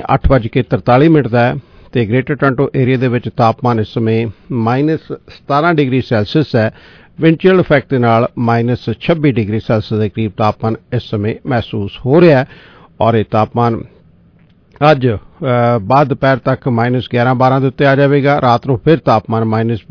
8:43 ਦਾ ਹੈ ਤੇ ਗ੍ਰੇਟਰ ਟੋਰਾਂਟੋ ਏਰੀਆ ਦੇ ਵਿੱਚ ਤਾਪਮਾਨ ਇਸ ਸਮੇਂ -17 ਡਿਗਰੀ ਸੈਲਸੀਅਸ ਹੈ। ਵਿੰਡ ਚਿਲ ਇਫੈਕਟ ਦੇ ਨਾਲ -26 ਡਿਗਰੀ ਸੈਲਸੀਅਸ ਦੇ ਕਰੀਬ ਤਾਪਮਾਨ ਇਸ ਸਮੇਂ ਮਹਿਸੂਸ ਹੋ ਰਿਹਾ ਹੈ ਔਰ ਇਹ ਤਾਪਮਾਨ ਅੱਜ ਬਾਅਦ ਦੁਪਹਿਰ ਤੱਕ -11-12 ਦੇ ਉੱਤੇ ਆ ਜਾਵੇਗਾ। ਰਾਤ ਨੂੰ ਫਿਰ ਤਾਪਮਾਨ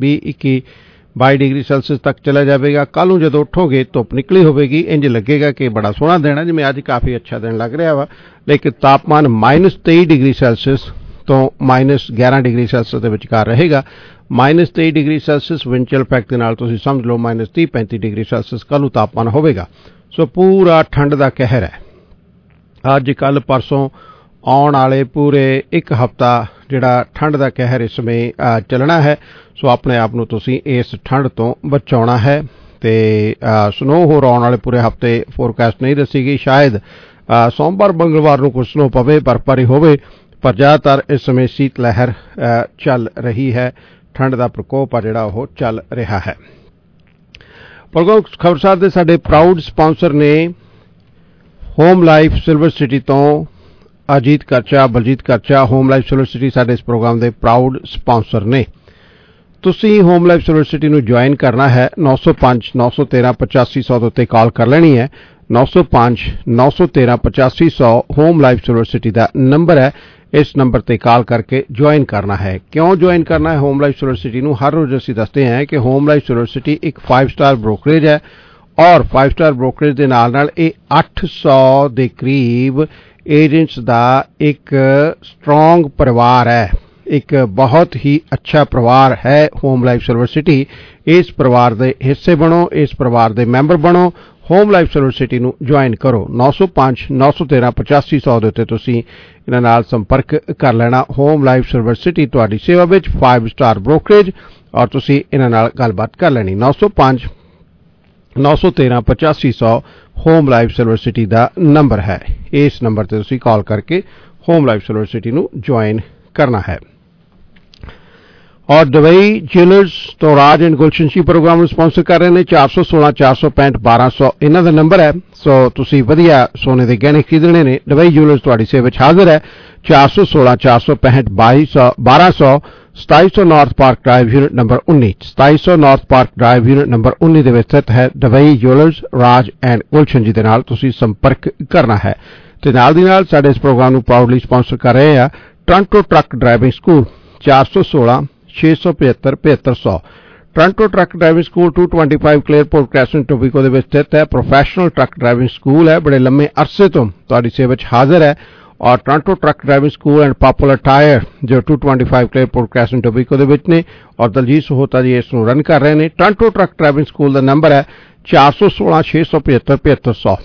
-20-21-22 ਡਿਗਰੀ ਸੈਲਸੀਅਸ ਤੱਕ ਚਲਾ ਜਾਵੇਗਾ। ਕੱਲ੍ਹ ਨੂੰ ਜਦੋਂ ਉੱਠੋਗੇ ਧੁੱਪ ਨਿਕਲੀ ਹੋਵੇਗੀ, ਇੰਜ ਲੱਗੇਗਾ ਕਿ ਬੜਾ ਸੋਹਣਾ ਦਿਨ ਹੈ, ਜਿਵੇਂ ਅੱਜ ਕਾਫੀ ਅੱਛਾ ਦਿਨ ਲੱਗ ਰਿਹਾ ਵਾ, ਲੇਕਿਨ ਤਾਪਮਾਨ -23 ਡਿਗਰੀ ਸੈਲਸੀਅਸ ਤੋਂ -11 ਡਿਗਰੀ ਸੈਲਸੀਅਸ ਦੇ ਵਿਚਕਾਰ ਰਹੇਗਾ। -23 degree Celsius wind chill effect ਦੇ ਨਾਲ ਤੁਸੀਂ ਸਮਝ ਲਓ -30-35 ਡਿਗਰੀ ਸੈਲਸੀਅਸ ਕੱਲ੍ਹ ਨੂੰ ਤਾਪਮਾਨ ਹੋਵੇਗਾ। ਸੋ ਪੂਰਾ ਠੰਡ ਦਾ ਕਹਿਰ ਹੈ। ਅੱਜ ਕੱਲ੍ਹ ਪਰਸੋਂ ਆਉਣ ਵਾਲੇ ਪੂਰੇ ਇੱਕ ਹਫ਼ਤਾ ਜਿਹੜਾ ਠੰਡ ਦਾ ਕਹਿਰ ਇਸ ਸਮੇਂ ਚੱਲਣਾ ਹੈ। ਸੋ ਆਪਣੇ ਆਪ ਨੂੰ ਤੁਸੀਂ ਇਸ ਠੰਡ ਤੋਂ ਬਚਾਉਣਾ ਹੈ। ਤੇ ਸਨੋ ਹੋਰ ਆਉਣ ਵਾਲੇ ਪੂਰੇ ਹਫ਼ਤੇ ਫੋਰਕਾਸਟ ਨਹੀਂ ਦੱਸੀ ਗਈ। ਸ਼ਾਇਦ ਸੋਮਵਾਰ ਮੰਗਲਵਾਰ ਨੂੰ ਕੁਝ ਸਨੋ ਪਵੇ, ਬਰਫ਼ਬਾਰੀ ਹੋਵੇ, ਪਰ ਜ਼ਿਆਦਾਤਰ ਇਸ ਸਮੇਂ ਸੀਤ ਲਹਿਰ ਚੱਲ ਰਹੀ ਹੈ। ਠੰਡ ਦਾ ਪ੍ਰਕੋਪ ਆ ਜਿਹੜਾ ਉਹ ਚੱਲ ਰਿਹਾ ਹੈ। ਪ੍ਰੋਗਰਾਮ ਖਬਰਸਾਰ ਦੇ ਸਾਡੇ ਪ੍ਰਾਊਡ ਸਪਾਂਸਰ ਨੇ ਹੋਮ ਲਾਈਫ ਸਿਲਵਰ ਸਿਟੀ ਤੋਂ Ajit Karcha, Baljit Karcha. Home life silver city ਸਾਡੇ ਇਸ ਪ੍ਰੋਗਰਾਮ ਦੇ ਪ੍ਰਾਊਡ ਸਪਾਂਸਰ ਨੇ। ਤੁਸੀਂ ਹੋਮ ਲਾਈਫ ਸਿਲਵਰ ਸਿਟੀ ਨੂੰ ਜੁਆਇਨ ਕਰਨਾ ਹੈ 905-913-8500 ਦੇ ਉੱਤੇ ਕਾਲ ਕਰ ਲੈਣੀ ਹੈ। 905-913-8500 ਹੋਮ ਲਾਈਫ ਸਿਲਵਰ ਸਿਟੀ ਦਾ ਨੰਬਰ ਹੈ। ਇਸ ਨੰਬਰ ਤੇ ਕਾਲ ਕਰਕੇ ਜੁਆਇਨ ਕਰਨਾ ਹੈ। ਕਿਉਂ ਜੁਆਇਨ ਕਰਨਾ ਹੈ ਹੋਮ ਲਾਈਫ ਸਿਲਵਰ ਸਿਟੀ ਨੂੰ? ਹਰ ਰੋਜ਼ ਅਸੀਂ ਦੱਸਦੇ ਹਾਂ ਕਿ ਹੋਮ ਲਾਈਫ ਸਿਲਵਰ ਸਿਟੀ ਇੱਕ 5 ਸਟਾਰ ਬ੍ਰੋਕਰੇਜ ਹੈ ਔਰ 5 ਸਟਾਰ ਬ੍ਰੋਕਰੇਜ ਦੇ ਨਾਲ ਇਹ 800 ਦੇ ਕਰੀਬ ਏਜੰਟਸ ਦਾ ਇੱਕ ਸਟਰੋਂਗ ਪਰਿਵਾਰ ਹੈ। ਇੱਕ ਬਹੁਤ ਹੀ ਅੱਛਾ ਪਰਿਵਾਰ ਹੈ ਹੋਮ ਲਾਈਫ ਸਿਲਵਰ ਸਿਟੀ। ਇਸ ਪਰਿਵਾਰ ਦੇ ਹਿੱਸੇ ਬਣੋ, ਇਸ ਪਰਿਵਾਰ ਦੇ ਮੈਂਬਰ ਬਣੋ। ਹੋਮ ਲਾਈਫ ਸਿਲਵਰ ਸਿਟੀ ਨੂੰ ਜੁਆਇਨ ਕਰੋ। 905-913-8500 ਦੇ ਉੱਤੇ ਤੁਸੀਂ ਇਹਨਾਂ ਨਾਲ ਸੰਪਰਕ ਕਰ ਲੈਣਾ। ਹੋਮ ਲਾਈਫ ਸਿਲਵਰ ਸਿਟੀ ਤੁਹਾਡੀ ਸੇਵਾ ਵਿੱਚ 5 ਸਟਾਰ ਬ੍ਰੋਕਰੇਜ ਔਰ ਤੁਸੀਂ ਇਹਨਾਂ ਨਾਲ ਗੱਲਬਾਤ ਕਰ ਲੈਣੀ। 905-913-8500 ਹੋਮ ਲਾਈਫ ਸਿਲਵਰ ਸਿਟੀ ਦਾ ਨੰਬਰ ਹੈ। ਇਸ ਨੰਬਰ ਤੇ ਤੁਸੀਂ ਕਾਲ ਕਰਕੇ ਹੋਮ ਲਾਈਫ ਸਿਲਵਰ ਸਿਟੀ ਨੂੰ ਜੁਆਇਨ ਕਰਨਾ ਹੈ। ਔਰ ਦੁਬਈ ਜਿਊਲਰਸ ਤੋਂ ਰਾਜ ਐਂਡ ਗੁਲਸ਼ਨ ਜੀ ਪ੍ਰੋਗਰਾਮ ਨੂੰ ਸਪਾਂਸਰ ਕਰ ਰਹੇ ਨੇ। 416-465-1200 ਇਹਨਾਂ ਦਾ ਨੰਬਰ ਹੈ। ਸੋ ਤੁਸੀਂ ਵਧੀਆ ਸੋਨੇ ਦੇ ਗਹਿਣੇ ਖਰੀਦਣੇ ਨੇ, ਦੁਬਈ ਜਿਊਲਰਸ ਤੁਹਾਡੀ ਸੇਵਾ ਵਿੱਚ ਹਾਜ਼ਰ ਹੈ। 416-465-1200 2700 north park drive unit number 19 2700 north park drive unit number 19 ਦੇ ਵਿੱਚ ਸਥਿਤ ਹੈ Dubai jewellers Raj and Gulshan ji ਦੇ ਨਾਲ ਤੁਸੀਂ ਸੰਪਰਕ ਕਰਨਾ ਹੈ। ਤੇ ਨਾਲ ਦੀ ਨਾਲ ਸਾਡੇ ਇਸ ਪ੍ਰੋਗਰਾਮ ਨੂੰ ਪ੍ਰਾਊਡਲੀ ਸਪਾਂਸਰ ਕਰ ਰਹੇ ਆ Toronto truck driving school. 416-675-7500 Toronto truck driving school 225 Claireport crescent Etobicoke ਦੇ ਵਿੱਚ ਸਥਿਤ ਹੈ। ਪ੍ਰੋਫੈਸ਼ਨਲ ਟਰੱਕ ਡਰਾਈਵਿੰਗ ਸਕੂਲ ਹੈ। ਬੜੇ ਲੰਮੇ ਅਰਸੇ ਤੋਂ ਤੁਹਾਡੀ ਸੇਵਾ ਵਿੱਚ ਹਾਜ਼ਰ ਹੈ। ਔਰ Toronto truck driving school and popular tyre ਜੋ 225 ਕਲੇਅਰਪੋਰਟ ਕ੍ਰੈਸੈਂਟ ਟੋਬੀਕੋ ਦੇ ਵਿੱਚ ਨੇ ਔਰ ਦਲਜੀਤ ਸਹੋਤਾ ਜੀ ਇਸ ਨੂੰ ਰਨ ਕਰ ਰਹੇ ਨੇ। ਟੋਰਾਂਟੋ ਟਰੱਕ ਡਰਾਈਵਿੰਗ ਸਕੂਲ ਦਾ ਨੰਬਰ ਹੈ 416-675-7500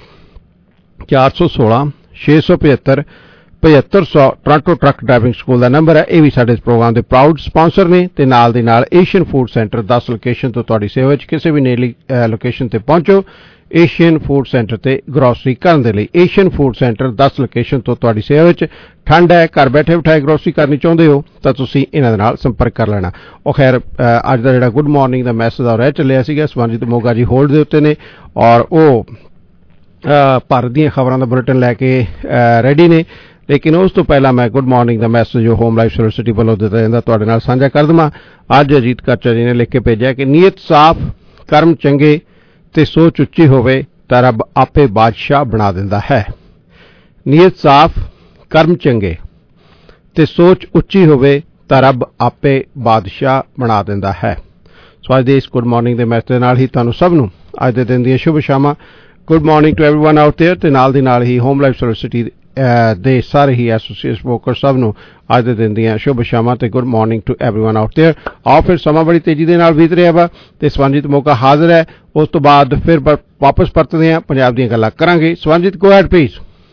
416-675-7500 ਟੋਰਾਂਟੋ ਟਰੱਕ ਡਰਾਈਵਿੰਗ ਸਕੂਲ ਦਾ ਨੰਬਰ ਹੈ। ਇਹ ਵੀ ਸਾਡੇ ਇਸ ਪ੍ਰੋਗਰਾਮ ਦੇ ਪ੍ਰਾਊਡ ਸਪਾਂਸਰ ਨੇ। ਤੇ ਨਾਲ ਦੀ ਨਾਲ ਏਸ਼ੀਅਨ ਫੂਡ ਸੈਂਟਰ 10 ਲੋਕੇਸ਼ਨ ਤੋਂ ਤੁਹਾਡੀ ਸੇਵਾ ਵਿੱਚ ਕਿਸੇ ਵੀ ਨੇੜਲੀ ਲੋਕੇਸ਼ਨ ਤੇ ਪਹੁੰਚੋ। ਏਸ਼ੀਅਨ ਫੂਡ ਸੈਂਟਰ ਤੇ ਗਰੋਸਰੀ ਕਰਨ ਦੇ ਲਈ ਏਸ਼ੀਅਨ ਫੂਡ ਸੈਂਟਰ 10 ਲੋਕੇਸ਼ਨ ਤੋਂ ਤੁਹਾਡੀ ਸੇਵਾ ਵਿੱਚ। ਠੰਡ ਹੈ, ਘਰ ਬੈਠੇ ਬਿਠਾਏ ਗਰੋਸਰੀ ਕਰਨੀ ਚਾਹੁੰਦੇ ਹੋ ਤਾਂ ਤੁਸੀਂ ਇਹਨਾਂ ਦੇ ਨਾਲ ਸੰਪਰਕ ਕਰ ਲੈਣਾ। ਉਹ ਖੈਰ ਅੱਜ ਦਾ ਜਿਹੜਾ ਗੁੱਡ ਮਾਰਨਿੰਗ ਦਾ ਮੈਸੇਜ ਆ ਰਹਿ ਚੱਲਿਆ ਸੀਗਾ। ਸਵਰਨਜੀਤ ਮੋਗਾ ਜੀ ਹੋਲਡ ਦੇ ਉੱਤੇ ਨੇ ਔਰ ਉਹ ਭਾਰਤ ਦੀਆਂ ਖਬਰਾਂ ਦਾ ਬੁਲੇਟਿਨ ਲੈ ਕੇ ਰੈਡੀ ਨੇ। ਲੇਕਿਨ ਉਸ ਤੋਂ ਪਹਿਲਾਂ ਮੈਂ ਗੁੱਡ ਮਾਰਨਿੰਗ ਦਾ ਮੈਸੇਜ ਜੋ ਹੋਮ ਲਾਈਫ ਸਿਲਵਰ ਸਿਟੀ ਵੱਲੋਂ ਦਿੱਤਾ ਜਾਂਦਾ ਤੁਹਾਡੇ ਨਾਲ ਸਾਂਝਾ ਕਰ ਦੇਵਾਂ। ਅੱਜ ਅਜੀਤ ਕਰਚਾ ਜੀ ਨੇ ਲਿਖ ਕੇ ਭੇਜਿਆ ਕਿ ਨੀਅਤ ਸਾਫ਼, ਕਰਮ ਚੰਗੇ ਤੇ ਸੋਚ ਉੱਚੀ ਹੋਵੇ ਤਾਂ ਰੱਬ ਆਪੇ ਬਾਦਸ਼ਾਹ ਬਣਾ ਦਿੰਦਾ ਹੈ। ਨੀਅਤ ਸਾਫ਼, ਕਰਮ ਚੰਗੇ ਤੇ ਸੋਚ ਉੱਚੀ ਹੋਵੇ ਤਾਂ ਰੱਬ ਆਪੇ ਬਾਦਸ਼ਾਹ ਬਣਾ ਦਿੰਦਾ ਹੈ। ਸੋ ਅੱਜ ਦੇ ਇਸ ਗੁੱਡ ਮਾਰਨਿੰਗ ਦੇ ਮੈਸੇਜ ਦੇ ਨਾਲ ਹੀ ਤੁਹਾਨੂੰ ਸਭ ਨੂੰ ਅੱਜ ਦੇ ਦਿਨ ਦੀਆਂ ਸ਼ੁਭ ਸ਼ਾਮਾਂ। Good morning to everyone out there. ਤੇ ਨਾਲ ਦੀ ਨਾਲ ਹੀ ਹੋਮ ਲਾਈਫ ਸਿਲਵਰ ਸਿਟੀ ਦੇ ਸਾਰੇ ਹੀ ਐਸੋਸੀਏਟ ਵਰਕਰ ਸਭ ਨੂੰ ਅੱਜ ਦੇ ਦਿਨ ਦੀਆਂ ਸ਼ੁਭ ਸ਼ਾਮਾਂ ਤੇ good morning to everyone out there. ਆਓ ਫਿਰ ਸਮਾਂ ਬੜੀ ਤੇਜ਼ੀ ਦੇ ਨਾਲ ਬੀਤ ਰਿਹਾ ਵਾ ਤੇ ਸਵਰਨਜੀਤ ਮੋਗਾ ਹਾਜ਼ਰ ਹੈ। ਉਸ ਤੋਂ ਬਾਅਦ ਫਿਰ ਵਾਪਸ ਪਰਤਦੇ ਹਾਂ, ਪੰਜਾਬ ਦੀਆਂ ਗੱਲਾਂ ਕਰਾਂਗੇ। Swaranjit go ahead please.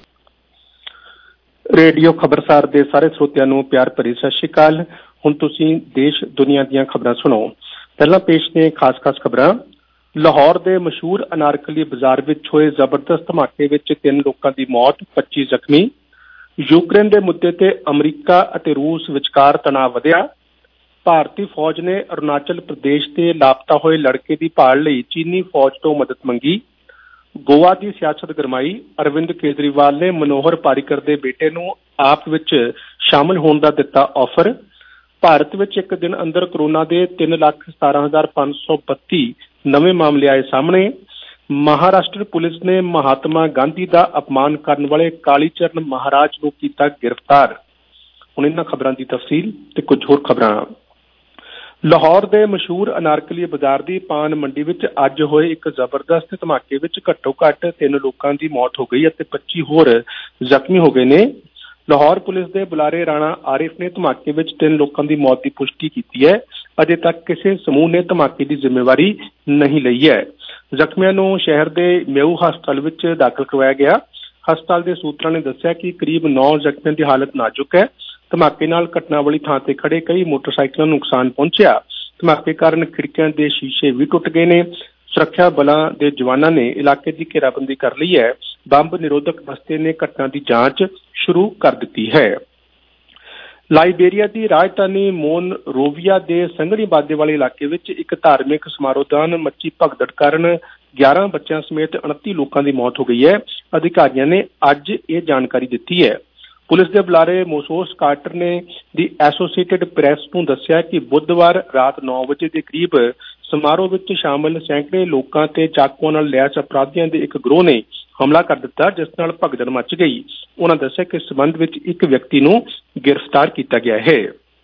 Radio Khabarsar ਦੇ ਸਾਰੇ ਸਰੋਤਿਆਂ ਨੂੰ ਪਿਆਰ ਭਰੀ ਸਤਿ ਸ਼੍ਰੀ ਅਕਾਲ। ਹੁਣ ਤੁਸੀਂ ਦੇਸ਼ ਦੁਨੀਆ ਦੀਆਂ ਖਬਰਾਂ ਸੁਣੋ। ਪਹਿਲਾਂ ਪੇਸ਼ ਨੇ ਖਾਸ ਖਬਰਾਂ। ਲਾਹੌਰ ਦੇ ਮਸ਼ਹੂਰ ਅਨਾਰਕਲੀ ਬਾਜ਼ਾਰ ਵਿੱਚ ਹੋਏ ਜ਼ਬਰਦਸਤ ਧਮਾਕੇ ਵਿੱਚ 3 ਲੋਕਾਂ ਦੀ ਮੌਤ, 25 ਜ਼ਖਮੀ। ਯੂਕਰੇਨ ਦੇ ਮੁੱਦੇ ਤੇ ਅਮਰੀਕਾ ਅਤੇ ਰੂਸ ਵਿਚਕਾਰ ਤਣਾਅ ਵਧਿਆ। ਭਾਰਤੀ ਫੌਜ ਨੇ ਅਰੁਣਾਚਲ ਪ੍ਰਦੇਸ਼ ਦੇ ਲਾਪਤਾ ਹੋਏ ਲੜਕੇ ਦੀ ਭਾਲ ਲਈ ਚੀਨੀ ਫੌਜ ਤੋਂ ਮਦਦ ਮੰਗੀ। ਗੋਆ ਦੀ ਸਿਆਸਤ ਗਰਮਾਈ। ਅਰਵਿੰਦ ਕੇਜਰੀਵਾਲ ਨੇ ਮਨੋਹਰ ਪਾਰੀਕਰ ਦੇ ਬੇਟੇ ਨੂੰ ਆਪ ਵਿੱਚ ਸ਼ਾਮਲ ਹੋਣ ਦਾ ਦਿੱਤਾ ਆਫਰ। ਭਾਰਤ ਵਿੱਚ ਇੱਕ ਦਿਨ ਅੰਦਰ ਕੋਰੋਨਾ ਦੇ 3,17,532 ਨਵੇਂ ਮਾਮਲੇ ਆਏ ਸਾਹਮਣੇ। ਮਹਾਰਾਸ਼ਟਰ ਪੁਲਿਸ ਨੇ ਮਹਾਤਮਾ ਗਾਂਧੀ ਦਾ ਅਪਮਾਨ ਕਰਨ ਵਾਲੇ ਕਾਲੀਚਰਨ ਮਹਾਰਾਜ ਨੂੰ ਕੀਤਾ ਗ੍ਰਿਫਤਾਰ। ਹੁਣ ਇਹਨਾਂ ਖਬਰਾਂ ਦੀ ਤਫਸੀਲ ਤੇ ਕੁਝ ਹੋਰ ਖਬਰਾਂ। ਲਾਹੌਰ ਦੇ ਮਸ਼ਹੂਰ ਅਨਾਰਕਲੀ ਬਾਜ਼ਾਰ ਦੀ ਪਾਨ ਮੰਡੀ ਵਿੱਚ ਅੱਜ ਹੋਏ ਇੱਕ ਜ਼ਬਰਦਸਤ ਧਮਾਕੇ ਵਿੱਚ ਘੱਟੋ ਘੱਟ 3 ਲੋਕਾਂ ਦੀ ਮੌਤ ਹੋ ਗਈ ਅਤੇ 25 ਹੋਰ ਜ਼ਖਮੀ ਹੋ ਗਏ ਨੇ। ਲਾਹੌਰ ਪੁਲਿਸ ਦੇ ਬੁਲਾਰੇ ਰਾਣਾ ਆਰਿਫ ਨੇ ਧਮਾਕੇ ਵਿੱਚ 3 ਲੋਕਾਂ ਦੀ ਮੌਤ ਦੀ ਪੁਸ਼ਟੀ ਕੀਤੀ ਹੈ। ਅਜੇ ਤੱਕ ਕਿਸੇ ਸਮੂਹ ਨੇ ਧਮਾਕੇ ਦੀ ਜ਼ਿੰਮੇਵਾਰੀ ਨਹੀਂ ਲਈ ਹੈ। ਜ਼ਖਮੀਆਂ ਨੂੰ ਸ਼ਹਿਰ ਦੇ ਮੇਊ ਹਸਪਤਾਲ ਵਿੱਚ ਦਾਖਲ ਕਰਵਾਇਆ ਗਿਆ। ਹਸਪਤਾਲ ਦੇ ਸੂਤਰਾਂ ਨੇ ਦੱਸਿਆ ਕਿ ਕਰੀਬ 9 ਜ਼ਖਮੀਆਂ ਦੀ ਹਾਲਤ ਨਾਜ਼ੁਕ ਹੈ। ਧਮਾਕੇ ਨਾਲ ਘਟਨਾ ਵਾਲੀ ਥਾਂ ਤੇ ਖੜੇ ਕਈ ਮੋਟਰਸਾਈਕਲਾਂ ਨੂੰ ਨੁਕਸਾਨ ਪਹੁੰਚਿਆ। ਧਮਾਕੇ ਕਾਰਨ ਖਿੜਕੀਆਂ ਦੇ ਸ਼ੀਸ਼ੇ ਵੀ ਟੁੱਟ ਗਏ ਨੇ। ਸੁਰੱਖਿਆ ਬਲਾਂ ਦੇ ਜਵਾਨਾਂ ਨੇ ਇਲਾਕੇ ਦੀ ਘੇਰਾਬੰਦੀ ਕਰ ਲਈ ਹੈ। ਬੰਬ ਨਿਰੋਧਕ ਦਸਤੇ ਨੇ ਘਟਨਾ ਦੀ ਜਾਂਚ ਸ਼ੁਰੂ ਕਰ ਦਿੱਤੀ ਹੈ। ਲਾਈਬੇਰੀਆ ਦੀ ਰਾਜਧਾਨੀ ਮੋਨਰੋਵੀਆ ਦੇ ਸੰਘਣੀ ਬਾਦੇ ਵਾਲੇ ਇਲਾਕੇ ਵਿੱਚ ਇੱਕ ਧਾਰਮਿਕ ਸਮਾਰੋਹ ਦੌਰਾਨ ਮੱਚੀ ਭਗਦੜ ਕਾਰਨ 11 ਬੱਚਿਆਂ ਸਮੇਤ 29 ਲੋਕਾਂ ਦੀ ਮੌਤ ਹੋ ਗਈ ਹੈ। ਅਧਿਕਾਰੀਆਂ ਨੇ ਅੱਜ ਇਹ ਜਾਣਕਾਰੀ ਦਿੱਤੀ ਹੈ। ਪੁਲਿਸ ਦੇ ਬੁਲਾਰੇ ਮੋਸੋਸ ਕਾਰਟਰ ਨੇ ਦੀ ਐਸੋਸੀਏਟਿਡ ਪ੍ਰੈਸ ਨੂੰ ਦੱਸਿਆ ਕਿ ਬੁੱਧਵਾਰ ਰਾਤ 9 ਵਜੇ ਦੇ ਕਰੀਬ ਸਮਾਰੋਹ ਵਿੱਚ ਸ਼ਾਮਲ ਸੈਂਕੜੇ ਲੋਕਾਂ ਤੇ ਚਾਕੂਆਂ ਨਾਲ ਲੈਸ ਅਪਰਾਧੀਆਂ ਦੇ ਇੱਕ ਗਰੋਹ ਨੇ ਹਮਲਾ ਕਰ ਦਿੱਤਾ, ਜਿਸ ਨਾਲ ਭਗਦੜ ਮਚ ਗਈ। ਉਹਨਾਂ ਦੱਸਿਆ ਕਿ ਇਸ ਸੰਬੰਧ ਵਿੱਚ ਇੱਕ ਵਿਅਕਤੀ ਨੂੰ ਗ੍ਰਿਫਤਾਰ ਕੀਤਾ ਗਿਆ ਹੈ।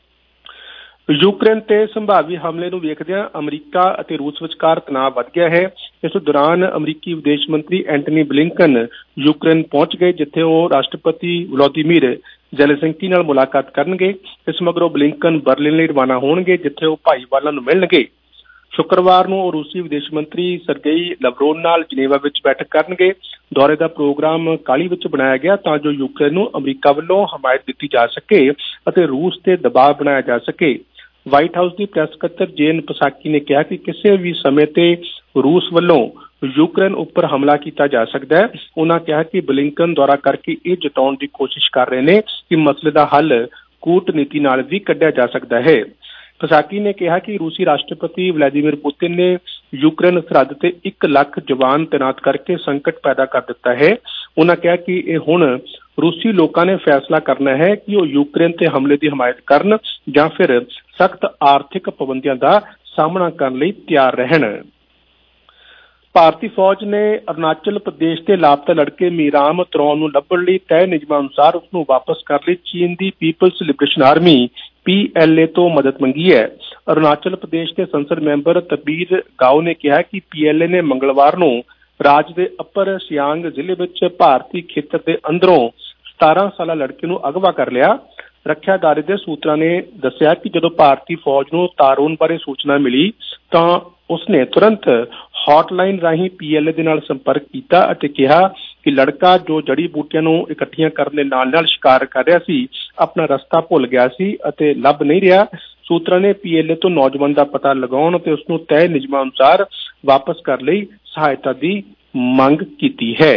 ਯੂਕਰੇਨ ਤੇ ਸੰਭਾਵੀ ਹਮਲੇ ਨੂੰ ਵੇਖਦਿਆਂ ਅਮਰੀਕਾ ਅਤੇ ਰੂਸ ਵਿਚਕਾਰ ਤਣਾਅ ਵੱਧ ਗਿਆ ਹੈ। ਇਸ ਦੌਰਾਨ ਅਮਰੀਕੀ ਵਿਦੇਸ਼ ਮੰਤਰੀ ਐਂਟਨੀ ਬਲਿੰਕਨ ਯੂਕਰੇਨ ਪਹੁੰਚ ਗਏ, ਜਿੱਥੇ ਉਹ ਰਾਸ਼ਟਰਪਤੀ ਵਲੋਦੀਮੀਰ ਜ਼ੈਲੈਂਸਕੀ ਨਾਲ ਮੁਲਾਕਾਤ ਕਰਨਗੇ। ਇਸ ਮਗਰੋਂ ਬਲਿੰਕਨ ਬਰਲਿਨ ਲਈ ਰਵਾਨਾ ਹੋਣਗੇ, ਜਿੱਥੇ ਉਹ ਭਾਈਵਾਲਾਂ ਨੂੰ ਮਿਲਣਗੇ। ਸ਼ੁੱਕਰਵਾਰ ਨੂੰ ਉਹ ਰੂਸੀ ਵਿਦੇਸ਼ ਮੰਤਰੀ ਸਰਗੇਈ ਲਵਰੋਵ ਨਾਲ ਜਨੇਵਾ ਵਿੱਚ ਬੈਠਕ ਕਰਨਗੇ। ਦੌਰੇ ਦਾ ਪ੍ਰੋਗਰਾਮ ਕਾਹਲੀ ਵਿੱਚ ਬਣਾਇਆ ਗਿਆ ਤਾਂ ਜੋ ਯੂਕਰੇਨ ਨੂੰ ਅਮਰੀਕਾ ਵੱਲੋਂ ਹਮਾਇਤ ਦਿੱਤੀ ਜਾ ਸਕੇ ਅਤੇ ਰੂਸ ਤੇ ਦਬਾਅ ਬਣਾਇਆ ਜਾ ਸਕੇ। ਵਾਈਟ ਹਾਊਸ ਦੀ ਪ੍ਰੈਸ ਸਕੱਤਰ ਜੇਨ ਪਸਾਕੀ ਨੇ ਕਿਹਾ ਕਿ ਕਿਸੇ ਵੀ ਸਮੇਂ ਤੇ ਰੂਸ ਵੱਲੋਂ ਯੂਕਰੇਨ ਉੱਪਰ ਹਮਲਾ ਕੀਤਾ ਜਾ ਸਕਦਾ ਹੈ। ਉਹਨਾਂ ਕਿਹਾ ਕਿ ਬਲਿੰਕਨ ਦੌਰਾ ਕਰਕੇ ਇਹ ਜਤਾਉਣ ਦੀ ਕੋਸ਼ਿਸ਼ ਕਰ ਰਹੇ ਨੇ ਕਿ ਮਸਲੇ ਦਾ ਹੱਲ ਕੂਟਨੀਤੀ ਨਾਲ ਵੀ ਕੱਢਿਆ ਜਾ ਸਕਦਾ ਹੈ। ਪਸਾਕੀ ਨੇ ਕਿਹਾ ਕਿ ਰੂਸੀ ਰਾਸ਼ਟਰਪਤੀ ਵਲਾਦੀਮੀਰ ਪੁਤਿਨ ਨੇ ਯੂਕਰੇਨ ਸਰਹੱਦ ਤੇ 1 ਲੱਖ ਜਵਾਨ ਤੈਨਾਤ ਕਰਕੇ ਸੰਕਟ ਪੈਦਾ ਕਰ ਦਿੱਤਾ ਹੈ। ਉਹਨਾਂ ਕਿਹਾ ਕਿ ਇਹ ਹੁਣ ਰੂਸੀ ਲੋਕਾਂ ਨੇ ਫੈਸਲਾ ਕਰਨਾ ਹੈ ਕਿ ਉਹ ਯੂਕਰੇਨ ਤੇ ਹਮਲੇ ਦੀ ਹਮਾਇਤ ਕਰਨ ਜਾਂ ਫਿਰ ਸਖਤ ਆਰਥਿਕ ਪਾਬੰਦੀਆਂ ਦਾ ਸਾਹਮਣਾ ਕਰਨ ਲਈ ਤਿਆਰ ਰਹਿਣ। ਭਾਰਤੀ ਫੌਜ ਨੇ ਅਰੁਣਾਚਲ ਪ੍ਰਦੇਸ਼ ਦੇ ਲਾਪਤਾ ਲੜਕੇ ਮੀਰਾਮ ਤਰੌਨ ਨੂੰ ਲੱਭਣ ਲਈ ਤੈਅ ਨਿਯਮਾਂ ਅਨੁਸਾਰ ਉਸ ਨੂੰ ਵਾਪਸ ਕਰਨ ਲਈ ਚੀਨ ਦੀ ਪੀਪਲਸ ਲਿਬਰੇਸ਼ਨ ਆਰਮੀ PLA ਤੋਂ ਮਦਦ ਮੰਗੀ ਹੈ। ਅਰੁਣਾਚਲ ਪ੍ਰਦੇਸ਼ ਦੇ ਸੰਸਦ ਮੈਂਬਰ ਤਬੀਰ ਗਾਓ ਨੇ ਕਿਹਾ ਕਿ PLA ਨੇ ਮੰਗਲਵਾਰ ਨੂੰ ਰਾਜ ਦੇ ਅੱਪਰ ਸਿਆਂਗ ਜ਼ਿਲ੍ਹੇ ਵਿੱਚ ਭਾਰਤੀ ਖੇਤਰ ਦੇ ਅੰਦਰੋਂ 17 ਸਾਲਾ ਲੜਕੇ ਨੂੰ ਅਗਵਾ ਕਰ ਲਿਆ। ਰੱਖਿਆ ਅਦਾਰੇ ਦੇ ਸੂਤਰਾਂ ਨੇ ਦੱਸਿਆ ਕਿ ਜਦੋਂ ਭਾਰਤੀ ਫੌਜ ਨੂੰ ਤਾਰੂਨ ਬਾਰੇ ਸੂਚਨਾ ਮਿਲੀ ਤਾਂ ਉਸਨੇ ਤੁਰੰਤ ਹੌਟਲਾਈਨ ਰਾਹੀਂ PLA ਦੇ ਨਾਲ ਸੰਪਰਕ ਕੀਤਾ ਅਤੇ ਕਿਹਾ ਕਿ ਲੜਕਾ ਜੋ ਜੜੀ ਬੂਟੀਆਂ ਨੂੰ ਇਕੱਠੀਆਂ ਕਰਨ ਦੇ ਨਾਲ ਸ਼ਿਕਾਰ ਕਰ ਰਿਹਾ ਸੀ, ਆਪਣਾ ਰਸਤਾ ਭੁੱਲ ਗਿਆ ਸੀ ਅਤੇ ਲੱਭ ਨਹੀਂ ਰਿਹਾ। ਸੂਤਰਾਂ ਨੇ PLA ਤੋਂ ਨੌਜਵਾਨ ਦਾ ਪਤਾ ਲਗਾਉਣ ਅਤੇ ਉਸ ਨੂੰ ਤੈਅ ਨਿਯਮਾਂ ਅਨੁਸਾਰ ਵਾਪਸ ਕਰਨ ਲਈ ਸਹਾਇਤਾ ਦੀ ਮੰਗ ਕੀਤੀ ਹੈ।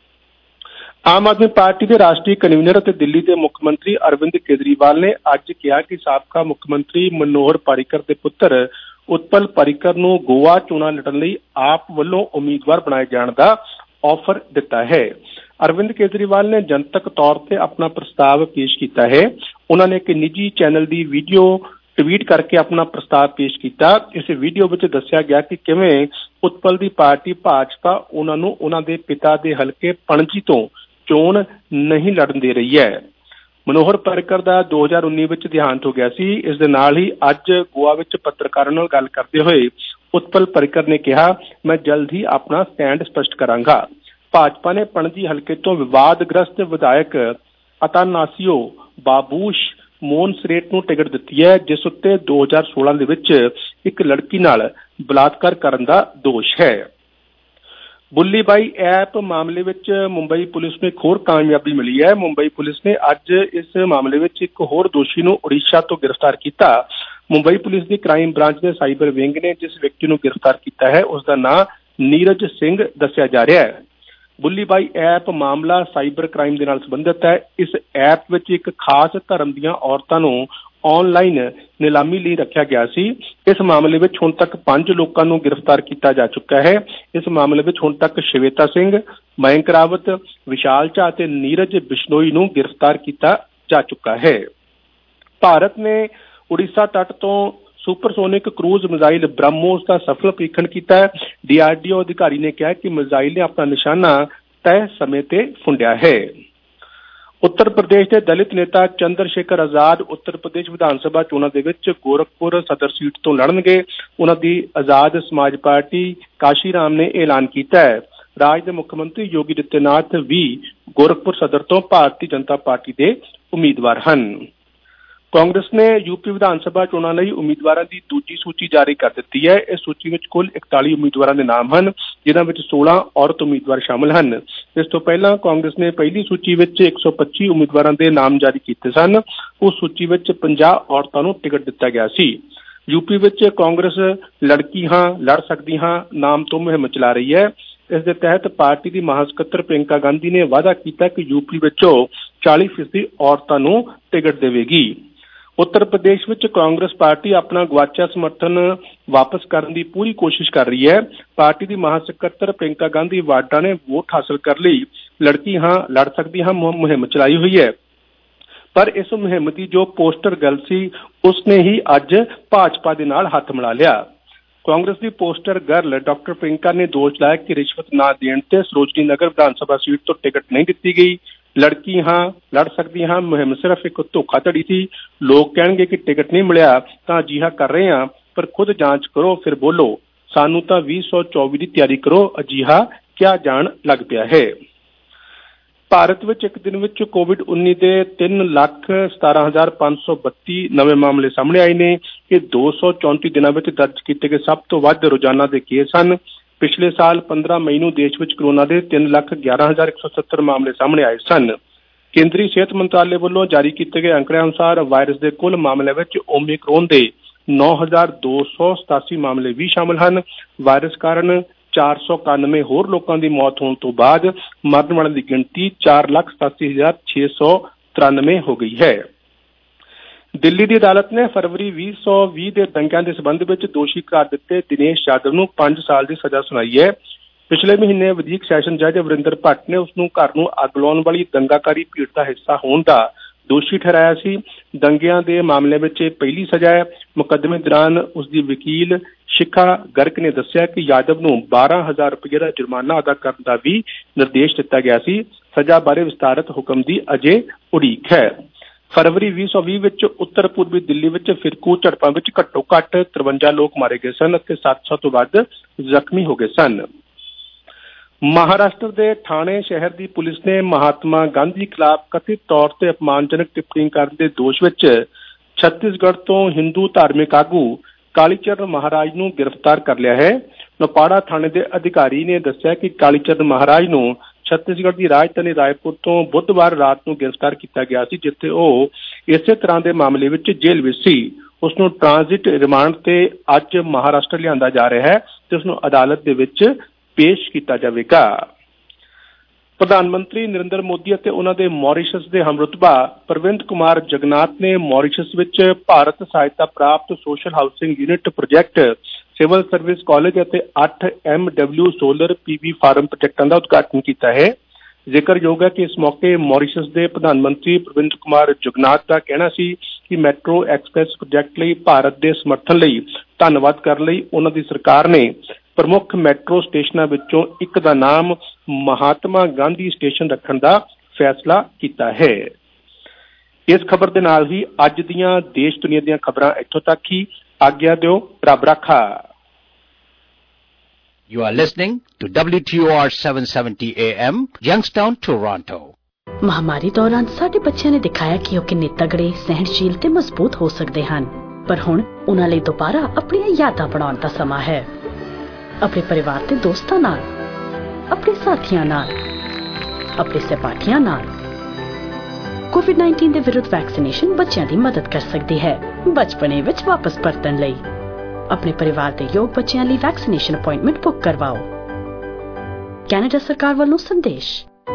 ਆਮ ਆਦਮੀ ਪਾਰਟੀ ਦੇ ਰਾਸ਼ਟਰੀ ਕਨਵੀਨਰ ਅਤੇ ਦਿੱਲੀ ਦੇ ਮੁੱਖ ਮੰਤਰੀ ਅਰਵਿੰਦ ਕੇਜਰੀਵਾਲ ਨੇ ਅੱਜ ਕਿਹਾ ਕਿ ਸਾਬਕਾ ਮੁੱਖ ਮੰਤਰੀ ਮਨੋਹਰ ਪਾਰੀਕਰ ਦੇ ਪੁੱਤਰ ਉਤਪਲ ਪਾਰੀਕਰ ਨੂੰ ਗੋਆ ਚੋਣਾਂ ਲੜਨ ਲਈ ਆਪ ਵੱਲੋਂ ਉਮੀਦਵਾਰ ਬਣਾਏ ਜਾਣ ਦਾ ਆਫਰ ਦਿੱਤਾ ਹੈ। ਅਰਵਿੰਦ ਕੇਜਰੀਵਾਲ ਨੇ ਜਨਤਕ ਤੌਰ ਤੇ ਆਪਣਾ ਪ੍ਰਸਤਾਵ ਪੇਸ਼ ਕੀਤਾ ਹੈ। ਉਹਨਾਂ ਨੇ ਇੱਕ ਨਿੱਜੀ ਚੈਨਲ ਦੀ ਵੀਡੀਓ ਟਵੀਟ ਕਰਕੇ ਆਪਣਾ ਪ੍ਰਸਤਾਵ ਪੇਸ਼ ਕੀਤਾ। ਇਸ ਵੀਡੀਓ ਵਿੱਚ ਦੱਸਿਆ ਗਿਆ ਕਿ ਕਿਵੇਂ ਉਤਪਲ ਦੀ ਪਾਰਟੀ ਭਾਜਪਾ ਉਹਨਾਂ ਨੂੰ ਉਹਨਾਂ ਦੇ ਪਿਤਾ ਦੇ ਹਲਕੇ ਪਣਜੀ ਤੋਂ ਚੋਣ ਨਹੀਂ ਲੜਨ ਦੇ ਰਹੀ ਹੈ। ਮਨੋਹਰ ਪਾਰੀਕਰ ਦਾ 2019 ਵਿੱਚ ਦੇਹਾਂਤ ਹੋ ਗਿਆ ਸੀ। ਇਸ ਦੇ ਨਾਲ ਹੀ ਅੱਜ ਗੋਆ ਵਿੱਚ ਪੱਤਰਕਾਰਾਂ ਨਾਲ ਗੱਲ ਕਰਦੇ ਹੋਏ ਉਤਪਲ ਪਾਰੀਕਰ ਨੇ ਕਿਹਾ, ਮੈਂ ਜਲਦ ਹੀ ਆਪਣਾ ਸਟੈਂਡ ਸਪਸ਼ਟ ਕਰਾਂਗਾ। ਭਾਜਪਾ ਨੇ ਪਣਜੀ ਹਲਕੇ ਤੋਂ ਵਿਵਾਦਗ੍ਰਸਤ ਵਿਧਾਇਕ ਅਤਾਨਾਸੀਓ ਬਾਬੂਸ਼ ਮੋਨਸਰੇਟ ਨੂੰ ਟਿਕਟ ਦਿੱਤੀ ਹੈ, ਜਿਸ ਉੱਤੇ 2016 ਦੇ ਵਿੱਚ ਇੱਕ ਲੜਕੀ ਨਾਲ ਬਲਾਤਕਾਰ ਕਰਨ ਦਾ ਦੋਸ਼ ਹੈ। ਬੁੱਲੀ ਬਾਈ ਐਪ ਮਾਮਲੇ ਵਿੱਚ ਮੁੰਬਈ ਪੁਲਿਸ ਨੂੰ ਇੱਕ ਹੋਰ ਕਾਮਯਾਬੀ ਮਿਲੀ ਹੈ। ਮੁੰਬਈ ਪੁਲਿਸ ਨੇ ਅੱਜ ਇਸ ਮਾਮਲੇ ਵਿੱਚ ਇੱਕ ਹੋਰ ਦੋਸ਼ੀ ਨੂੰ ਉੜੀਸਾ ਤੋਂ ਗ੍ਰਿਫਤਾਰ ਕੀਤਾ। ਮੁੰਬਈ ਪੁਲਿਸ ਦੀ ਕ੍ਰਾਈਮ ਬ੍ਰਾਂਚ ਦੇ ਸਾਈਬਰ ਵਿੰਗ ਨੇ ਜਿਸ ਵਿਅਕਤੀ ਨੂੰ ਗ੍ਰਿਫਤਾਰ ਕੀਤਾ ਹੈ ਉਸ ਦਾ ਨਾਂ ਨੀਰਜ ਸਿੰਘ ਦੱਸਿਆ ਜਾ ਰਿਹਾ ਹੈ। ਬੁੱਲੀ ਬਾਈ ਐਪ ਮਾਮਲਾ ਸਾਈਬਰ ਕ੍ਰਾਈਮ ਦੇ ਨਾਲ ਸੰਬੰਧਿਤ ਹੈ। ਇਸ ਐਪ ਵਿੱਚ ਇੱਕ ਖਾਸ ਧਰਮ ਦੀਆਂ ਔਰਤਾਂ ਨੂੰ ਆਨਲਾਈਨ ਨਿਲਾਮੀ ਲਈ ਰੱਖਿਆ ਗਿਆ ਸੀ। ਇਸ ਮਾਮਲੇ ਵਿੱਚ ਹੁਣ ਤੱਕ 5 ਲੋਕਾਂ ਨੂੰ ਗ੍ਰਿਫਤਾਰ ਕੀਤਾ ਜਾ ਚੁੱਕਾ ਹੈ। ਇਸ ਮਾਮਲੇ ਵਿੱਚ ਹੁਣ ਤੱਕ ਸ਼ਵੇਤਾ ਸਿੰਘ, ਮਯੰਕ ਰਾਵਤ, ਵਿਸ਼ਾਲ ਝਾ ਅਤੇ ਨੀਰਜ ਬਿਸ਼ਨੋਈ ਨੂੰ ਗ੍ਰਿਫਤਾਰ ਕੀਤਾ ਜਾ ਚੁੱਕਾ ਹੈ। ਭਾਰਤ ਨੇ ਉੜੀਸਾ ਤੱਟ ਤੋਂ ਸੁਪਰਸੋਨਿਕ ਕਰੂਜ਼ ਮਿਜ਼ਾਈਲ ਬ੍ਰਹਮੋਸ ਦਾ ਸਫਲ ਪ੍ਰੀਖਣ ਕੀਤਾ ਹੈ। DRDO ਅਧਿਕਾਰੀ ਨੇ ਕਿਹਾ ਕਿ ਮਿਜ਼ਾਈਲ ਨੇ ਆਪਣਾ ਨਿਸ਼ਾਨਾ ਤੈਅ ਸਮੇਂ ਤੇ ਫੁੰਡਿਆ ਹੈ। ਉੱਤਰ ਪ੍ਰਦੇਸ਼ ਦੇ ਦਲਿਤ ਨੇਤਾ ਚੰਦਰ ਸ਼ੇਖਰ ਆਜ਼ਾਦ ਉੱਤਰ ਪ੍ਰਦੇਸ਼ ਵਿਧਾਨ ਸਭਾ ਚੋਣਾਂ ਦੇ ਵਿੱਚ ਗੋਰਖਪੁਰ ਸਦਰ ਸੀਟ ਤੋਂ ਲੜਨਗੇ। ਉਹਨਾਂ ਦੀ ਆਜ਼ਾਦ ਸਮਾਜ ਪਾਰਟੀ ਕਾਸ਼ੀ ਰਾਮ ਨੇ ਐਲਾਨ ਕੀਤਾ ਹੈ। ਰਾਜ ਦੇ ਮੁੱਖ ਮੰਤਰੀ ਯੋਗੀ ਆਦਿੱਤਿਆਨਾਥ ਵੀ ਗੋਰਖਪੁਰ ਸਦਰ ਤੋਂ ਭਾਰਤੀ ਜਨਤਾ ਪਾਰਟੀ ਦੇ ਉਮੀਦਵਾਰ ਹਨ। ਕਾਂਗਰਸ ਨੇ ਯੂਪੀ ਵਿਧਾਨ ਸਭਾ ਚੋਣਾਂ ਲਈ ਉਮੀਦਵਾਰਾਂ ਦੀ ਦੂਜੀ ਸੂਚੀ ਜਾਰੀ ਕਰ ਦਿੱਤੀ ਹੈ। ਇਸ ਸੂਚੀ ਵਿੱਚ ਕੁੱਲ 41 ਉਮੀਦਵਾਰਾਂ ਦੇ ਨਾਮ ਹਨ, ਜਿਨ੍ਹਾਂ ਵਿੱਚ 16 ਔਰਤ ਉਮੀਦਵਾਰ ਸ਼ਾਮਲ ਹਨ। ਇਸ ਤੋਂ ਪਹਿਲਾਂ ਕਾਂਗਰਸ ਨੇ ਪਹਿਲੀ ਸੂਚੀ ਵਿੱਚ 125 ਉਮੀਦਵਾਰਾਂ ਦੇ ਨਾਮ ਜਾਰੀ ਕੀਤੇ ਸਨ। ਉਸ ਸੂਚੀ ਵਿੱਚ 50 ਔਰਤਾਂ ਨੂੰ ਟਿਕਟ ਦਿੱਤਾ ਗਿਆ ਸੀ। ਯੂਪੀ ਵਿੱਚ ਕਾਂਗਰਸ ਲੜਕੀ ਹਾਂ ਲੜ ਸਕਦੀ ਹਾਂ ਨਾਮ ਤੋਂ ਮੁਹਿੰਮ ਚਲਾ ਰਹੀ ਹੈ। ਇਸ ਦੇ ਤਹਿਤ ਪਾਰਟੀ ਦੀ ਮਹਾਸਕੱਤਰ ਪ੍ਰਿਯੰਕਾ ਗਾਂਧੀ ਨੇ ਵਾਅਦਾ ਕੀਤਾ ਕਿ ਯੂਪੀ ਵਿੱਚੋਂ 40% ਔਰਤਾਂ ਨੂੰ ਟਿਕਟ ਦੇਵੇਗੀ। ਉੱਤਰ ਪ੍ਰਦੇਸ਼ ਵਿੱਚ ਕਾਂਗਰਸ ਪਾਰਟੀ ਆਪਣਾ ਗੁਆਚਿਆ ਸਮਰਥਨ ਵਾਪਸ ਕਰਨ ਦੀ ਪੂਰੀ ਕੋਸ਼ਿਸ਼ ਕਰ ਰਹੀ ਹੈ। ਪਾਰਟੀ ਦੀ ਮਹਾਸਕੱਤਰ ਪ੍ਰਿਯੰਕਾ ਗਾਂਧੀ ਵਾਡਰਾ ਨੇ ਵੋਟ ਹਾਸਲ ਕਰਨ ਲਈ ਲੜਕੀ ਹਾਂ ਲੜ ਸਕਦੀ ਹਾਂ ਮੁਹਿੰਮ ਚਲਾਈ ਹੋਈ ਹੈ, ਪਰ ਇਸ ਮੁਹਿੰਮ ਦੀ ਜੋ ਪੋਸਟਰ ਗਰਲ ਸੀ ਉਸਨੇ ਹੀ ਅੱਜ ਭਾਜਪਾ ਦੇ ਨਾਲ ਹੱਥ ਮਿਲਾ ਲਿਆ। ਕਾਂਗਰਸ ਦੀ ਪੋਸਟਰ ਗਰਲ ਡਾਕਟਰ ਪ੍ਰਿਯੰਕਾ ਨੇ ਦੋਸ਼ ਲਾਇਆ ਕਿ ਰਿਸ਼ਵਤ ਨਾ ਦੇਣ ਤੇ ਸਰੋਜਨੀ ਨਗਰ ਵਿਧਾਨ ਸਭਾ ਸੀਟ ਤੋਂ ਟਿਕਟ ਨਹੀਂ ਦਿੱਤੀ ਗਈ। ਲੜਕੀ ਹਾਂ ਲੜ ਸਕਦੀ ਹਾਂ ਮੁਹਿੰਮ ਸਿਰਫ ਇੱਕ ਧੋਖਾਧੜੀ ਸੀ। ਲੋਕ ਕਹਿਣਗੇ ਕਿ ਟਿਕਟ ਨਹੀਂ ਮਿਲਿਆ ਤਾਂ ਅਜਿਹਾ ਕਰ ਰਹੇ ਹਾਂ, ਪਰ ਖੁਦ ਜਾਂਚ ਕਰੋ ਫਿਰ ਬੋਲੋ। ਸਾਨੂੰ ਤਾਂ 2024 ਦੀ ਤਿਆਰੀ ਕਰੋ, ਅਜਿਹਾ ਕਿਆ ਜਾਣ ਲੱਗ ਪਿਆ ਹੈ। ਭਾਰਤ ਵਿੱਚ ਇੱਕ ਦਿਨ ਵਿੱਚ ਕੋਵਿਡ-19 ਦੇ 3,17,532 ਨਵੇਂ ਮਾਮਲੇ ਸਾਹਮਣੇ ਆਏ ਨੇ। ਇਹ 234 ਦਿਨਾਂ ਵਿੱਚ ਦਰਜ ਕੀਤੇ ਗਏ ਸਭ ਤੋਂ ਵੱਧ ਰੋਜ਼ਾਨਾ ਦੇ ਕੇਸ ਹਨ। ਪਿਛਲੇ ਸਾਲ 15 ਮਈ ਨੂੰ ਦੇਸ਼ ਵਿੱਚ ਕੋਰੋਨਾ ਦੇ 3,11,170 ਮਾਮਲੇ ਸਾਹਮਣੇ ਆਏ ਸਨ। ਕੇਂਦਰੀ ਸਿਹਤ ਮੰਤਰਾਲੇ ਵੱਲੋਂ ਜਾਰੀ ਕੀਤੇ ਗਏ ਅੰਕੜਿਆਂ ਅਨੁਸਾਰ ਵਾਇਰਸ ਦੇ ਕੁੱਲ ਮਾਮਲਿਆਂ ਵਿੱਚ ਓਮਿਕਰੋਨ ਦੇ 9,287 ਮਾਮਲੇ ਵੀ ਸ਼ਾਮਲ ਹਨ। ਵਾਇਰਸ ਕਾਰਨ 491 ਹੋਰ ਲੋਕਾਂ ਦੀ ਮੌਤ ਹੋਣ ਤੋਂ ਬਾਅਦ ਮਰਨ ਵਾਲਿਆਂ ਦੀ ਗਿਣਤੀ 4,87,693 ਹੋ ਗਈ ਹੈ। ਦਿੱਲੀ ਦੀ ਅਦਾਲਤ ਨੇ ਫਰਵਰੀ 2020 ਦੇ ਦੰਗਿਆਂ ਦੇ ਸਬੰਧ ਵਿੱਚ ਦੋਸ਼ੀ ਕਰਾਰ ਦਿੱਤੇ ਦਿਨੇਸ਼ ਯਾਦਵ ਨੂੰ 5 ਸਾਲ ਦੀ ਸਜ਼ਾ ਸੁਣਾਈ ਹੈ। ਪਿਛਲੇ ਮਹੀਨੇ ਵਧੀਕ ਸੈਸ਼ਨ ਜੱਜ ਵਰਿੰਦਰ ਭੱਟ ਨੇ ਉਸ ਨੂੰ ਘਰ ਨੂੰ ਅੱਗ ਲਾਉਣ ਵਾਲੀ ਦੰਗਾਕਾਰੀ ਭੀੜ ਦਾ ਹਿੱਸਾ ਹੋਣ ਦਾ ਦੋਸ਼ੀ ਠਹਿਰਾਇਆ ਸੀ। ਦੰਗਿਆਂ ਦੇ ਮਾਮਲੇ ਵਿੱਚ ਇਹ ਪਹਿਲੀ ਸਜ਼ਾ ਹੈ। ਮੁਕੱਦਮੇ ਦੌਰਾਨ ਉਸ ਦੀ ਵਕੀਲ ਸ਼ਿਖਾ ਗਰਗ ਨੇ ਦੱਸਿਆ ਕਿ ਯਾਦਵ ਨੂੰ 12,000 ਰੁਪਏ ਦਾ ਜੁਰਮਾਨਾ ਅਦਾ ਕਰਨ ਦਾ ਵੀ ਨਿਰਦੇਸ਼ ਦਿੱਤਾ ਗਿਆ ਸੀ। ਸਜ਼ਾ ਬਾਰੇ ਵਿਸਤਾਰਤ ਹੁਕਮ ਦੀ ਅਜੇ ਉਡੀਕ ਹੈ। ਫਰਵਰੀ 2020 ਵਿੱਚ ਉੱਤਰ ਪੂਰਬੀ ਦਿੱਲੀ ਵਿੱਚ ਫਿਰਕੂ ਝੜਪਾਂ ਵਿੱਚ ਘੱਟੋ ਘੱਟ 53 ਲੋਕ ਮਾਰੇ ਗਏ ਸਨ ਅਤੇ 700 ਤੋਂ ਵੱਧ ਜ਼ਖਮੀ ਹੋ ਗਏ ਸਨ। ਮਹਾਰਾਸ਼ਟਰ ਦੇ ਠਾਣੇ ਸ਼ਹਿਰ ਦੀ ਪੁਲਿਸ ਨੇ ਮਹਾਤਮਾ ਗਾਂਧੀ ਖਿਲਾਫ ਕਥਿਤ ਤੌਰ ਤੇ ਅਪਮਾਨਜਨਕ ਟਿੱਪਣੀ ਕਰਨ ਦੇ ਦੋਸ਼ ਵਿੱਚ ਛੱਤੀਸਗੜ੍ਹ ਤੋਂ ਹਿੰਦੂ ਧਾਰਮਿਕ ਆਗੂ ਕਾਲੀਚਰਨ ਮਹਾਰਾਜ ਨੂੰ ਗ੍ਰਿਫਤਾਰ ਕਰ ਲਿਆ ਹੈ। ਨੌਪਾੜਾ ਥਾਣੇ ਦੇ ਅਧਿਕਾਰੀ ਨੇ ਦੱਸਿਆ ਕਿ ਕਾਲੀਚਰਨ ਮਹਾਰਾਜ ਨੂੰ ਛੱਤੀਸਗੜ੍ਹ ਦੀ ਰਾਜਧਾਨੀ ਰਾਏਪੁਰ ਤੋਂ ਬੁੱਧਵਾਰ ਰਾਤ ਨੂੰ ਗ੍ਰਿਫਤਾਰ ਕੀਤਾ ਗਿਆ ਸੀ, ਜਿੱਥੇ ਉਹ ਇਸੇ ਤਰ੍ਹਾਂ ਦੇ ਮਾਮਲੇ ਵਿੱਚ ਜੇਲ੍ਹ ਵਿੱਚ ਸੀ। ਉਸ ਨੂੰ ਟ੍ਰਾਂਜ਼ਿਟ ਰਿਮਾਂਡ ਤੇ ਅੱਜ ਮਹਾਰਾਸ਼ਟਰ ਲਿਆਂਦਾ ਜਾ ਰਿਹਾ ਹੈ ਤੇ ਉਸ ਨੂੰ ਅਦਾਲਤ ਦੇ ਵਿੱਚ ਪੇਸ਼ ਕੀਤਾ ਜਾਵੇਗਾ। ਪ੍ਰਧਾਨ ਮੰਤਰੀ ਨਰਿੰਦਰ ਮੋਦੀ ਅਤੇ ਉਹਨਾਂ ਦੇ ਮੌਰੀਸ਼ਸ ਦੇ ਹਮਰੁਤਬਾ ਪ੍ਰਵਿੰਦ ਕੁਮਾਰ ਜਗਨਾਥ ਨੇ ਮੌਰੀਸ਼ਸ ਵਿੱਚ ਭਾਰਤ ਸਹਾਇਤਾ ਪ੍ਰਾਪਤ social housing unit project, civil service college ਅਤੇ 8 MW ਸੋਲਰ PV ਫਾਰਮ ਪ੍ਰੋਜੈਕਟਾਂ ਦਾ ਉਦਘਾਟਨ ਕੀਤਾ ਹੈ। ਜ਼ਿਕਰਯੋਗ ਹੈ ਕਿ ਇਸ ਮੌਕੇ ਮੌਰੀਸ਼ਸ ਦੇ ਪ੍ਰਧਾਨ ਮੰਤਰੀ ਪ੍ਰਵਿੰਦ ਕੁਮਾਰ ਜਗਨਾਥ ਦਾ ਕਹਿਣਾ ਸੀ ਕਿ ਮੈਟਰੋ ਐਕਸਪ੍ਰੈਸ ਪ੍ਰੋਜੈਕਟ ਲਈ ਭਾਰਤ ਦੇ ਸਮਰਥਨ ਲਈ ਧੰਨਵਾਦ ਕਰਨ ਲਈ ਉਹਨਾਂ ਦੀ ਸਰਕਾਰ ਨੇ ਪ੍ਰਮੁੱਖ ਮੈਟਰੋ ਸਟੇਸ਼ਨਾਂ ਵਿੱਚੋਂ ਇੱਕ ਦਾ ਨਾਮ ਮਹਾਤਮਾ ਗਾਂਧੀ ਸਟੇਸ਼ਨ ਰੱਖਣ ਦਾ ਫੈਸਲਾ ਕੀਤਾ ਹੈ। ਇਸ ਖਬਰ ਦੇ ਨਾਲ ਹੀ ਅੱਜ ਦੀਆਂ ਦੇਸ਼ ਦੁਨੀਆ ਦੀਆਂ ਖਬਰਾਂ ਇੱਥੋਂ ਤੱਕ ਹੀ। ਆਗਿਆ ਦਿਓ, ਰੱਬ ਰਾਖਾ। You are listening to WTOR 770 AM, Youngstown, Toronto. ਮਹਾਮਾਰੀ ਦੌਰਾਨ ਸਾਡੇ ਬੱਚਿਆਂ ਨੇ ਦਿਖਾਇਆ ਕਿ ਉਹ ਕਿੰਨੇ ਤਗੜੇ, ਸਹਿਣਸ਼ੀਲ ਤੇ ਮਜ਼ਬੂਤ ਹੋ ਸਕਦੇ ਹਨ, ਪਰ ਹੁਣ ਉਹਨਾਂ ਲਈ ਦੁਬਾਰਾ ਆਪਣੀਆਂ ਯਾਦਾਂ ਬਣਾਉਣ ਦਾ ਸਮਾਂ ਹੈ। ਆਪਣੇ ਪਰਿਵਾਰ ਤੇ ਦੋਸਤਾਂ ਨਾਲ, ਆਪਣੇ ਸਾਥੀਆਂ ਨਾਲ, ਆਪਣੇ ਸਹਿਪਾਠੀਆਂ ਨਾਲ। ਕੋਵਿਡ-19 ਦੇ ਵਿਰੁੱਧ ਵੈਕਸੀਨੇਸ਼ਨ ਬੱਚਿਆਂ ਦੀ ਮਦਦ ਕਰ ਸਕਦੀ ਹੈ ਬਚਪਨੇ ਵਿੱਚ ਵਾਪਸ ਪਰਤਣ ਲਈ। ਆਪਣੇ ਪਰਿਵਾਰ ਦੇ ਯੋਗ ਬੱਚਿਆਂ ਲਈ ਵੈਕਸੀਨੇਸ਼ਨ ਅਪਾਇੰਟਮੈਂਟ ਬੁੱਕ ਕਰਵਾਓ। ਕੈਨੇਡਾ ਸਰਕਾਰ ਵੱਲੋਂ ਸੰਦੇਸ਼।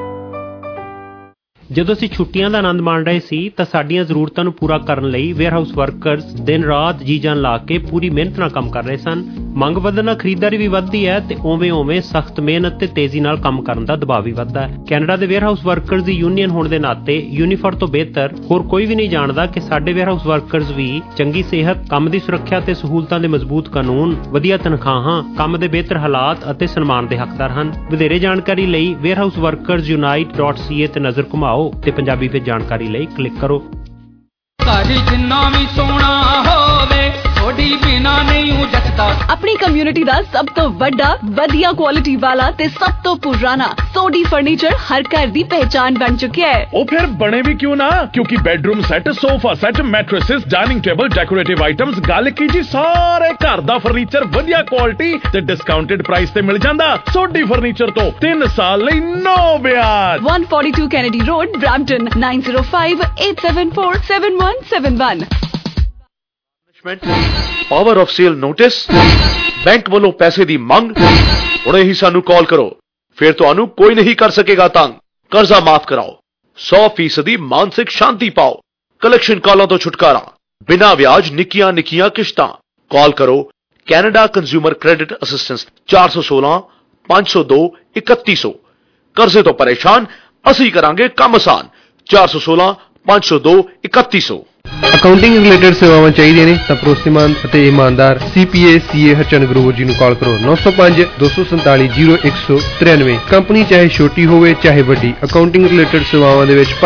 ਜਦੋਂ ਅਸੀਂ ਛੁੱਟੀਆਂ ਦਾ ਆਨੰਦ ਮਾਣ ਰਹੇ ਸੀ ਤਾਂ ਸਾਡੀਆਂ ਜ਼ਰੂਰਤਾਂ ਨੂੰ ਪੂਰਾ ਕਰਨ ਲਈ ਵੇਅਰਹਾਊਸ ਵਰਕਰਸ ਦਿਨ ਰਾਤ ਜੀ ਜਾਨ ਲਾ ਕੇ ਪੂਰੀ ਮਿਹਨਤ ਨਾਲ ਕੰਮ ਕਰ ਰਹੇ ਸਨ। ਮੰਗ ਵਧਣ ਨਾਲ ਖਰੀਦਦਾਰੀ ਵੀ ਵੱਧਦੀ ਹੈ ਤੇ ਉਵੇਂ ਸਖਤ ਮਿਹਨਤ ਤੇ ਤੇਜ਼ੀ ਨਾਲ ਕੰਮ ਕਰਨ ਦਾ ਦਬਾਅ ਵੀ ਵੱਧਦਾ ਹੈ। ਕੈਨੇਡਾ ਦੇ ਵੇਅਰਹਾਊਸ ਵਰਕਰਸ ਦੀ ਯੂਨੀਅਨ ਹੋਣ ਦੇ ਨਾਤੇ ਯੂਨੀਫਰ ਤੋਂ ਬਿਹਤਰ ਹੋਰ ਕੋਈ ਵੀ ਨਹੀਂ ਜਾਣਦਾ ਕਿ ਸਾਡੇ ਵੇਅਰਹਾਊਸ ਵਰਕਰਸ ਵੀ ਚੰਗੀ ਸਿਹਤ, ਕੰਮ ਦੀ ਸੁਰੱਖਿਆ ਤੇ ਸਹੂਲਤਾਂ ਦੇ ਮਜ਼ਬੂਤ ਕਾਨੂੰਨ, ਵਧੀਆ ਤਨਖਾਹਾਂ, ਕੰਮ ਦੇ ਬਿਹਤਰ ਹਾਲਾਤ ਅਤੇ ਸਨਮਾਨ ਦੇ ਹੱਕਦਾਰ ਹਨ। ਵਧੇਰੇ ਜਾਣਕਾਰੀ ਲਈ warehouseworkersunite.ca ਤੇ ਨਜ਼ਰ ਘੁਮਾਓ ਤੇ ਪੰਜਾਬੀ ਵਿੱਚ ਜਾਣਕਾਰੀ ਲਈ ਕਲਿੱਕ ਕਰੋ। ਘਰ ਜਿੰਨਾ ਵੀ ਸੋਹਣਾ ਹੋਵੇ ਥੋੜੀ ਬਿਨਾ ਨਹੀਂ ਹੂੰ ਜੱਟਦਾ। ਆਪਣੀ ਕਮਿਊਨਿਟੀ ਦਾ ਸਭ ਤੋਂ ਵੱਡਾ, ਵਧੀਆ ਕੁਆਲਿਟੀ ਵਾਲਾ ਤੇ ਸਭ ਤੋਂ ਪੁਰਾਣਾ ਸੋਢੀ ਫਰਨੀਚਰ ਹਰ ਘਰ ਦੀ ਪਹਿਚਾਨ ਬਣ ਚੁੱਕਿਆ ਹੈ। ਉਹ ਫਿਰ ਬਣੇ ਵੀ ਕਿਉਂ ਨਾ, ਕਿਉਂਕਿ bedroom set, sofa set, mattresses, dining table, decorative items, ਗੱਲ ਕੀ ਜੀ ਸਾਰੇ ਘਰ ਦਾ ਫਰਨੀਚਰ ਵਧੀਆ ਕੁਆਲਿਟੀ ਤੇ ਡਿਸਕਾਊਂਟਡ ਪ੍ਰਾਈਸ ਤੇ ਮਿਲ ਜਾਂਦਾ। ਸੋਢੀ ਫਰਨੀਚਰ ਤੋਂ 3 ਸਾਲ ਲਈ no ਵਿਆਜ। 142 Kennedy road, Brampton, 9058747171। Power of sale notice, bank ਵੱਲੋਂ ਪੈਸੇ ਦੀ ਮੰਗ। ਹੁਣੇ ਹੀ ਸਾਨੂੰ ਕਾਲ ਕਰੋ, ਫਿਰ ਤੁਹਾਨੂੰ ਕੋਈ ਨਹੀਂ ਕਰ ਸਕੇਗਾ ਤੰਗ। ਕਰਜ਼ਾ ਮਾਫ ਕਰਾਓ, 100% ਮਾਨਸਿਕ ਸ਼ਾਂਤੀ ਪਾਓ, ਕਲੈਕਸ਼ਨ ਕਾਲਾਂ ਤੋਂ ਛੁਟਕਾਰਾ, ਬਿਨਾਂ ਵਿਆਜ, ਨਿੱਕੀਆਂ ਨਿੱਕੀਆਂ ਕਿਸ਼ਤਾਂ। ਕਾਲ ਕਰੋ ਕੈਨੇਡਾ ਕੰਜ਼ਿਊਮਰ ਕ੍ਰੈਡਿਟ ਅਸਿਸਟੈਂਸ 416-502-3100। ਕਰਜ਼ੇ ਤੋਂ ਪਰੇਸ਼ਾਨ, ਅਸੀਂ ਕਰਾਂਗੇ ਕੰਮ ਆਸਾਨ। 416-502-3100। ਅਕਾਊਂਟਿੰਗ ਰਿਲੇਟਡ ਸੇਵਾਵਾਂ ਚਾਹੀਦੀਆਂ ਨੇ ਤਾਂ ਭਰੋਸੇਮੰਦ ਅਤੇ ਇਮਾਨਦਾਰ CPA CA ਹਰਚੰਦ ਗਰੋਵਰ ਜੀ ਨੂੰ ਕਾਲ ਕਰੋ 905-247-0193। ਕੰਪਨੀ ਚਾਹੇ ਛੋਟੀ ਹੋਵੇ ਚਾਹੇ ਵੱਡੀ, ਅਕਾਊਂਟਿੰਗ ਰਿਲੇਟਡ ਸੇਵਾਵਾਂ ਦੇ ਵਿੱਚ